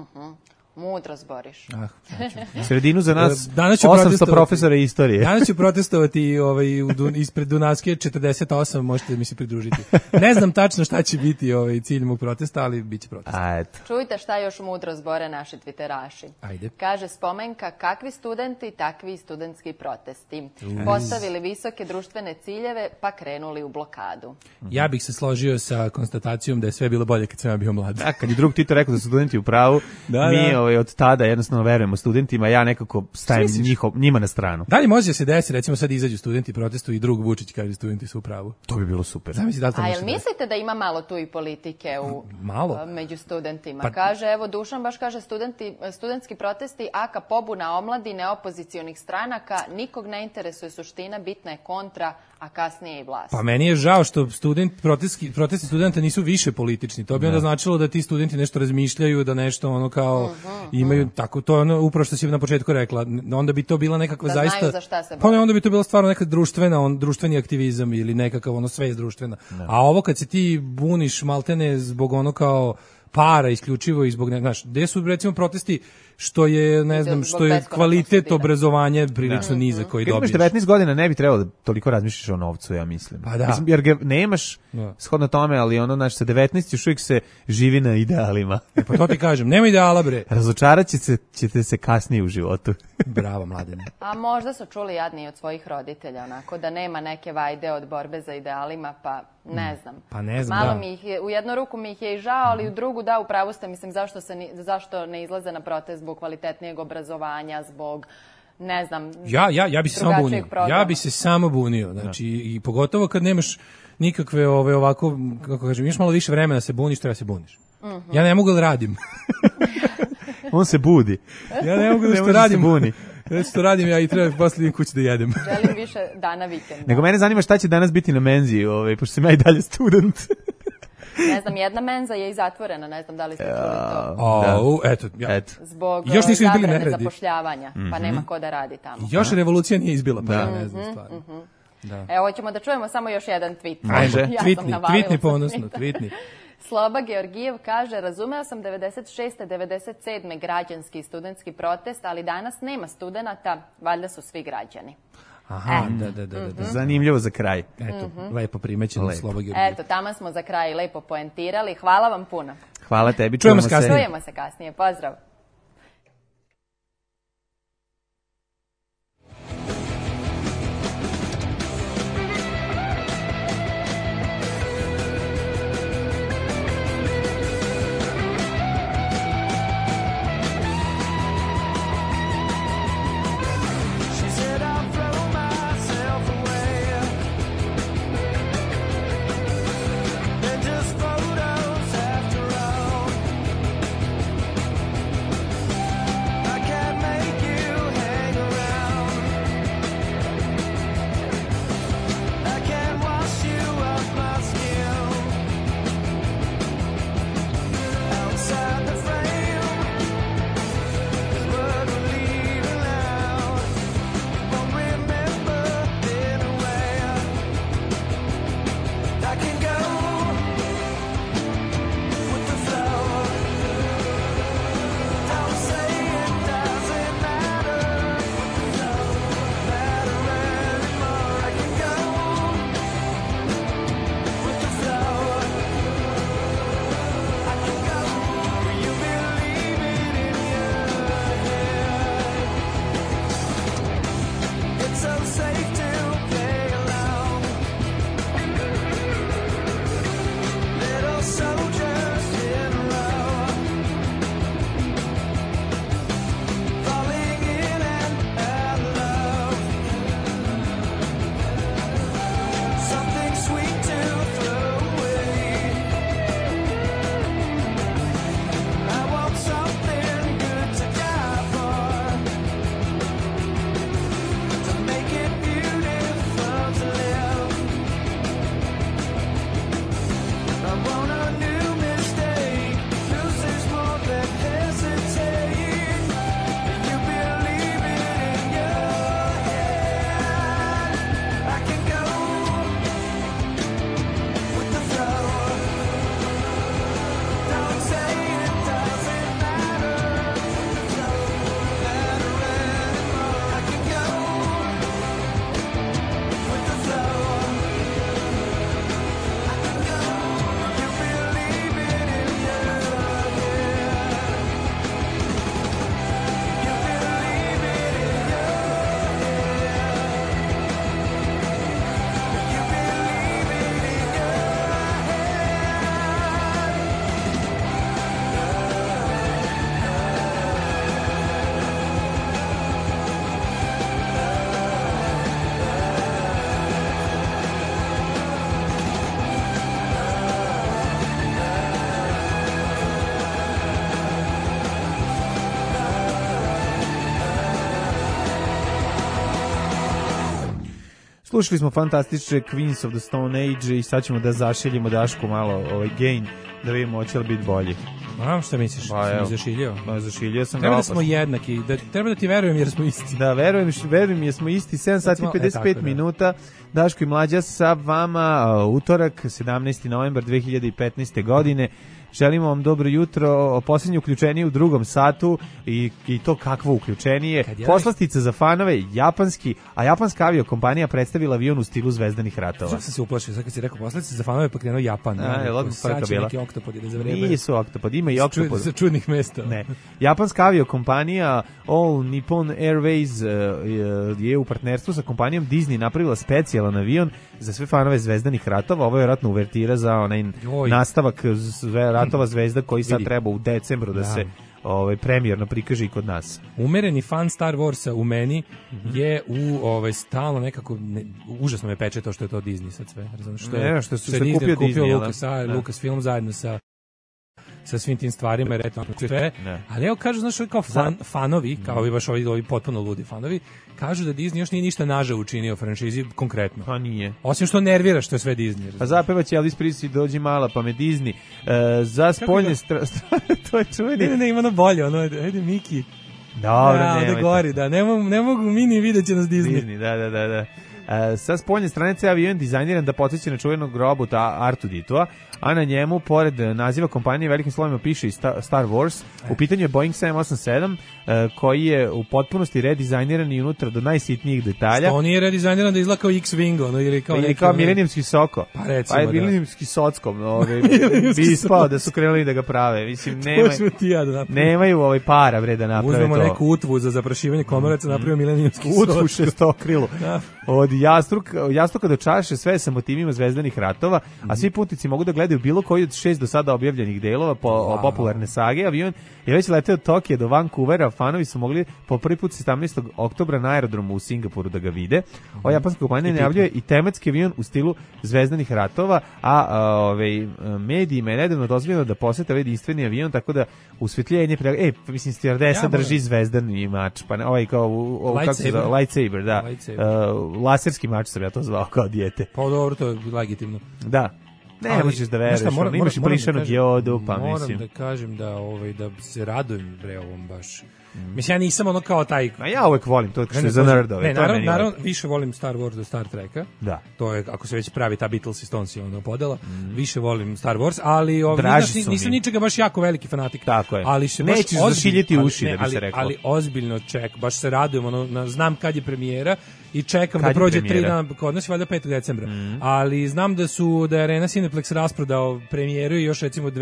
Mudro zboriš. Sredinu za nas Danas ću 800 protestovati. profesora istorije. Danas ću protestovati ispred Dunavske 48, možete mi se pridružiti. Ne znam tačno šta će biti cilj mog protesta, ali bit će protest. Čujte šta još mudro zbore naši twitteraši. Ajde. Kaže Spomenka, kakvi studenti, takvi studentski protesti. Postavili visoke društvene ciljeve, pa krenuli u blokadu. Ja bih se složio sa konstatacijom da je sve bilo bolje kad sam ja bio mlad. Da, kad je drug Tito rekao da su studenti u pravu, mi od tada jednostavno verujemo studentima, ja nekako stajem njima na stranu. Da li može da se desi, recimo sad izađu studenti protestu i drug Vučić kaže studenti su u pravu? To bi bilo super. Zamisli da li to A može jel desiti? mislite da ima malo tu i politike među studentima? Pa- Kaže, evo Dušan baš kaže, studentski protesti, aka pobuna omladine, opozicionih stranaka, nikog ne interesuje suština, bitna je kontra, a kasnije i vlast. Pa meni je žao što protesti studenta nisu više politični. To bi onda značilo da ti studenti nešto razmišljaju, da nešto imaju tako, to je upravo što si na početku rekla. Onda bi to bila nekakva Da zaista... znaju za šta se Pa bore. ne, onda bi to bila stvarno neka društveni aktivizam ili nekakav svest društvena. A ovo kad se ti buniš maltene zbog para isključivo i zbog znaš, gde su recimo protesti što je kvalitet obrazovanja prilično nizak koji Kad imaš dobiješ. 19 godina ne bi trebalo da toliko razmišljaš o novcu, ja mislim. Pa da. Mislim, jer ga nemaš shodno tome, ali sa 19 još uvijek se živi na idealima. Pa to ti kažem, nema ideala bre. Razočarat ćete se kasnije u životu. Bravo, Mladene. A možda su čuli jadni od svojih roditelja, onako, da nema neke vajde od borbe za idealima, pa ne znam. Pa ne znam, Malo da. mi ih je, u jednu ruku mi ih je i žao, ali u drugu da, upravo ste, mislim, zašto ne izlaze na protest zbog kvalitetnijeg obrazovanja, zbog, ne znam, Ja bi se samo bunio. drugačijeg programa. Ja bi se samo bunio. Znači, i pogotovo kad nemaš nikakve ovako, kako kažem, imaš malo više vremena da se buniš, treba se buniš. Ja ne mogu da radim. On se budi. Ja ne mogu da što može radim. se buni. Što radim, ja i treba posle idem kući da jedem. Želim više dana vikenda. Nego mene zanima šta će danas biti na menzi, pošto sam ja i dalje student. Ne znam, jedna menza je i zatvorena, ne znam da li ste čuli to. Eto. Zbog Još nisu izbili zabrane neredi. zapošljavanja, pa nema ko da radi tamo. Još revolucija nije izbila, pa ja ne znam stvarno. Evo, hoćemo da čujemo samo još jedan tweet. Može. Tweetni ponosno, tweetni. Sloba Georgijev kaže, razumeo sam 96. 97. građanski i studentski protest, ali danas nema studenata, valjda su svi građani. Aha, da. Zanimljivo za kraj. Eto, lepo primećeno, Lepo. Slobo Georgijevski. Eto, tamo smo za kraj lepo poentirali. Hvala vam puno. Hvala tebi, Čujemo se kasnije. Čujemo se kasnije. Pozdrav. She said I'll throw myself away. They're just photos after all. I can't make you hang around. I can't wash you off my skin. Outside the frame is what we're leaving out. Won't remember in a way. I can go with the flow. Don't say it doesn't matter. Matter anymore. I can go with the flow. I can go. You believe it in your head. It's so safe to play along. Little soldiers in a row, falling in and out of love. Something sweet to throw away. I want something good to die for, to make it beautiful to live. I want a new mistake, 'cause there's more than hesitate. And you believe it in your head. I can go with the flow. Don't say it doesn't matter. Matter anymore. I can go with the flow. I can go. You believe it in your head. You believe it in your head. You believe it in your Slušali smo fantastične Queens of the Stone Age i sad ćemo da zašiljimo Dašku malo gain, da vidimo hoće li biti bolji. A, šta misliš? Pa, Sam evo. zašiljio? Pa zašiljio sam Treba ga da smo opasno. jednaki, treba da ti verujem jer smo isti. Da, verujem jer smo isti, 7 sati i Recimo, 55 tako da. minuta, Daško i Mlađa sa vama, utorak, 17. novembar 2015. godine. Želimo vam dobro jutro, posljednje uključenje u drugom satu i to kakvo uključenije. Kad je Poslastica za fanove, japanska aviokompanija predstavila avion u stilu Zvezdanih ratova. Čak sam se uplašio, sad kad si rekao posledice za fanove pa krenuo Japan. je odmah Sad frka će bila. neki oktopodi da za vreme. Nisu oktopod, ima i Sa oktopod. sa čudnih mesta. Ne. Japanska aviokompanija All Nippon Airways je u partnerstvu sa kompanijom Disney napravila specijalan avion za sve fanove Zvezdanih ratova. Ovo je vjerojatno uvertira za onaj nastavak ratova zvezda koji sad Vidi. treba u decembru da se premijerno prikaže i kod nas. Umereni fan Star Warsa u meni je stalno nekako užasno me peče to što je to Disney sad sve. Razumiješ što je što se Disney kupio kupio Disney, da. Lucasfilm zajedno sa svim tim stvarima, jer eto, sve. Ali evo kažu, znaš, kao fanovi, kao i baš ovi potpuno ludi fanovi, kažu da Disney još nije ništa naže učinio franšizi konkretno. Pa nije. Osim što nervira što je sve Disney. Pa zapevaće Elvis Presley dođi mala pa me Disney. Za spoljne to je čuveni. Ne, ima ono bolje, ono, ajde Miki. Dobro, nemojte. Gori, da, ne mogu mini, vidjet će nas Disney. Da. Sa spoljne strane ceo avion dizajniran da podsjeća na čuvenog robota R2D2, a na njemu, pored naziva kompanije, velikim slovima piše i Star Wars. U pitanju je Boeing 787, koji je u potpunosti redizajniran i unutra do najsitnijih detalja. Što on nije redizajniran da izgleda kao X-Wing, ono, ili kao neki... kao milenijumski soko. Pa recimo, da. Milenijumski sockom, bi ispao da su krenuli da ga prave. Mislim, nemaju para, bre, da naprave to. Uzmemo neku utvu za zaprašivanje komoraca, napravimo milenijumski sockom. Utvu šestokrilu. Od jastuka do čaše, sve sa motivima zvezdanih ratova, a svi putnici mogu da gledaju bilo koji od 6 do sada objavljenih delova popularne sage. Avion je već leteo od Tokija do Vancouvera, fanovi su mogli po prvi put 17. oktobra na aerodromu u Singapuru da ga vide. Ova japanska kompanija najavljuje i tematski avion u stilu zvezdanih ratova, a medijima je nedavno dozvoljeno da posete ovaj jedinstveni avion, tako da usvetljenje, mislim, stewardesa drži zvezdani mač, pa ovaj kao lightsaber, da. Laserski mač sam ja to zvao kao dijete. Pa dobro, to je legitimno. Da. Ne možeš da veruješ, imaš i plišanu diodu, pa mislim. Moram da kažem da se radujem bre ovom baš. Mislim, ja nisam ono kao taj... A ja uvek volim to što je za nerdove. Ne, naravno, više volim Star Wars do Star Treka. Da. To je, ako se već pravi ta Beatles i Stones i ono podela, više volim Star Wars, ali nisam ničega baš jako veliki fanatik. Tako je. Ali se baš nećeš zašiljiti uši, da bi se reklo. Ali ozbiljno baš se radujem, ono, znam kad je premijera i čekam da prođe 3 dana, kod nas je valjda 5. decembra. Ali znam da je Arena Cineplex rasprodao premijeru i još recimo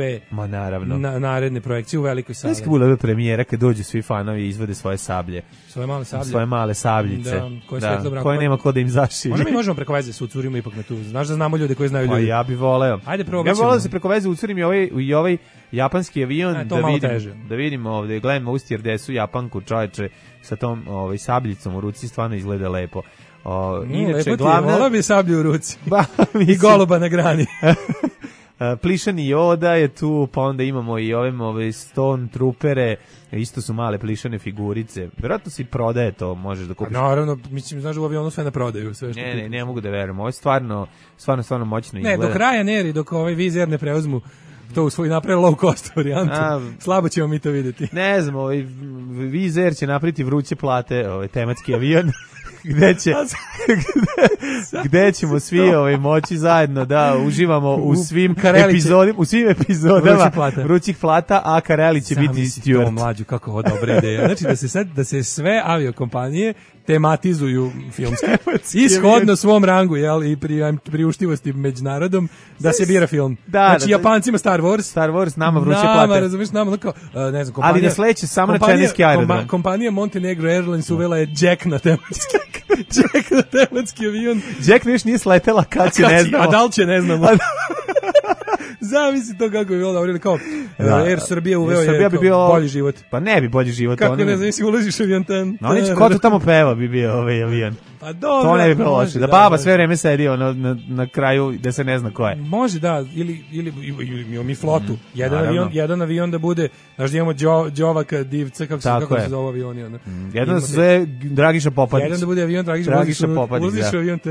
2 naredne projekcije u velikoj sali. Sve bude premijera kad dođu svi fanovi izvode svoje sablje. Svoje male sabljice. Koje nema ko da im zašilje. Možda mi možemo preko veze se ucurimo ipak na tu. Znaš da znamo ljude koji znaju ljudi. Pa ja bih voleo. Ajde probat ćemo. Ja bih voleo da se preko veze ucurim i ovaj japanski avion da vidimo ovde. Gledamo u stewardessu Japanku, čoveče, sa tom sabljicom u ruci, stvarno izgleda lepo. Inače, volao bi sablju u ruci. I goluba na grani. Plišani Yoda je tu, pa onda imamo i ove Stone Troopere, isto su male plišane figurice. Vjerojatno se i prodaje to, možeš da kupiš. Naravno, mislim, znaš, u avionu sve ne prodaju. Sve što ne mogu da verujem. Ovo je stvarno moćno izgleda. Ne, do kraja neri, dok Vizer ne preuzmu to u svoj napravi low cost varijantu. Slabo ćemo mi to vidjeti. Ne znam, Vizer će napraviti vruće plate, tematski avion. gde ćemo svi moći zajedno da uživamo u svim epizodama vrućih plata, a Kareli će biti steward. To mlađu, kako ovo dobra ideja. Znači da se sve aviokompanije tematizuju filmski. Ishodno svom rangu, jel, i priuštivosti među narodom, da se bira film. Znači, Japancima Star Wars, nama vruće plate. Razumiješ, nama, kao, ne znam, kompanija... Ali da sleće samo na čeneski aerodrom. Kompanija Montenegro Airlines uvela je Jack na tematski avion. Jack još nije sletela, kad će ne znamo. A da li će ne znamo. Zamisli to kako bi bilo dobro, kao Air Srbija uveo je bolji život. Pa ne bi bolji život. Kako ne znam, si ulaziš avion ko to tamo peva bi bio ovaj avion. Pa dobro. To ne bi bilo loše. Da baba sve vreme sedio na kraju da se ne zna ko je. Može da, ili mi flotu. Jedan avion da bude, znaš da imamo Đovaka, Divca, kako se zove avioni. Jedan se zove Dragiša Popadić. Jedan da bude avion Dragiša Popadić. Ulaziš u avion.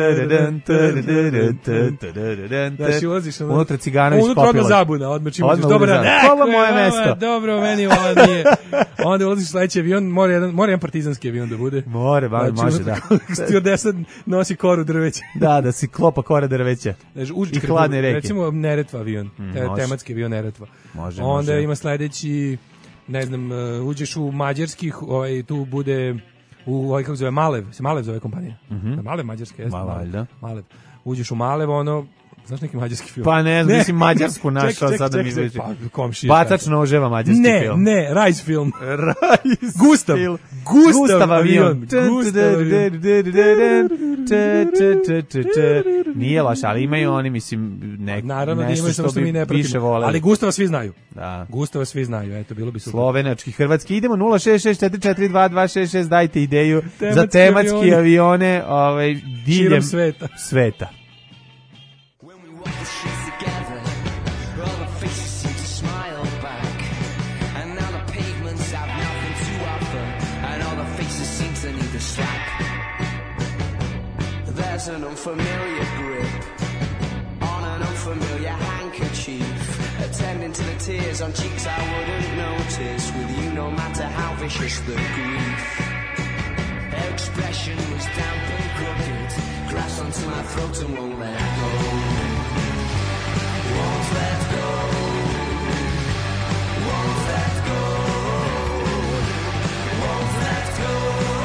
Znači ulaziš unutra Ciganović popila. Unutra odmah zabuna, odmah čim uđeš. Dobro, ovo moje mesto. Dobro, meni ovo nije. Onda ulaziš sledeći avion, mora jedan partizanski avion da bude. More, može da. Stewardesa nosi koru drveća. Da si klopa kora drveća. I hladne reke. Recimo Neretva avion, tematski avion Neretva. Može. Onda ima sledeći, ne znam, uđeš u mađarskih, tu bude u kako zove Malev, se Malev zove kompanija. Malev mađarski, jeste. Malev. Uđeš u Malev, znaš neki mađarski film? Pa ne znam, mislim mađarsku našao, sada mi izveći. Bacač noževa mađarski film. Ne, Rajs film. Gustav avion. Nije loš, ali imaju oni, mislim, nešto što bi više voleli. Ali Gustava svi znaju. Gustava svi znaju, eto, bilo bi super. Slovenački, hrvatski. Idemo 066442266, dajte ideju za tematski avione diljem sveta. There's an unfamiliar grip on an unfamiliar handkerchief, attending to the tears on cheeks I wouldn't notice with you, no matter how vicious the grief. Her expression was damp and crooked, to my throat and won't let go. Won't let go. Won't let go. Won't let go.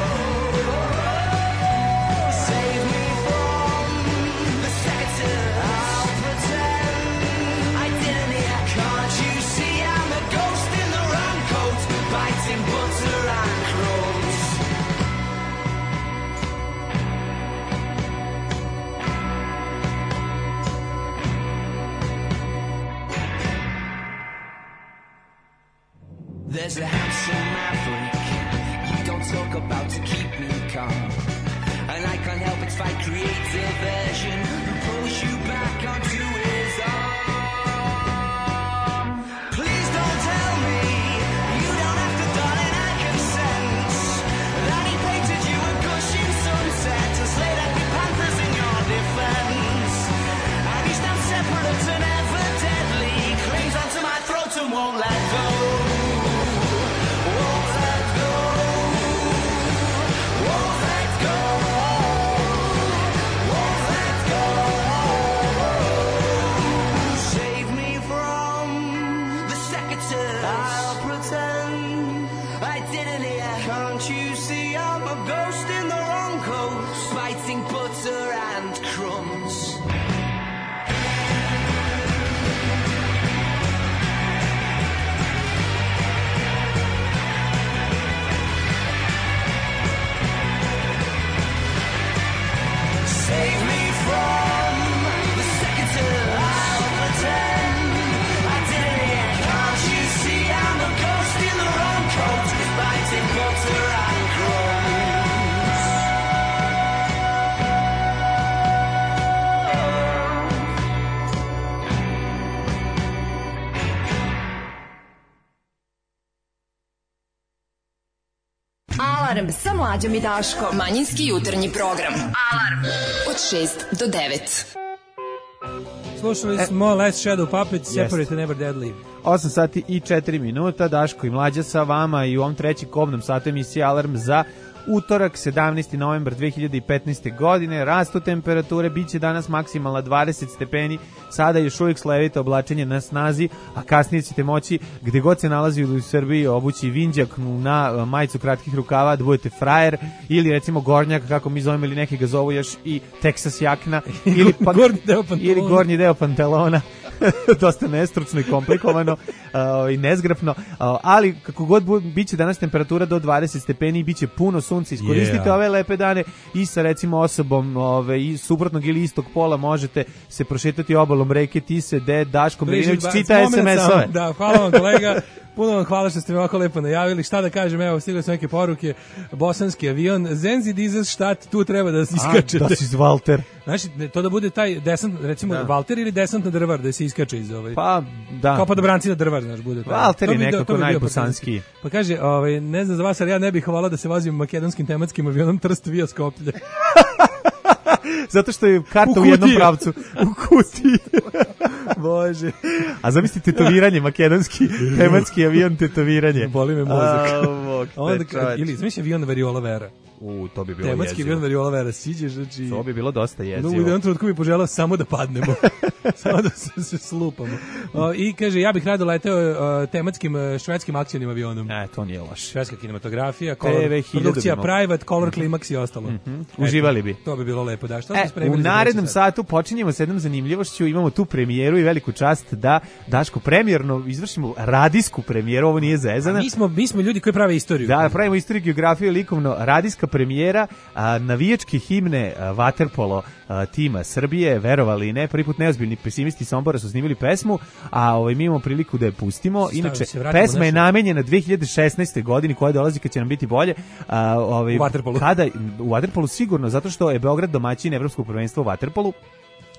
Save me from the sector. I'll pretend I didn't hear. Can't you see I'm a ghost in the wrong coat, biting butter and crumbs. There's a handsome maverick you don't talk about to keep me calm, and I can't help but fight creative version who pulls you back onto his arm. Please don't tell me you don't have to, darling, I can sense that he painted you a gushing sunset and slayed happy panthers in your defense, and he's now separate and ever deadly, clings onto my throat and won't let go. I'll pretend I didn't hear. Can't you see I'm a ghost in the wrong coat, biting butter and crumbs. Save me from the secretary. I'll pretend I didn't hear. Can't you see I'm a ghost in the wrong coat, biting butter and crumbs. Alarm sa Mlađom i Daškom. Manjinski jutarnji program. Alarm od 6 do 9. Slušali smo Last Shadow Puppets, Separate and Never Deadly. 8 sati i 4 minuta, Daško i Mlađa sa vama i u ovom trećem kobnom satu emisije Alarm za utorak, 17. novembar 2015. godine. Rastu temperature, bit će danas maksimalna 20 stepeni, sada još uvijek slevito oblačenje na snazi, a kasnije ćete moći gde god se nalazi u Srbiji obući vinđak na majicu kratkih rukava, da budete frajer, ili recimo gornjak, kako mi zovemo, ili neki ga zovu još i Texas jakna, ili, ili gornji deo pantalona. Dosta nestručno i komplikovano i nezgrapno, ali kako god biće danas temperatura do 20 stepeni i biće puno sunca, iskoristite ove lepe dane i sa recimo osobom i suprotnog ili istog pola možete se prošetati obalom reke Tise, gde Daško Milinović čita SMS-ove. Da, hvala vam kolega. Puno vam hvala što ste me ovako lepo najavili. Šta da kažem, evo, stigle su neke poruke. Bosanski avion, Zenzi dizes štat, tu treba da se iskačete. Da si iz Valter. Znači, to da bude taj desant, recimo Valter ili desant na drvar, da se iskače iz ovaj. Pa, da. Kao podobranci na drvar, znaš, bude taj. Valter je nekako najbosanskiji. Pa kaže, ne znam za vas, ali ja ne bih hvala da se vozim makedonskim tematskim avionom Trst via Skoplje. Zato što je karta u jednom pravcu. U kutiji. Bože. A zamislite tetoviranje, makedonski tematski avion tetoviranje. Boli me mozak. Onda, ili zamisli avion Variola Vera. To bi bilo tematski avion Variola Vera, siđeš, znači... To bi bilo dosta jezivo. U jednom trenutku bi poželao samo da padnemo. Samo da se slupamo. I kaže, ja bih rado leteo tematskim švedskim akcijnim avionom. To nije loše. Švedska kinematografija, produkcija Private, Color Climax i ostalo. Uživali bi. To bi bilo lepo. Da, šta u narednom satu počinjemo s jednom zanimljivošću, imamo tu premijeru i veliku čast da Daško premijerno izvršimo radijsku premijeru, ovo nije zezana. Mi smo ljudi koji prave istoriju. Da, pravimo istoriju, geografiju, likovno, radijska premijera, navijačke himne vaterpolo tima Srbije, verovali ne, prvi put neozbiljni pesimisti Sombora su snimili pesmu, a mi imamo priliku da je pustimo. Inače, pesma je namenjena 2016. godini koja dolazi kad će nam biti bolje. U vaterpolu. U vaterpolu sigurno, zato što je Beograd domaćin evropskog prvenstva u vaterpolu.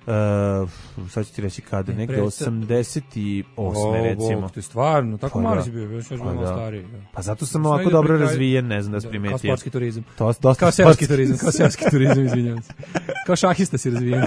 sad ću ti reći kada, negde presta- 88. recimo. Bog, ti stvarno, tako Pa mali da. si bio, još Pa malo da. stariji. Da. Pa zato sam Sve ovako ide dobro pri kraju. razvijen, ne znam da si primetio. Kao sportski turizam. Dosta Kao seoski sportski turizam, kao seoski turizam, izvinjavam se. Kao šahista si razvijen.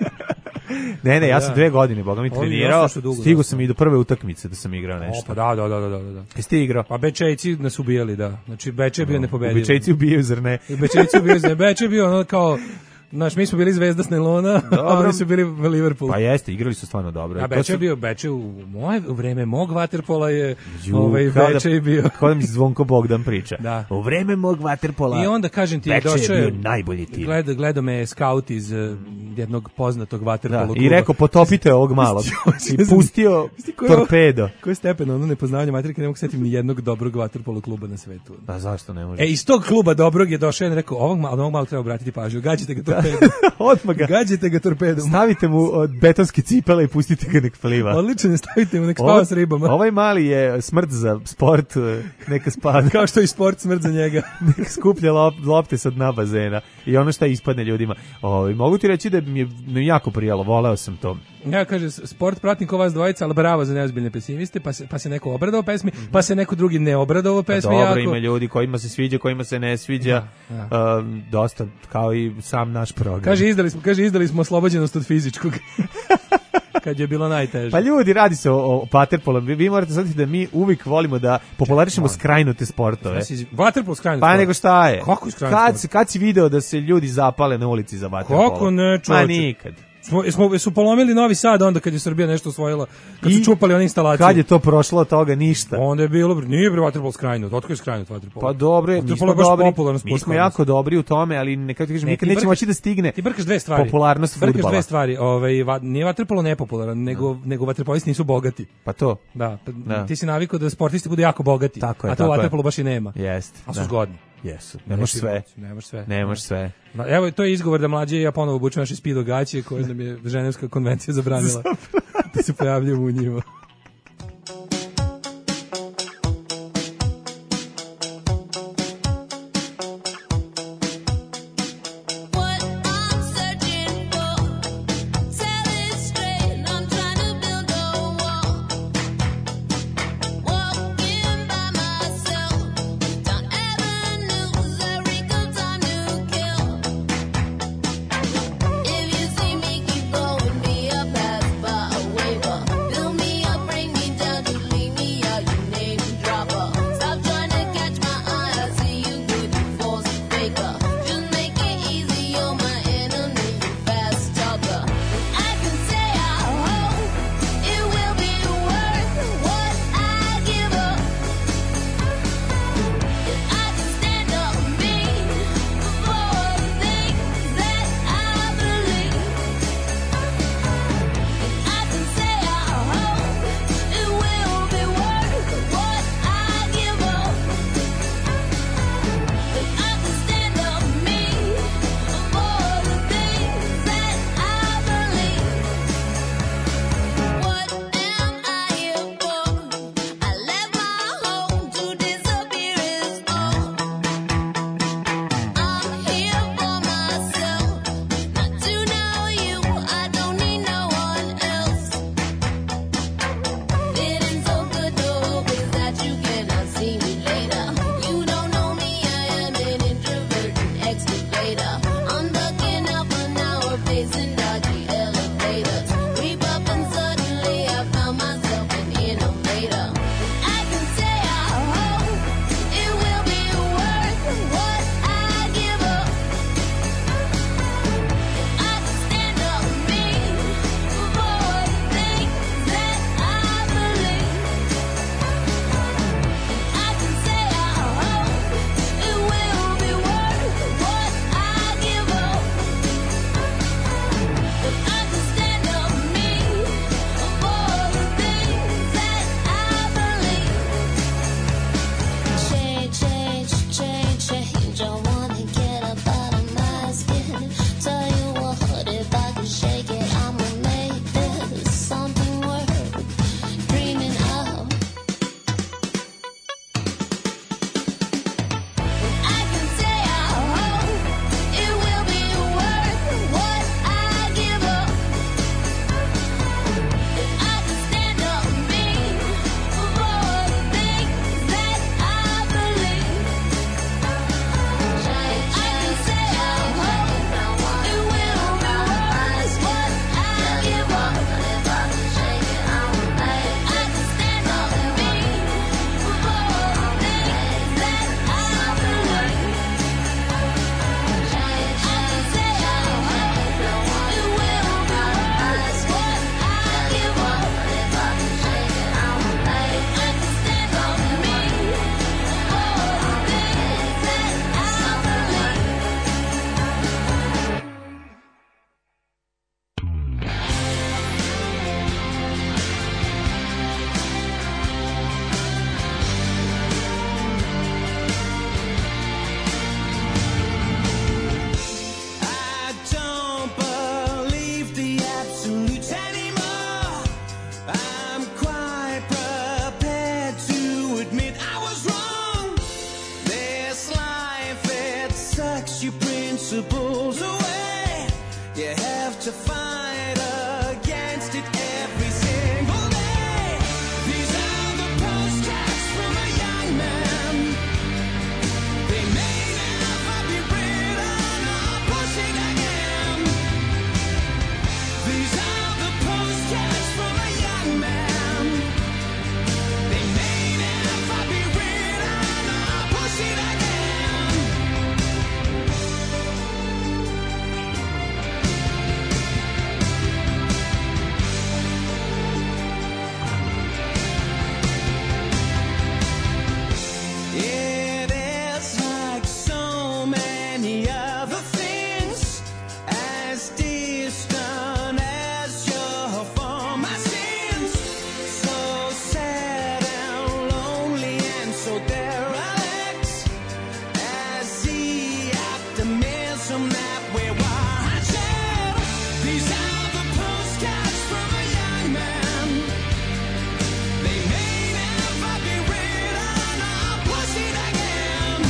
Ne, ja Da. sam 2 godine, boga mi Ovo je trenirao, dosta dugo, stigao dosta. sam i do prve utakmice da sam igrao O, nešto. pa da. Jesi ti igrao? Pa Bečejci nas ubijali, da. Znači, Beče je bio nepobediv. Bečejci ubijaju, zar ne? Bečejci ubijali, Beče je bio ono kao, znaš, mi smo bili Zvezda s Nelona, a Dobro. oni su bili Liverpool. Pa jeste, igrali su stvarno dobro. A To Beče su- je bio, Beče u moje vreme mog vaterpola je Kao da- Beče je bio. Kao da mi Zvonko Bogdan priča. Da. U vreme mog vaterpola. I onda kažem ti, Beče je došao bio najbolji tim. Gledao me scout iz jednog poznatog vaterpola Da, kluba. i rekao potopite ovog malog. I pustio torpedo. Koji stepen ono nepoznavanje materike, ne mogu setim ni jednog dobrog vaterpolo kluba na svetu. Pa zašto ne može? Iz tog kluba dobrog je došao i rekao, ovog malo treba obratiti pažnju, gađite ga torpedom. Odmah ga. Gađite ga torpedom. Stavite mu od betonske cipele i pustite ga nek pliva. Odlično, stavite mu, nek spava s ribama. Ovaj mali je smrt za sport, neka spada. Kao što je i sport smrt za njega. Neka skuplja lopte sa dna bazena i ono šta ispadne ljudima. Mogu ti reći da mi je jako prijalo, voleo sam to. Ja kaže, sport pratim ko vas dvojica, ali bravo za neozbiljne pesimiste, pa se neko obradao pesmi, pa se neko drugi ne obradao pesmi Dobro, jako. ima ljudi kojima se sviđa, kojima se ne sviđa. Dosta, kao i sam naš program. Kaže, izdali smo oslobođenost od fizičkog. Kad je bilo najteže. Pa ljudi, radi se o waterpolu. Vi morate znati da mi uvijek volimo da popularišemo skrajnute sportove. Waterpolo skrajnut Pa sport. nego šta je? Kako je skrajnut sport? Kad si video da se ljudi zapale na ulici za waterpolo? Kako ne, Ma čovječe? nikad. Su polomili Novi Sad onda kad je Srbija nešto osvojila, kad su čupali one instalacije. Kad je to prošlo od toga ništa. Onda je bilo, nije bre waterpolo skrajnut, otko je skrajnut waterpolo? Pa dobro, mi smo dobri, mi smo jako dobri u tome, ali nekako kažem, nikad nećemo moći da stigne ti brkaš dve stvari. Popularnost fudbala. Brkaš dve stvari, nije waterpolo nepopularan, nego vaterpolisti nisu bogati. Pa to. Da, ti si navikao da sportisti budu jako bogati, tako je, a to waterpolo baš i nema. Jeste. A su zgodni. Jesu. Nemaš sve. Evo, to je izgovor da mlađe i ja ponovo obučem naše Speedo gaće koje nam je Ženevska konvencija zabranila da se pojavljujemo u njima. If you see me keep going, be a pass by a waiver. Fill me up principles away. You have to fight against it every single day. These are the postcards from a young man. They may never be written or pushing again. These are the postcards from a young man. They may never be written or pushing again. It is like so many other things, as distant as your former sins. So sad and lonely and so derelict as the optimism that we once had. These are the postcards from a young man. They may never be written or pushing again.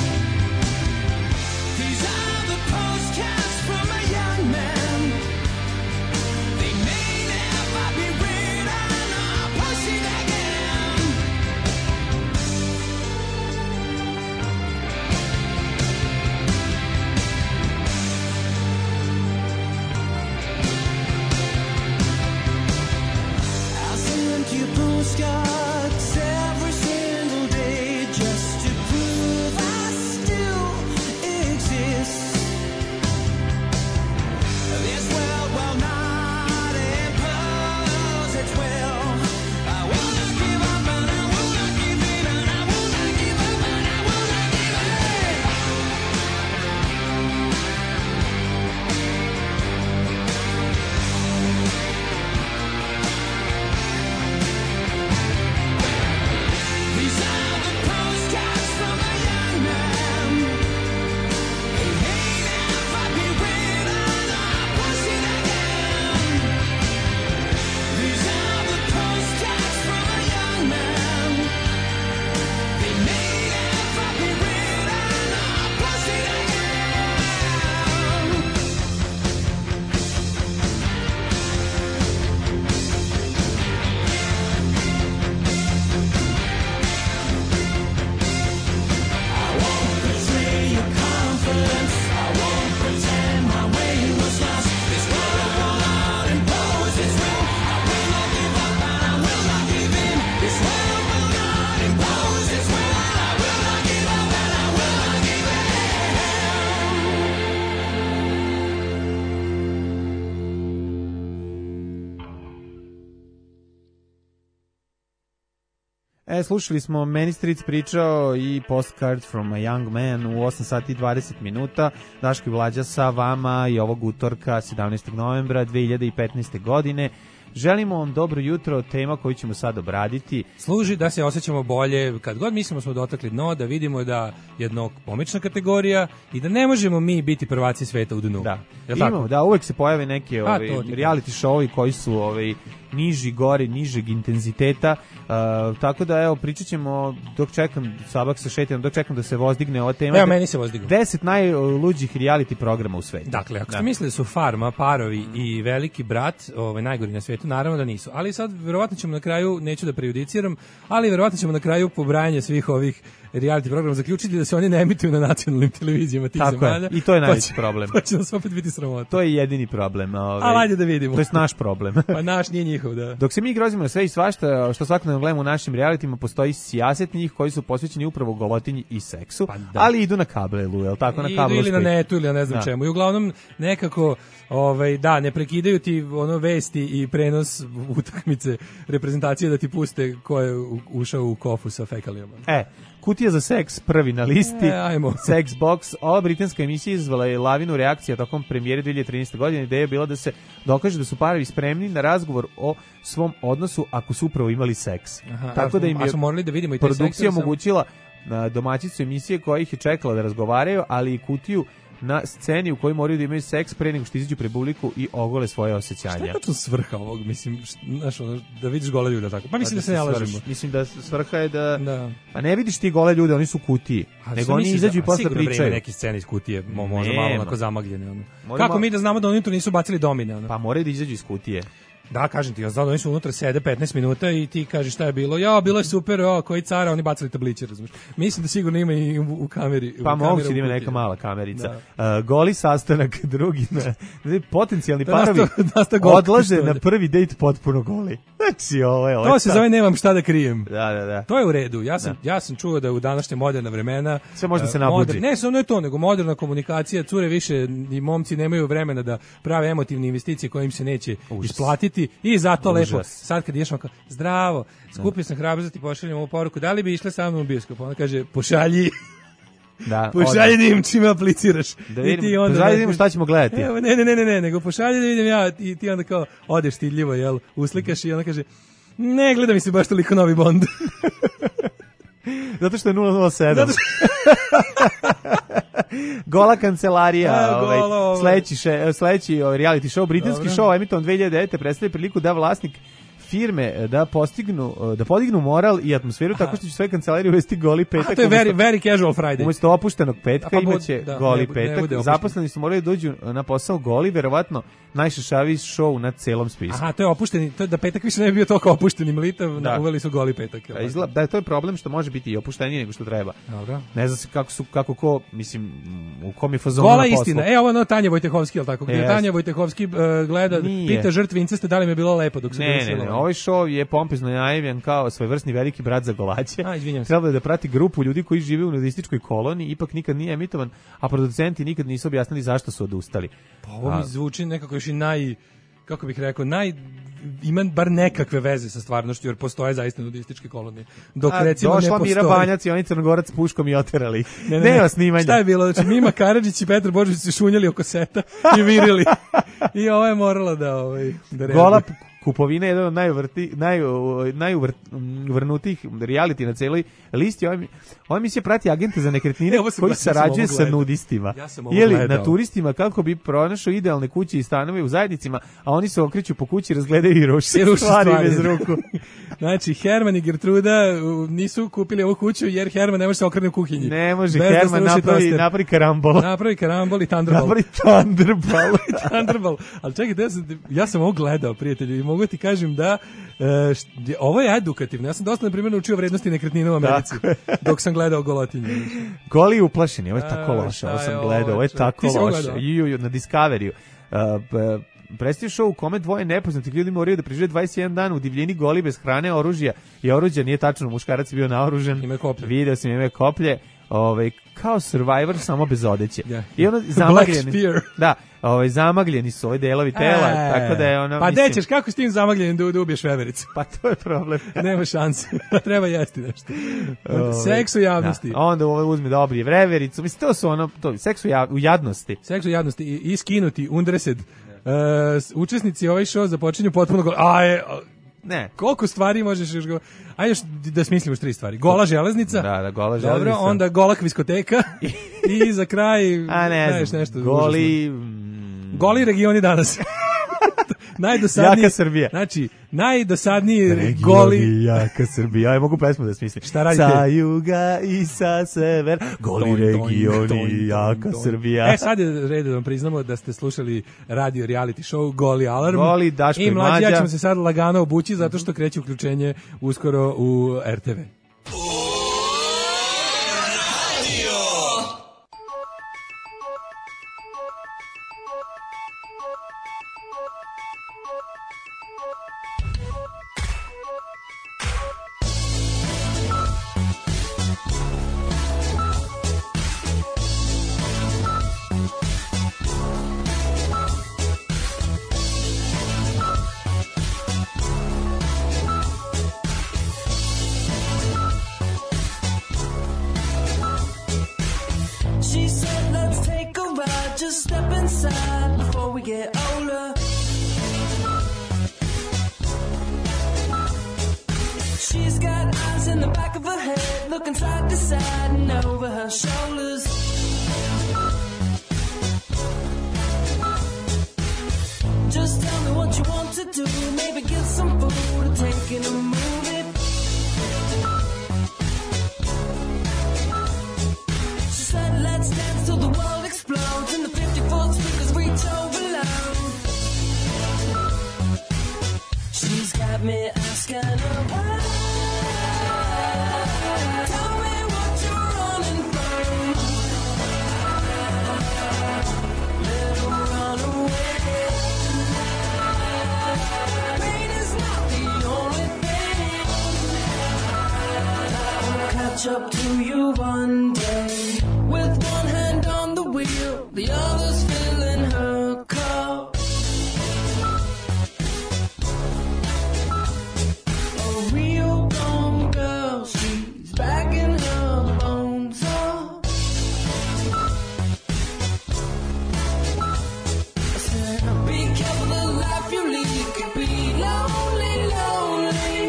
These are the postcards from a young man. They may never be written or pushing again. I send you postcards every single day just to prove I still exist. This world will not impose its will. I will not give up and I will not give in and I will not give up and I will not give in. These are the postcards from a young man. They may never be written or pushing again. These are the postcards from a young man. They may never be written or pushing again. I won't betray your confidence. I won't pretend my way was lost. This world will not impose its will. I will not give up and I will not give in. This world will not impose its will. I will not give up and I will not give in. Slušali smo Meni Stric pričao i Postcard from a Young Man u 8 sati i 20 minuta. Daško i Vlađa sa vama i ovog utorka 17. novembra 2015. godine. Želimo vam dobro jutro, tema koju ćemo sad obraditi. Služi da se osjećamo bolje, kad god mislimo smo dotakli dno, da vidimo da jedno pomična kategorija i da ne možemo mi biti prvaci sveta u dnu. Da, Jel tako? imamo, da, uvek se pojave neke to ti reality showovi koji su niži, gori, nižeg intenziteta, tako da evo pričat ćemo dok čekam Sabak sa Šetinom, dok čekam da se vozdigne ova tema. Evo, meni se vozdigao. 10 najluđih reality programa u svetu. Dakle, ako ste mislili da su Farma, Parovi i Veliki brat najgori na svijetu, naravno da nisu. Ali sad, verovatno ćemo na kraju, neću da prejudiciram, ali verovatno ćemo na kraju po brajanju svih ovih reality programa zaključiti da se oni ne emituju na nacionalnim televizijama tih zemalja. I to je najveći problem. To će nas opet biti sramota. To je jedini problem. Ali ajde da vidimo. To je naš problem. Pa naš nije njihov, da. Dok se mi grozimo na sve i svašta, što svakodnevno gledamo u našim realitima, postoji sijaset njih koji su posvećeni upravo golotinji i seksu, ali idu na kablelu, je li tako? Na kablovskoj. Ili na netu, ili ne znam čemu. I uglavnom nekako, ne prekidaju ti vesti i prenos utakmice reprezentacije da ti puste ko je ušao u kofu sa fekalijama. Kutija za seks prvi na listi, ajmo. Sex Box. Ova britanska emisija izazvala je lavinu reakcija tokom premijere 2013. godine. Ideja je bila da se dokaže da su parovi spremni na razgovor o svom odnosu ako su upravo imali seks. Tako da im je produkcija omogućila domaćicu emisije koja ih je čekala da razgovaraju, ali i kutiju na sceni u kojoj moraju da imaju seks pre nego što izađu pred publiku i ogole svoje osjećanja. Šta je tačno svrha ovog, mislim, znaš, ono, da vidiš gole ljude tako? Pa mislim da se ne lažemo. Mislim da svrha je da... A ne vidiš ti gole ljude, oni su u kutiji. Nego oni izađu i posle pričaju. Sigurno neke scene iz kutije, možda malo onako zamagljene. Ono. Kako mi da znamo da oni tu nisu bacili domine? Ono? Pa moraju da izađu iz kutije. Da, kažem ti, ja znam da oni su unutra sede 15 minuta i ti kažeš šta je bilo. Ja, bilo je super, koji cara, oni bacili tabliće, razumiješ. Mislim da sigurno ima i u kameri. Pa moguće da ima neka mala kamerica. Goli sastanak, drugi potencijalni parovi odlaze na prvi dejt potpuno goli. Znači, ovo je... To se zove nemam šta da krijem. Da. To je u redu. Ja sam čuo da u današnje moderna vremena... Sve može da se nabuđi. Ne samo je to, nego moderna komunikacija, cure više i momci nemaju vremena da prave emotivne investicije koje im se neće isplatiti. I zato lepo, sad kad ideš kao, zdravo, skupio sam hrabrost da ti pošaljem ovu poruku, da li bi išla sa mnom u bioskop? Ona kaže, pošalji, pošalji da im čime apliciraš. Da vidim, pošalji da vidimo šta ćemo gledati. Evo, ne, nego pošalji da vidim ja i ti onda kao, odeš stidljivo, jel, uslikaš i ona kaže, ne, gleda mi se baš toliko novi Bond. Zato što je 007. Gola kancelarija, sledeći reality show, britanski show, emitovan 2009. predstavlja priliku da vlasnik firme da podignu moral i atmosferu tako što će sve kancelarije uvesti goli petak. To je very casual Friday. Umesto opuštenog petka imaće goli petak. Zaposleni su morali dođu na posao goli, verovatno najšašaviji show na celom spisku. Aha, to je opušteni, to je da petak više ne bi bio toliko opušteni mlitav, uveli su goli petak. Da, to je problem što može biti i opuštenije nego što treba. Dobro. Ne znam kako ko, mislim, u kom je fazonu na poslu. Gola istina. Ovo Tanja Vojtehovski, al tako. Gdje Tanja Vojtehovski gleda, pita žrtve incesta da li mi je bilo lepo dok se desilo. Ovaj show je pompezno najavljen kao svojevrsni veliki brat za golaće. Trebalo je da prati grupu ljudi koji žive u nudističkoj koloniji, ipak nikad nije emitovan, a producenti nikad nisu objasnili zašto su odustali. Pa ovo mi zvuči nekako još i kako bih rekao, ima bar nekakve veze sa stvarnošću, jer postoje zaista nudističke kolonije. Dok recimo ne postoji. Došla Mira Banjac i oni Crnogorac s puškom i oterali. Nema snimanja. Šta je bilo? Znači, Mima Karadžić i Petar Božović se šunjali oko seta i virili. I ovo je morala da reaguje. Gola kupovina je jedan od najuvrnutijih reality na celoj listi. Ova emisija prati agente za nekretnine koji sarađuje sa nudistima. Ili na turistima kako bi pronašao idealne kuće i stanove u zajednicima, a oni se okreću po kući, razgledaju i ruše stvari bez ruku. Znači, Herman i Gertruda nisu kupili ovu kuću jer Herman ne može se okrenuti u kuhinji. Ne može, Herman napravi karambol. Napravi karambol i Thunderball. Ali čekaj, ja sam ovo gledao, prijatelji, i mogu ti kažem da ovo je edukativno. Ja sam dosta, na primjer, naučio vrednosti nekretnina u Americi dok sam gledao Golotinju. Goli uplašeni, ovo je tako loše, ovo sam gledao, ovo je tako loše. Na Discoveryu. Predstavio show u kome dvoje nepoznatih ljudi moraju da prežive 21 dan u divljini goli bez hrane, oružja i oruđa, nije tačno, muškarac je bio naoružan. Video sam ime koplje. Kao Survivor, samo bez odeće. I ono zamagljeni. Da, zamagljeni su ovi delovi tela, tako da je ono... Pa dećeš, kako s tim zamagljenim da ubiješ vevericu? Pa to je problem. Nema šanse, treba jesti nešto. Seks u javnosti. Onda uzme da obrije vevericu, mislim, to su ono, seks u jadnosti. Seks u jadnosti i skinuti, undresed. Učesnici ovaj show započinju potpuno... Ne. Koliko stvari možeš još ajde još da smislimo 3 stvari. Gola železnica. Da, gola železnica. Dobro, onda gola kviskoteka i za kraj nešto. Goli regioni danas. Najdosadniji. Jaka Srbija. Znači, najdosadniji goli. Jaka Srbija. Ja mogu pesmu da smislim. Šta radite? Sa juga i sa sever. Goli regioni, jaka Srbija. Sad je red da vam priznamo da ste slušali radio reality show Goli Alarm. Goli, Daško i Mlađa. Ja ćemo se sad lagano obući zato što kreće uključenje uskoro u RTV. you want to do? Maybe get some food or take in a movie. She said, let's dance till the world explodes and the 54th speakers reach overload. She's got me asking her why. Tell me what you're running from. Little runaway. Pain is not the only thing that will catch up to you one day. With one hand on the wheel, the other's filling her cup. A real gone girl, she's backing her bones up. I said, be careful the life you lead could be lonely, lonely.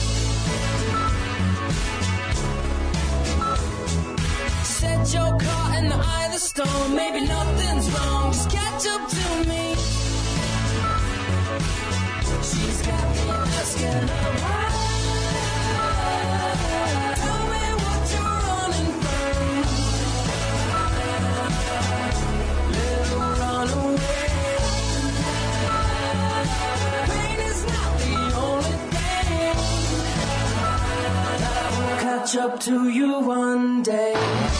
Set your car in the eye of the storm. Maybe nothing's wrong, just catch up to me. She's got me asking her why. Tell me what you're running from. Little runaway. Pain is not the only thing that will catch up to you one day.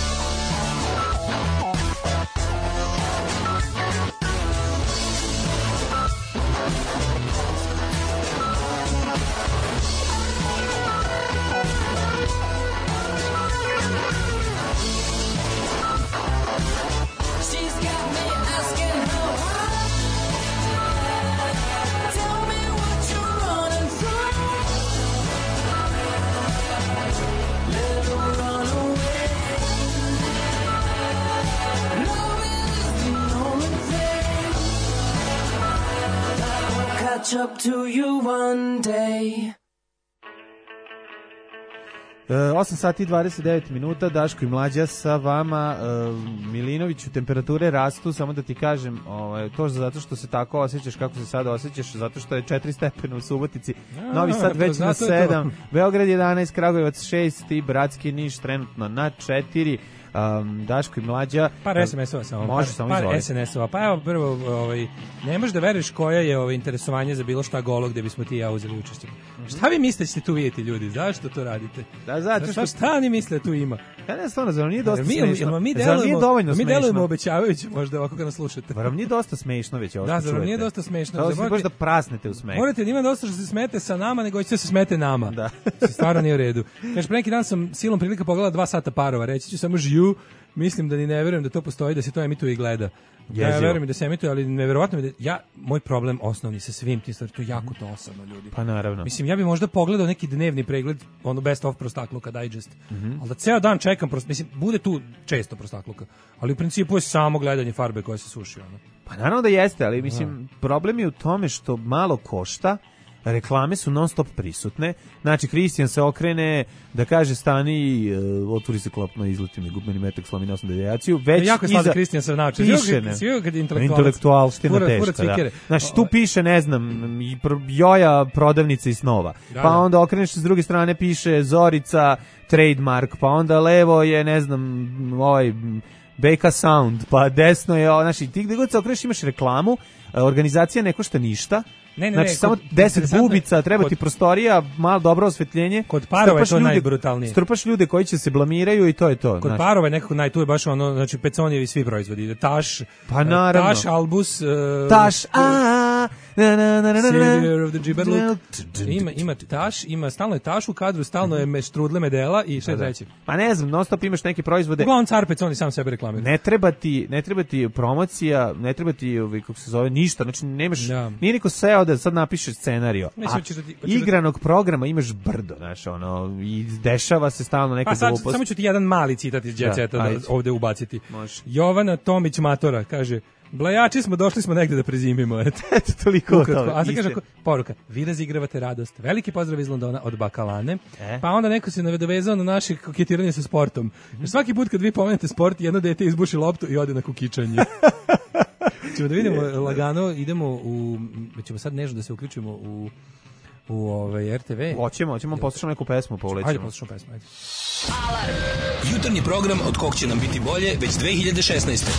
She's got me asking her why. Tell me what you're running from. Little runaway. Love is the only thing that will catch up to you one day. 8 sati i 29 minuta, Daško i Mlađa sa vama. Milinoviću, temperature rastu, samo da ti kažem, to zato što se tako osjećaš kako se sada osjećaš, zato što je 4 stepena u Subotici, Novi Sad već na 7, Beograd 11, Kragujevac 6 i Bratski Niš trenutno na 4. Daško i Mlađa. Par SMS-ova samo. Može samo par izvoliti. SNS-ova. Pa evo prvo, ne možeš da veruješ koja je interesovanje za bilo šta golo gde bismo ti i ja uzeli učešće. Šta vi mislite da ćete tu vidjeti, ljudi? Zašto to radite? Da, zato što... Šta oni misle da tu ima? Ja ne stvarno, zar vam nije dosta smešno? Mi delujemo obećavajući možda ovako kad nas slušate. Zar vam nije dosta smešno već ovo što Da, čujete? zar vam nije dosta smešno? Kao si baš da prasnete u smehu. Morate, nima dosta što se smete sa nama, nego ćete se smete nama. Da. Stvarno nije u redu. Kaže, pre neki dan sam silom prilika pogledala 2 sata Parova, reći ću samo žiju, mislim da ni ne verujem da to postoji, da se to emituje i gleda. Ja verujem da se emituje, ali neverovatno mi da moj problem osnovni sa svim tim stvarima, to je jako dosadno, ljudi. Pa naravno. Mislim, ja bih možda pogledao neki dnevni pregled, ono best of prostakluka digest. Ali da ceo dan čekam, mislim, bude tu često prostakluka, ali u principu je samo gledanje farbe koja se suši, ono. Pa naravno da jeste, ali mislim, problem je u tome što malo košta, reklame su non stop prisutne. Znači, Kristijan se okrene da kaže stani, otvori se klopno, izleti mi gubmeni metak, slomi na 8 devijaciju. Već jako je slavno Kristijan se nače. Svi kad je intelektualština teška, da. Znači, tu piše, ne znam, Joja prodavnica i snova. Pa onda okreneš se s druge strane, piše Zorica trademark, pa onda levo je, ne znam, Beka Sound, pa desno je, znači, ti gde god se okreneš imaš reklamu, organizacija ne košta ništa. Znači, samo 10 bubica, treba ti prostorija, malo dobro osvetljenje. Kod Parova je to najbrutalnije. Strpaš ljude koji će se blamiraju i to je to. Kod Parova je nekako tu je baš ono, znači Peconijevi svi proizvodi. Taš, pa naravno. Taš, Albus, Taš, Savior of the Džiberluk. Ima Taš, stalno je Taš u kadru, stalno je štrudle medela i šta je treće. Pa ne znam, non stop imaš neke proizvode. Uglavnom car Peconi sam sebe reklamira. Ne treba ti promocija, ne treba ti, kako se zove, ništa. Znači, nemaš, nije niko seo da sad napiše scenario. Igranog programa imaš brdo, znaš, ono, i dešava se stalno neka glupost. Samo ću ti jedan mali citat iz Jet Seta ovde ubaciti. Jovana Tomić Matora kaže: Blajači smo, došli smo negde da prezimimo. Eto, toliko o tome. A sad kaže, poruka, vi razigravate radost. Veliki pozdrav iz Londona od Bakalane. Pa onda neko se navedovezao na naše koketiranje sa sportom. Jer svaki put kad vi pomenete sport, jedno dete izbuši loptu i ode na kukičanje. Ćemo da vidimo lagano, idemo ćemo sad nežno da se uključimo u RTV. Hoćemo poslušamo neku pesmu, povlećemo. Ajde, poslušamo pesmu, ajde. Alarm. Jutarnji program od kog će nam biti bolje već 2016.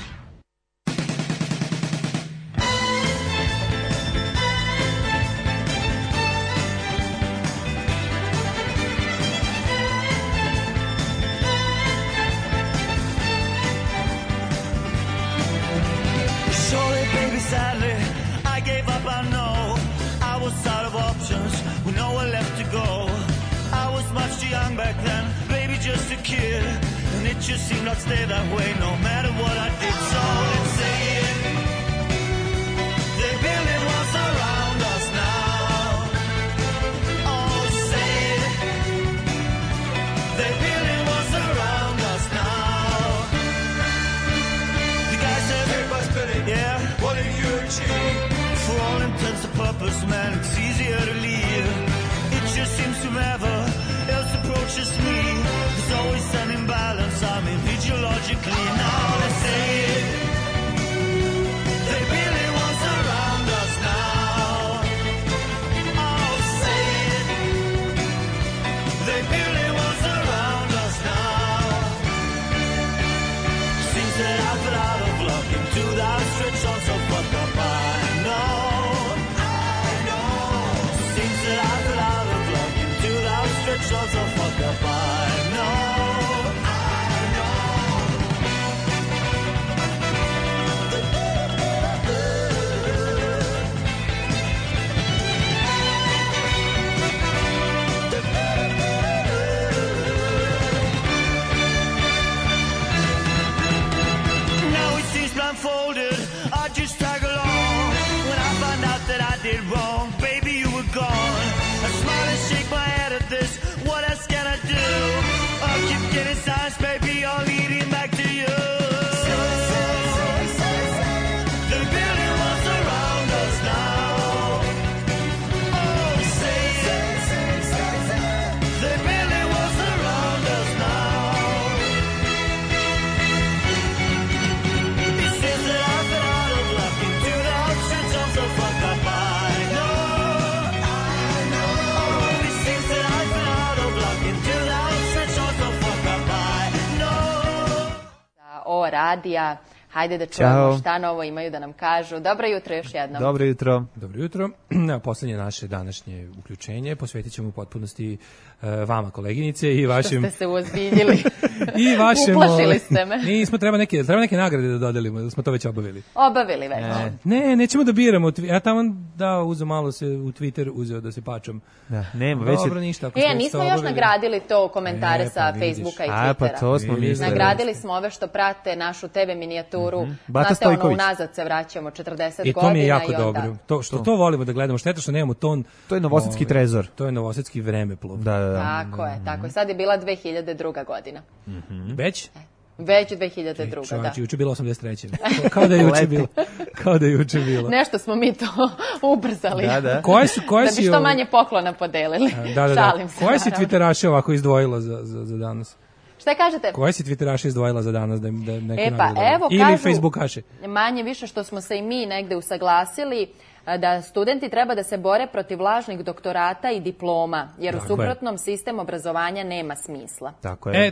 Sorry, baby, sadly, I gave up, I know. I was out of options with nowhere left to go. I was much too young back then, baby, just a kid. And it just seemed I'd stay that way no matter what I did. So let's say it. They're building walls around us now. Oh, say it. They're building walls around us now. The guy said, everybody's spinning. Yeah. What have you achieved? For all intents and purposes, man, it's easier to leave. It just seems whoever else approaches me, there's always an imbalance. I'm ideologically now. Let's say it. They building walls around us now. Oh, say it. They building walls around us now. Seems that I fell out of luck into that stretch on so fucked up. I know. Seems that I fell out of luck into that stretch on so fucked up. I know. Now it seems blindfolded, I just tag along. When I find out that I did wrong, baby, you were gone. I smile and shake my head at this, what else can I do? I keep getting signs, baby, all leading back to you. They're building walls around us now. Oh, say it. They're building walls around us now. It seems that I've been out of luck into the outstretched arms of fuck up. I know. Oh, it seems that I've been out of luck into the outstretched arms of fuck up. I know. O radija, hajde da čujemo Ćao. šta novo imaju da nam kažu. Dobro jutro još jednom. Dobro jutro. Dobro jutro. Poslednje naše današnje uključenje posvetit ćemo u potpunosti vama, koleginice, i vašim... Što ste se uozbiljili. I vašem... Uplašili ste me. Nismo, treba neke nagrade da dodelimo, da smo to već obavili. Obavili već. Ne, nećemo da biramo. Ja tamo uzeo malo se u Twitter, uzeo da se pačam. Da, nema, već Dobro, ništa. Ako smo već Nismo to još obavili. nagradili to komentare Pa sa vidiš. Facebooka i Twittera. A, pa to smo mislili. Nagradili smo ove što prate našu TV minijaturu. Bata Znate, ono, Stojković. unazad se vraćamo 40 I godina. to mi je jako i onda... dobro. To volimo da gledamo. Šteta što nemamo ton. To je novosadski trezor. To je novosadski vremeplov. Da. Tako je, tako je. Sad je bila 2002. godina. Već? Već 2002. da. Čovječ, juče bilo 83. Kao da je juče bilo. Nešto smo mi to ubrzali. Da. Koje Da si bi što manje poklona podelili. Da. Šalim se. Koje si naravno. Twitteraše ovako izdvojila za danas? Šta kažete? Koje si Twitteraše izdvojila za danas da neko Evo ili kažu, Facebookaše? manje više što smo se i mi negde usaglasili, da studenti treba da se bore protiv lažnih doktorata i diploma, jer u suprotnom sistem obrazovanja nema smisla. Tako je.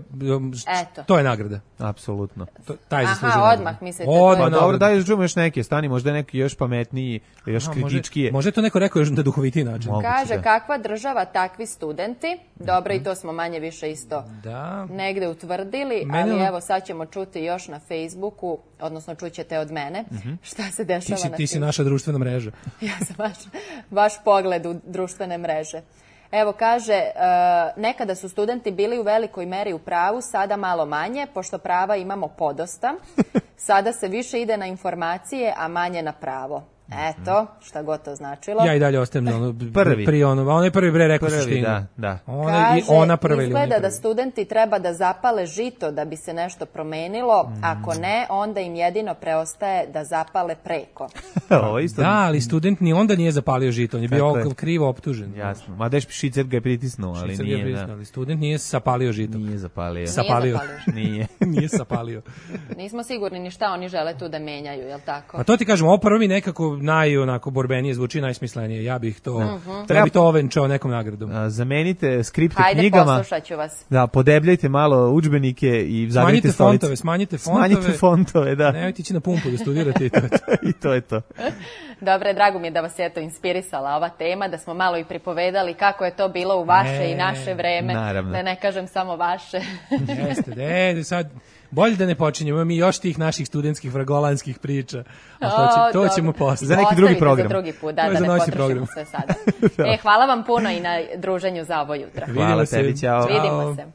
To je nagrada. Apsolutno. Taj Aha, odmah mislite. Pa dobro, daj čujemo još neke, stani, možda neki još pametniji, još kritičkije. Može to neko rekao još na duhovitiji način. Kaže, kakva država, takvi studenti. Dobro, i to smo manje više isto negde utvrdili, ali evo sad ćemo čuti još na Facebooku, odnosno čućete od mene šta se dešava na Ti si naša društvena mreža. Ja sam vaš pogled u društvene mreže. Evo kaže, nekada su studenti bili u velikoj meri u pravu, sada malo manje, pošto prava imamo podosta. Sada se više ide na informacije, a manje na pravo. Eto, šta god to značilo. Ja i dalje ostajem na ono Prvi. pri ono, on je prvi bre rekao Prvi, suštinu. da. I ona prva ili izgleda on da je prvi. studenti treba da zapale žito da bi se nešto promenilo, ako ne, onda im jedino preostaje da zapale preko. Ovo isto. Da, ali student ni onda nije zapalio žito, on je bio Tako je. krivo optužen. Jasno. Ma deš Šicer ga je pritisnuo, ali Švicar nije. je priznao, ali student nije sapalio žito. Nije zapalio. Sapalio. Nije. Nije sapalio. Nismo sigurni ni šta oni žele tu da menjaju, jel tako? A to ti kažem, ovo prvo mi nekako onako borbenije zvuči, najsmislenije. Ja bih to ovenčao nekom nagradom. Zamenite skript Hajde, knjigama. poslušat ću vas. Da, podebljajte malo udžbenike i zagrite stolice. Smanjite fontove, da. Nemojte ići na pumpu da studirate i to je to. I to je to. Dobre, drago mi je da vas je to inspirisala ova tema, da smo malo i pripovedali kako je to bilo u vaše i naše vreme. Naravno. Da ne kažem samo vaše. Jeste, sad bolje da ne počinjemo, mi još tih naših studentskih vragolanskih priča. To ćemo posle. Za neki drugi program. Za drugi put, da To je za ne noćni potrošimo program. sve sada. Hvala vam puno i na druženju za ovo jutro. Hvala tebi, ćao. Vidimo se.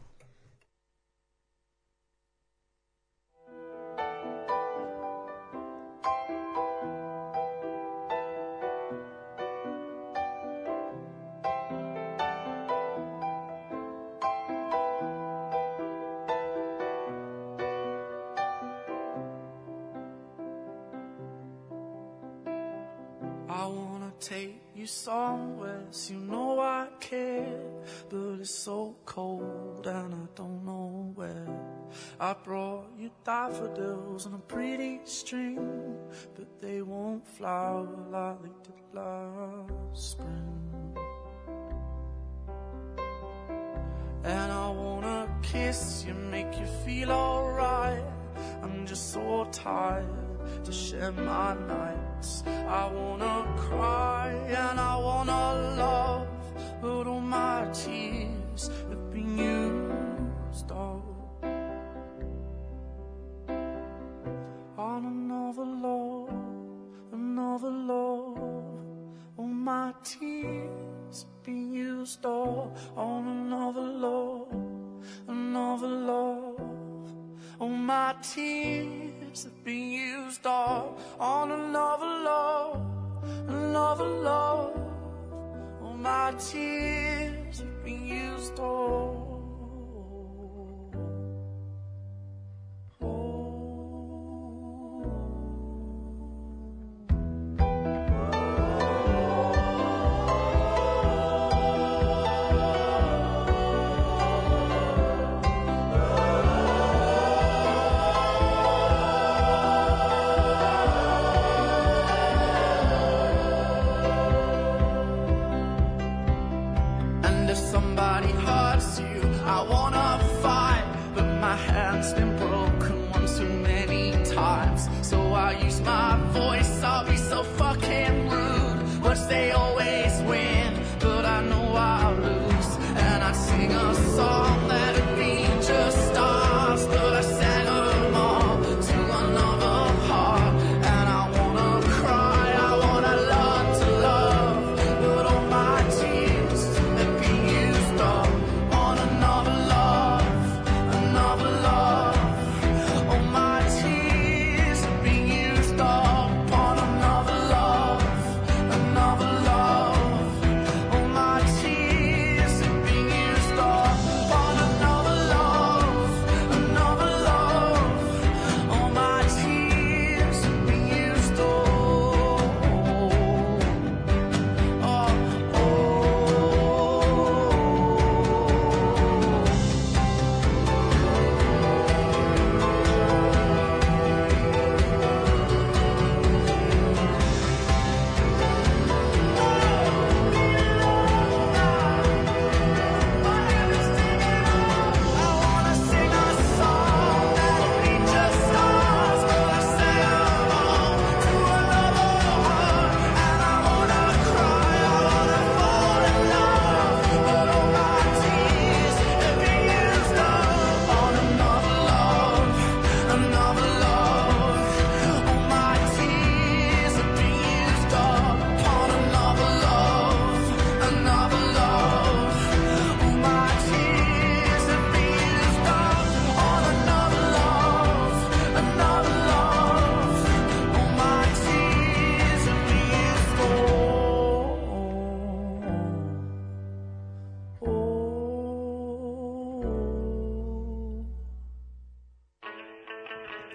I wanna take you somewhere, so you know I care, but it's so cold and I don't know where. I brought you daffodils on a pretty string, but they won't flower like they did last spring. And I wanna kiss you, make you feel alright. I'm just so tired to share my nights. I wanna cry and I wanna love, but all my tears have been used up on another love, another love. All my tears have been used up on another love, another love. All my tears have been used up on another love, another love. All my tears have been used up. And if somebody hurts you,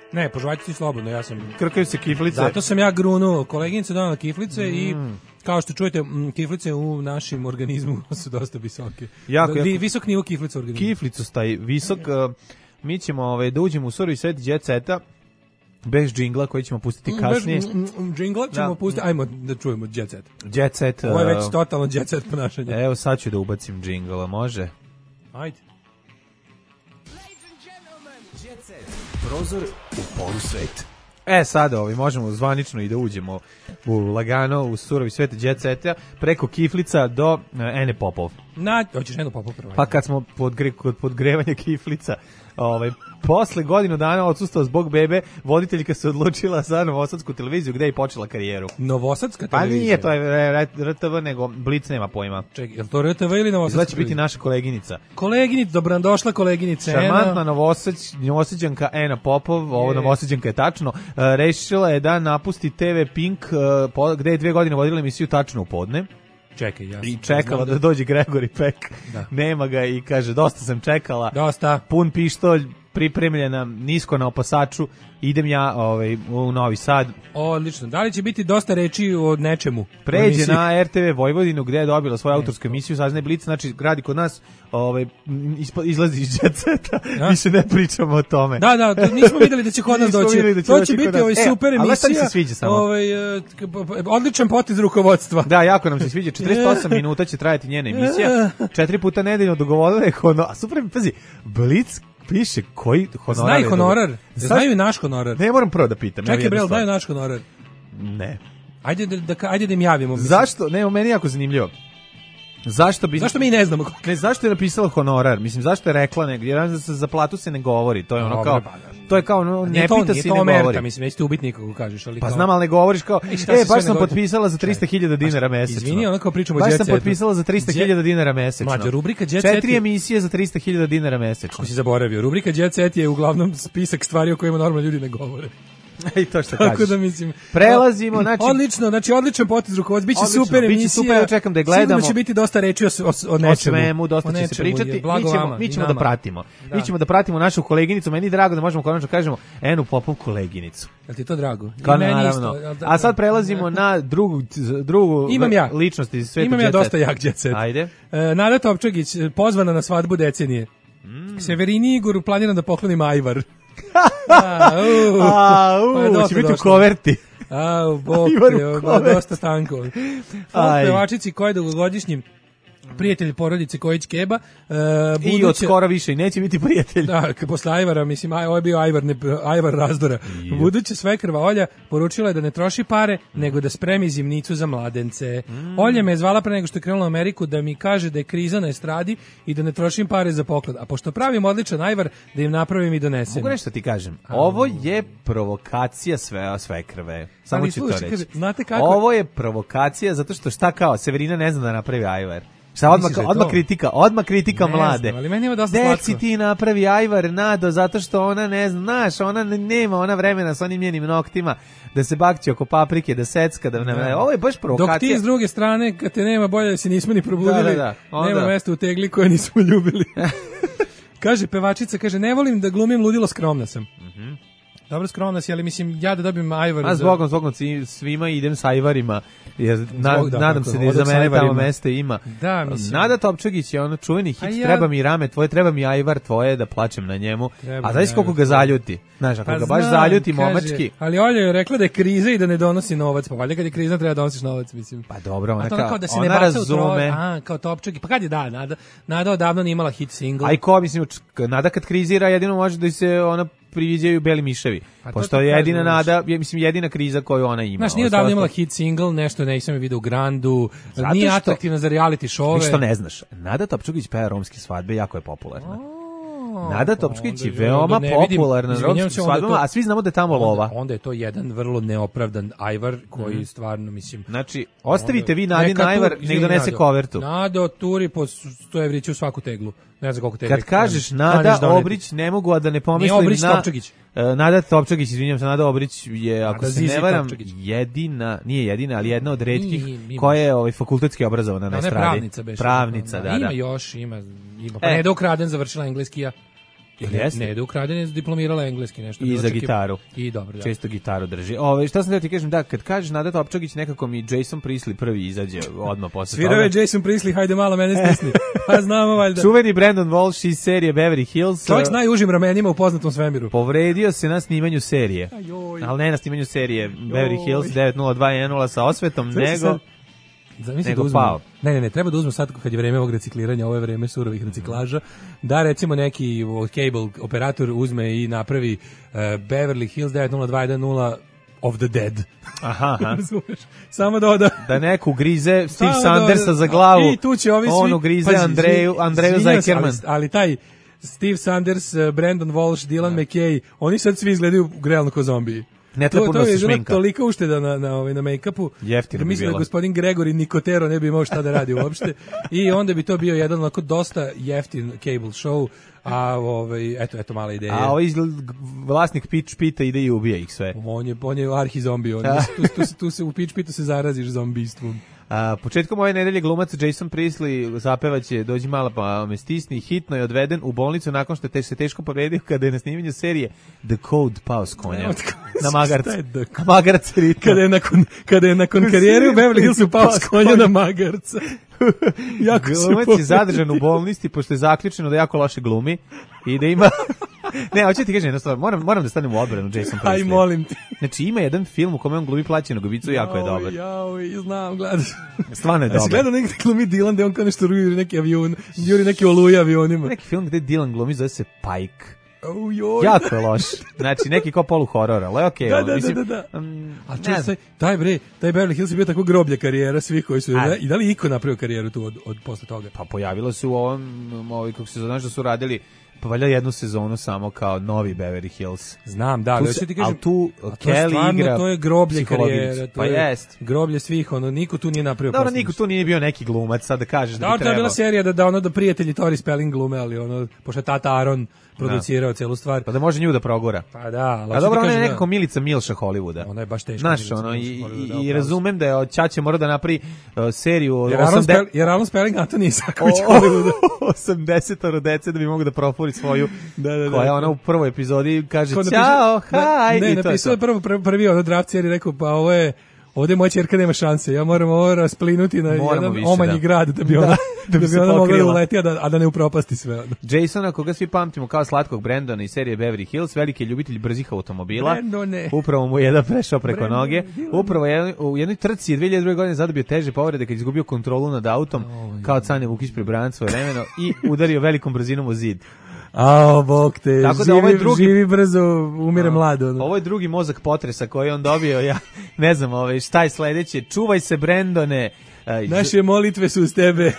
Ne, požvaću ti slobodno, ja sam... Krkaju se kiflice. Zato sam ja grunuo, koleginica donala kiflice i kao što čujete, kiflice u našem organizmu su dosta visoke. Visok nivo kiflica u organizmu. Kiflicu staji visok. Mi ćemo da uđemo u surovi svet Jet Seta bez džingla koji ćemo pustiti kasnije. Džingla ćemo pustiti, ajmo da čujemo Jet Set. Jet Set. Ovo je već totalno Jet Set ponašanje. Evo sad ću da ubacim džingla, može? Ajde. Jet Set. Prozor u polusvet. Sada možemo zvanično i da uđemo u lagano, u surovi svet Jet Seta, preko kiflica do Ene Popov. Hoćeš Enu Popov prvo? Pa kad smo kod podgrevanja kiflica, posle godinu dana odsustva zbog bebe, voditeljka se odlučila za Novosadsku televiziju, gde je počela karijeru. Novosadska televizija? Pa nije, to je RTV, nego Blic nema pojma. Čekaj, je li to RTV ili Novosadska? Znači biti naša koleginica. Dobro nam došla koleginica Ena. Šarmantna Novosađanka Ena Popov, ovo Novosađanka je tačno, rešila je da napusti TV Pink, gde je 2 godine vodila emisiju Tačno u podne. Čekaj, ja. I čekala da dođe Gregory Peck. Nema ga i kaže, dosta sam čekala. Dosta. Pun pištolj, pripremljena, nisko na opasaču. Idem ja u Novi Sad. Odlično. Da li će biti dosta reči o nečemu? Pređe na RTV Vojvodinu gdje je dobila svoju autorsku emisiju, saznaje Blic, znači gradi kod nas, izlazi iz Jet Seta, više ne pričamo o tome. Da, nismo videli da će kod nas doći. To će biti super emisija. Ali šta mi se sviđa samo? Odličan potez rukovodstva. Da, jako nam se sviđa. 48 minuta će trajati njena emisija. 4 puta nedeljno dogovorila je a super, pazi, Blic piše koji honorar. Znaju honorar. Znaju i naš honorar. Ne moram prvo da pitam. Čekaj, Brel, znaju naš honorar. Ne. Ajde da im javimo. Zašto? Ne, meni je jako zanimljivo. Zašto mi ne znamo? Ne, zašto je napisala honorar? Mislim, zašto je rekla negdje? Jer za platu se ne govori. To je ono kao... To je kao, ne pita se i ne govori. Nije to Omerta, mislim, nećete ubiti nikoga kažeš. Ali pa znam, ali ne govoriš kao, baš sam potpisala za 300.000 dinara mesečno. Izvini, ono kao pričamo o Jet Jet Setu. Baš sam potpisala za 300.000 dinara mesečno. Mađo, rubrika Jet Set 4 emisije za 300.000 dinara mesečno. Kako si zaboravio? Rubrika Jet Set je uglavnom spisak stvari o kojima normalno ljudi ne govore. I to što kažeš. Tako da mislim. Prelazimo, znači odličan potez rukovodstva. Biće super emisija. Biće super, ja čekam da je gledamo. Sigurno će biti dosta reči o nečemu. O svemu, dosta će se pričati. Mi ćemo da pratimo. Mi ćemo da pratimo našu koleginicu. Meni je drago da možemo konačno kažemo Enu Popov koleginicu. Jel ti to drago? Kao naravno. A sad prelazimo na drugu ličnost iz sveta Jet Seta. Imam ja dosta jak Jet Set. Ajde. Nada Topčagić pozvana na svadbu decenije. Severini Igoru planiram da poklonim ajvar. Će biti u koverti. Dosta tanko. Pevačici koja je dugogodišnjim prijatelj porodice Kojić Keba. I od skoro više i neće biti prijatelj. Da, posle Ajvara, mislim, ovo je bio Ajvar razdora. Buduća svekrva Olja poručila je da ne troši pare, nego da spremi zimnicu za mladence. Olja me je zvala pre nego što je krenula u Ameriku da mi kaže da je kriza na estradi i da ne trošim pare za poklon. A pošto pravim odličan Ajvar, da im napravim i donesem. Mogu nešto ti kažem? Ovo je provokacija svekrve. Samo ću to reći. Ovo je provokacija zato što šta kao, Severina ne zna da napravi Ajvar. Šta, odmah kritika mlade. Ali meni je dosta slatko. Deci ti napravi Ajvar, Nado, zato što ona ne zna, znaš, ona nema ona vremena sa onim njenim noktima da se bakći oko paprike, da secka, ovo je baš provokacija. Dok ti s druge strane, kad te nema, bolje da se nismo ni probudili, nema mesta u tegli koje nismo ljubili. Kaže pevačica, ne volim da glumim ludilo, skromna sam. Dobro, skromna si, ali mislim, ja da dobijem Ajvar... A zbogom svima idem s Ajvarima, jer nadam se da je za mene tamo mesta ima. Da, mislim... Nada Topčagić je ono čuveni hit, treba mi rame tvoje, treba mi Ajvar tvoje, da plačem na njemu. A znaš koliko ga zaljuti? Znaš, ako ga baš zaljuti momački... Ali Olja je rekla da je kriza i da ne donosi novac, pa valjda kad je kriza treba donosiš novac, mislim. Pa dobro, ona razume. Kao Topčagić, pa kad je Nada odavno nije imala hit single. Aj ko, mislim, Nada kad krizira jedino može da se ona priviđaju beli miševi. Pošto je jedina Nada, mislim jedina kriza koju ona ima. Znaš, nije odavno imala hit single, nešto nisam je vidio u Grandu, nije atraktivna za reality show-ove. Ništa ne znaš. Nada Topčagić peva romske svadbe, jako je popularna. Nada Topčagić je veoma popularna na romskim svadbama, a svi znamo da je tamo lova. Onda je to jedan vrlo neopravdan Ajvar koji stvarno, mislim... Znači, ostavite vi Nadin Ajvar, nek donese kovertu. Nada turi po 100 evrića u svaku teglu. Ne znam koliko tegli. Kad kažeš Nada Obrić, ne mogu da ne pomislim na... Obrić Topčagić. Nada Topčagić, izvinjam se, Nada Obrić je, ako se ne varam, nije jedina, ali jedna od retkih koja je fakultetski obrazovana na estradi. Pravnica. Pravnica, da. Ima. Pa ne da ukraden, završila engleski ja. Jeste? Ne, da ukraden je diplomirala engleski nešto. I za gitaru. I dobro, da. Često gitaru drži. Šta sam da ti kažem, da, kad kažeš Nada Topčagić, nekako mi Jason Priestley prvi izađe odmah posle toga. Svirao je Jason Priestley, hajde malo mene stisni. Pa znamo valjda. Čuveni Brandon Walsh iz serije Beverly Hills. Čovjek s najužim ramenima u poznatom svemiru. Povredio se na snimanju serije. Ajoj. Ali ne na snimanju serije Beverly Hills 90210 sa osvetom, nego da uzmemo. Ne, treba da uzmemo sad kad je vreme ovog recikliranja, ovo je vreme surovih reciklaža, da recimo neki cable operator uzme i napravi Beverly Hills 90210 of the dead. Aha. Samo da neku grize Steve Sandersa za glavu. I tu će ovi svi. Onu grize Andreju Zajkerman. Ali taj Steve Sanders, Brandon Walsh, Dylan McKay, oni sad svi izgledaju realno kao zombiji. Ne treba puno se šminka. To je toliko ušteda na make-upu. Jeftino bi mislim bilo. Da gospodin Gregory Nicotero ne bi imao šta da radi uopšte. I onda bi to bio jedan onako dosta jeftin cable show. A eto mala ideja. A vlasnik Pitch Pita ide i ubija ih sve. On je arhi-zombi. Tu se u Pitch Pitu se zaraziš zombistvom. Početkom ove nedelje glumac Jason Priestley zapevaće Dođi mala pa me stisni, hitno je odveden u bolnicu nakon što se teško povredio kada je na snimanju serije The Code pao s konja. Na magarcu. Magarc ritmo. Kada je nakon karijere u Beverly Hillsu pao s konja na magarca. Glumac je zadržan u bolnici pošto je zaključeno da jako loše glumi i da ima... Ne, hoću ti kažem jednu stvar, moram da stanem u odbranu Jason Priestley. Aj, molim ti. Znači, ima jedan film u kome on glumi plaćenog ubicu, jako je dobar. Znam, gledam. Stvarno je dobar. Jesi gledao nekada glumi Dylan da on kao nešto juri neki oluje avionima? Neki film gde Dylan glumi zove se Pike. Jako je loš. Znači, neki kao poluhoror, ali okej. Da. A taj Beverly Hills je bio tako groblje karijera svih koji su... I da li iko napravio karijeru tu od posle toga? Pa pojavilo se u ovom, kako se znaš da su radili, pa valjda jednu sezonu samo kao novi Beverly Hills. Znam, da, ali ti kažem, ali tu Kelly igra to je groblje karijera, pa jest. Groblje svih, niko tu nije napravio. Dobro, niko tu nije bio neki glumac, sad da kažeš da bi trebao. To je bila serija da prijatelji Tori Spelling glume, ali pošto je tata Aaron producirao celu stvar. Pa da može nju da progura. Pa da. A dobro, ona je nekako Milica Milša Hollywooda. Ona je baš teška. Znaš, i razumem da je Ćaća mora da napravi seriju... Jer Aaron Spelling, a to nije Isaković Hollywooda. 80 dece da bi mogu da profuri svoju, koja ona u prvoj epizodi kaže ćao, haj. Ne, napisao je prvi draft seriji, rekao, pa ovdje moja ćerka nema šanse, ja moram ovo rasplinuti na jedan omanji grad da bi ona mogla da uleti, a da ne upropasti sve. Jasona, koga svi pamtimo kao slatkog Brandona iz serije Beverly Hills, veliki ljubitelj brzih automobila. Upravo mu je jedan prešao preko noge. Upravo u jednoj trci 2002. godine zadobio teže povrede kad je izgubio kontrolu nad autom, kao Cane Vukić pri Brand svoje vremeno i udario velikom brzinom u zid. Bog te, živi brzo, umire mlado. Ovo je drugi mozak potresa koji on dobio, ja ne znam šta je sledeće, čuvaj se Brandone. Naše molitve su uz tebe.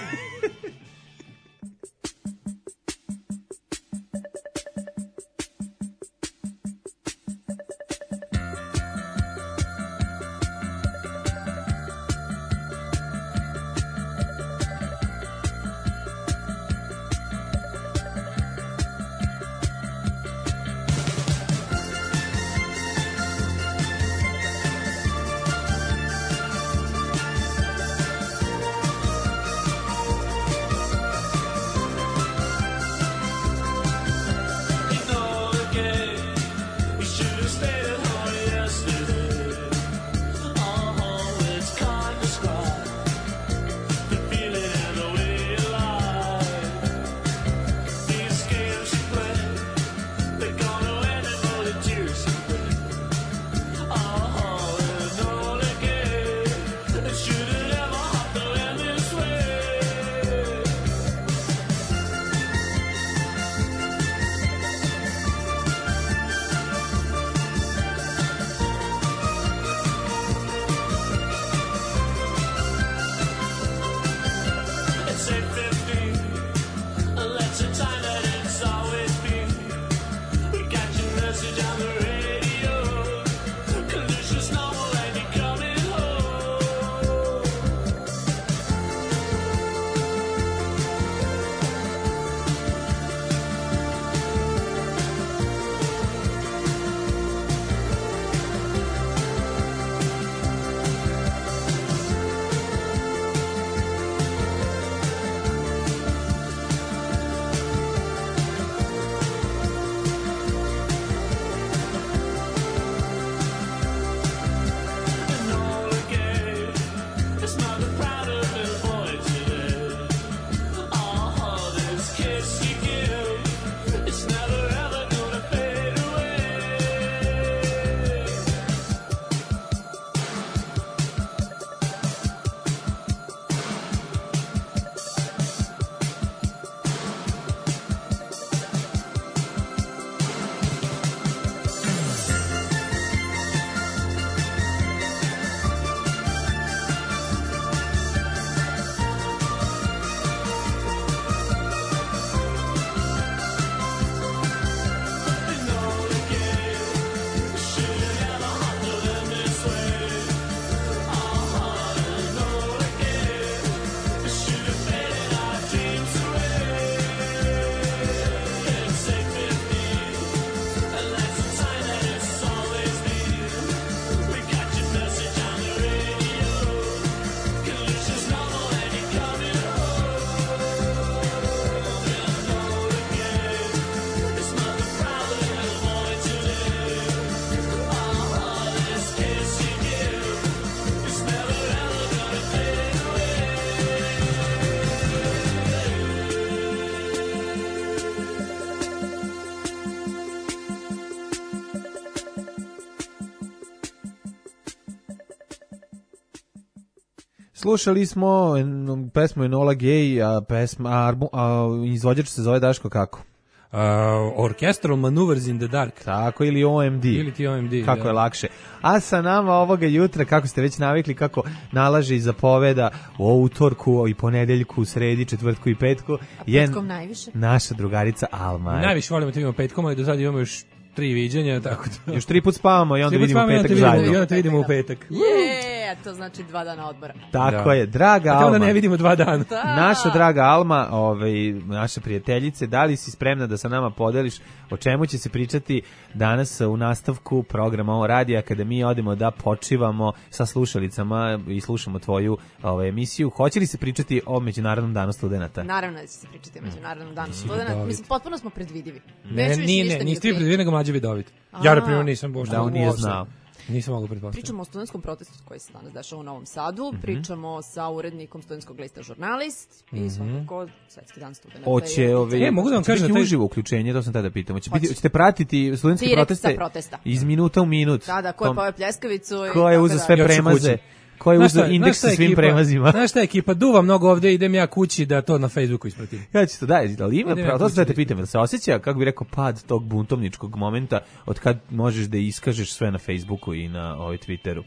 Slušali smo pesmu Enola Gay, a izvođač se zove Daško kako? Orchestral Maneuvers in the Dark. Tako, ili OMD. Ili ti OMD. Kako je lakše. A sa nama ovoga jutra, kako ste već navikli, kako nalaže i zapoveda u utorku i ponedeljku, sredi, četvrtku i petku, je najviše naša drugarica Alma. Najviše volimo da imamo petkom, ali do sada imamo još 3 viđenja, tako da... Još 3 put spavamo i onda vidimo petak zajedno. I onda te vidimo u petak. To znači 2 dana odmora. Tako je, draga Alma. Onda ne vidimo 2 dana. Naša draga Alma, naša prijateljice, da li si spremna da sa nama podeliš o čemu će se pričati danas u nastavku programa o Radija kada mi odemo da počivamo sa slušalicama i slušamo tvoju emisiju. Hoće li se pričati o Međunarodnom danu studenata? Naravno da će se pričati o Međunarodnom danu studenata. Mislim, potpuno smo predvidivi. Niste vi predvidivi, nego Mlađe Vidovit. Ja, na primjer, nisam bošta. Da, on nije znao. Nisam mogu pretpostaviti. Pričamo o studentskom protestu koji se danas dešava u Novom Sadu, pričamo sa urednikom studentskog lista Žurnalist i svakako Svetski dan studenata. Mogu da vam kažem da uživo uključenje, to sam tada pitam. Hoćete pratiti studentske proteste iz minuta u minut? Da, ko je pojao pljeskavicu i ko je uzeo sve premaze? Ko je uzeo indeks sa svim premazima? Znaš šta ekipa, duva mnogo ovde, idem ja kući da to na Facebooku ispratim. Ja ću to ali ima pravo, to se te pitam, da se osjeća, kako bi rekao, pad tog buntovničkog momenta od kad možeš da iskažeš sve na Facebooku i na Twitteru?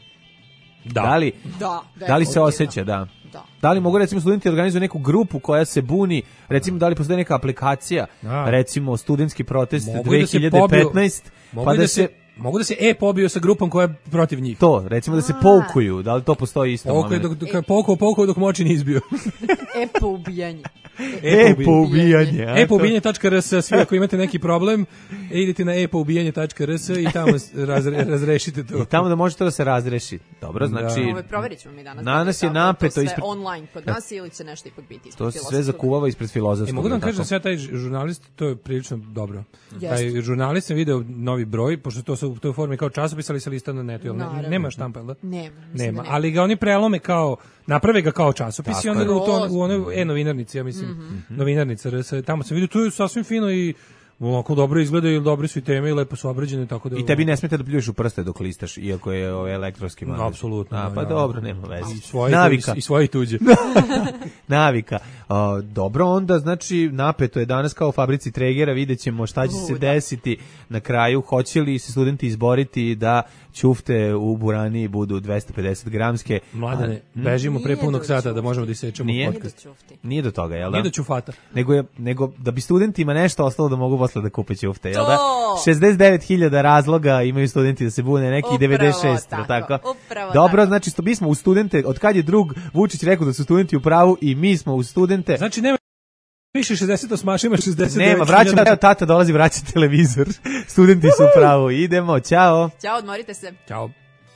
Da li se osjeća, da? Da li mogu, recimo, studenti organizuju neku grupu koja se buni, recimo, da li postoji neka aplikacija, recimo, studentski protest 2015, pa da se... Mogu da se pobiju sa grupom koja je protiv njih. To, recimo da se poukuju, da li to postoji isto moment? Poukao dok moći ne izbio. Poubijanje. Poubijanje.rs, svi ako imate neki problem, idete na poubijanje.rs i tamo razrešite to. I tamo da možete da se razreši. Dobro, znači... Proverit ćemo mi danas. Danas je napeto ispred... online kod nas ili će nešto ipak biti ispred filozofskog. To se sve zakuvava ispred filozofskog. Mogu da vam kažem da sve taj žurnalist, to je prilično dobro. Taj žurnalist sam video novi broj, pošto to su u toj formi kao časopis, ali se lista na netu. Nema štampa, jel da? Nema. Ali ga oni prelome kao, naprave ga kao časopis i onda ga u onoj e-novinarnici, ja mislim, novinarnica, tamo sam vidio, tu je sasvim fino i onako dobro izgleda i dobri su i teme i lepo su obrađene, tako da... I tebi ne smeta da pljuješ u prste dok listaš, iako je elektronski magazin. Apsolutno. Pa dobro, nema veze. Navika. I svoje tuđe. Navika. Dobro, onda, znači, napeto je danas kao u fabrici Tregera, vidjet ćemo šta će se desiti na kraju. Hoće li se studenti izboriti da ćufte u Burani budu 250 gramske? Mladene, bežimo pre punog sata da možemo da isečemo podcast. Nije do toga, jel da? Nije do ćufata. Nego da bi studentima nešto ostalo da mogu posle da kupe ćufte, jel da? 69.000 razloga imaju studenti da se bune, neki 96, tako? Dobro, znači, mi smo u studente, od kad je drug Vučić rekao da su studenti u pravu i mi smo u studente. Znači, nema više 68, ima 69. Nema, vraćam, tata dolazi, vraća televizor. Studenti su u pravu. Idemo, ćao. Ćao, odmorite se. Ćao.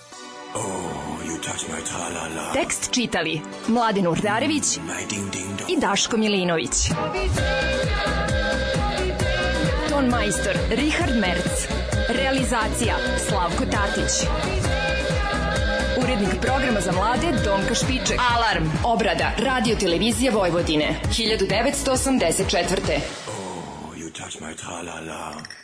Tekst čitali Mladin Urdarević i Daško Milinović. Ton majstor Richard Merc. Realizacija Slavko Tatić. Urednik programa za mlade Donka Špiček. Alarm. Obrada Radio Televizije Vojvodine 1984. You touch my tra-la-la.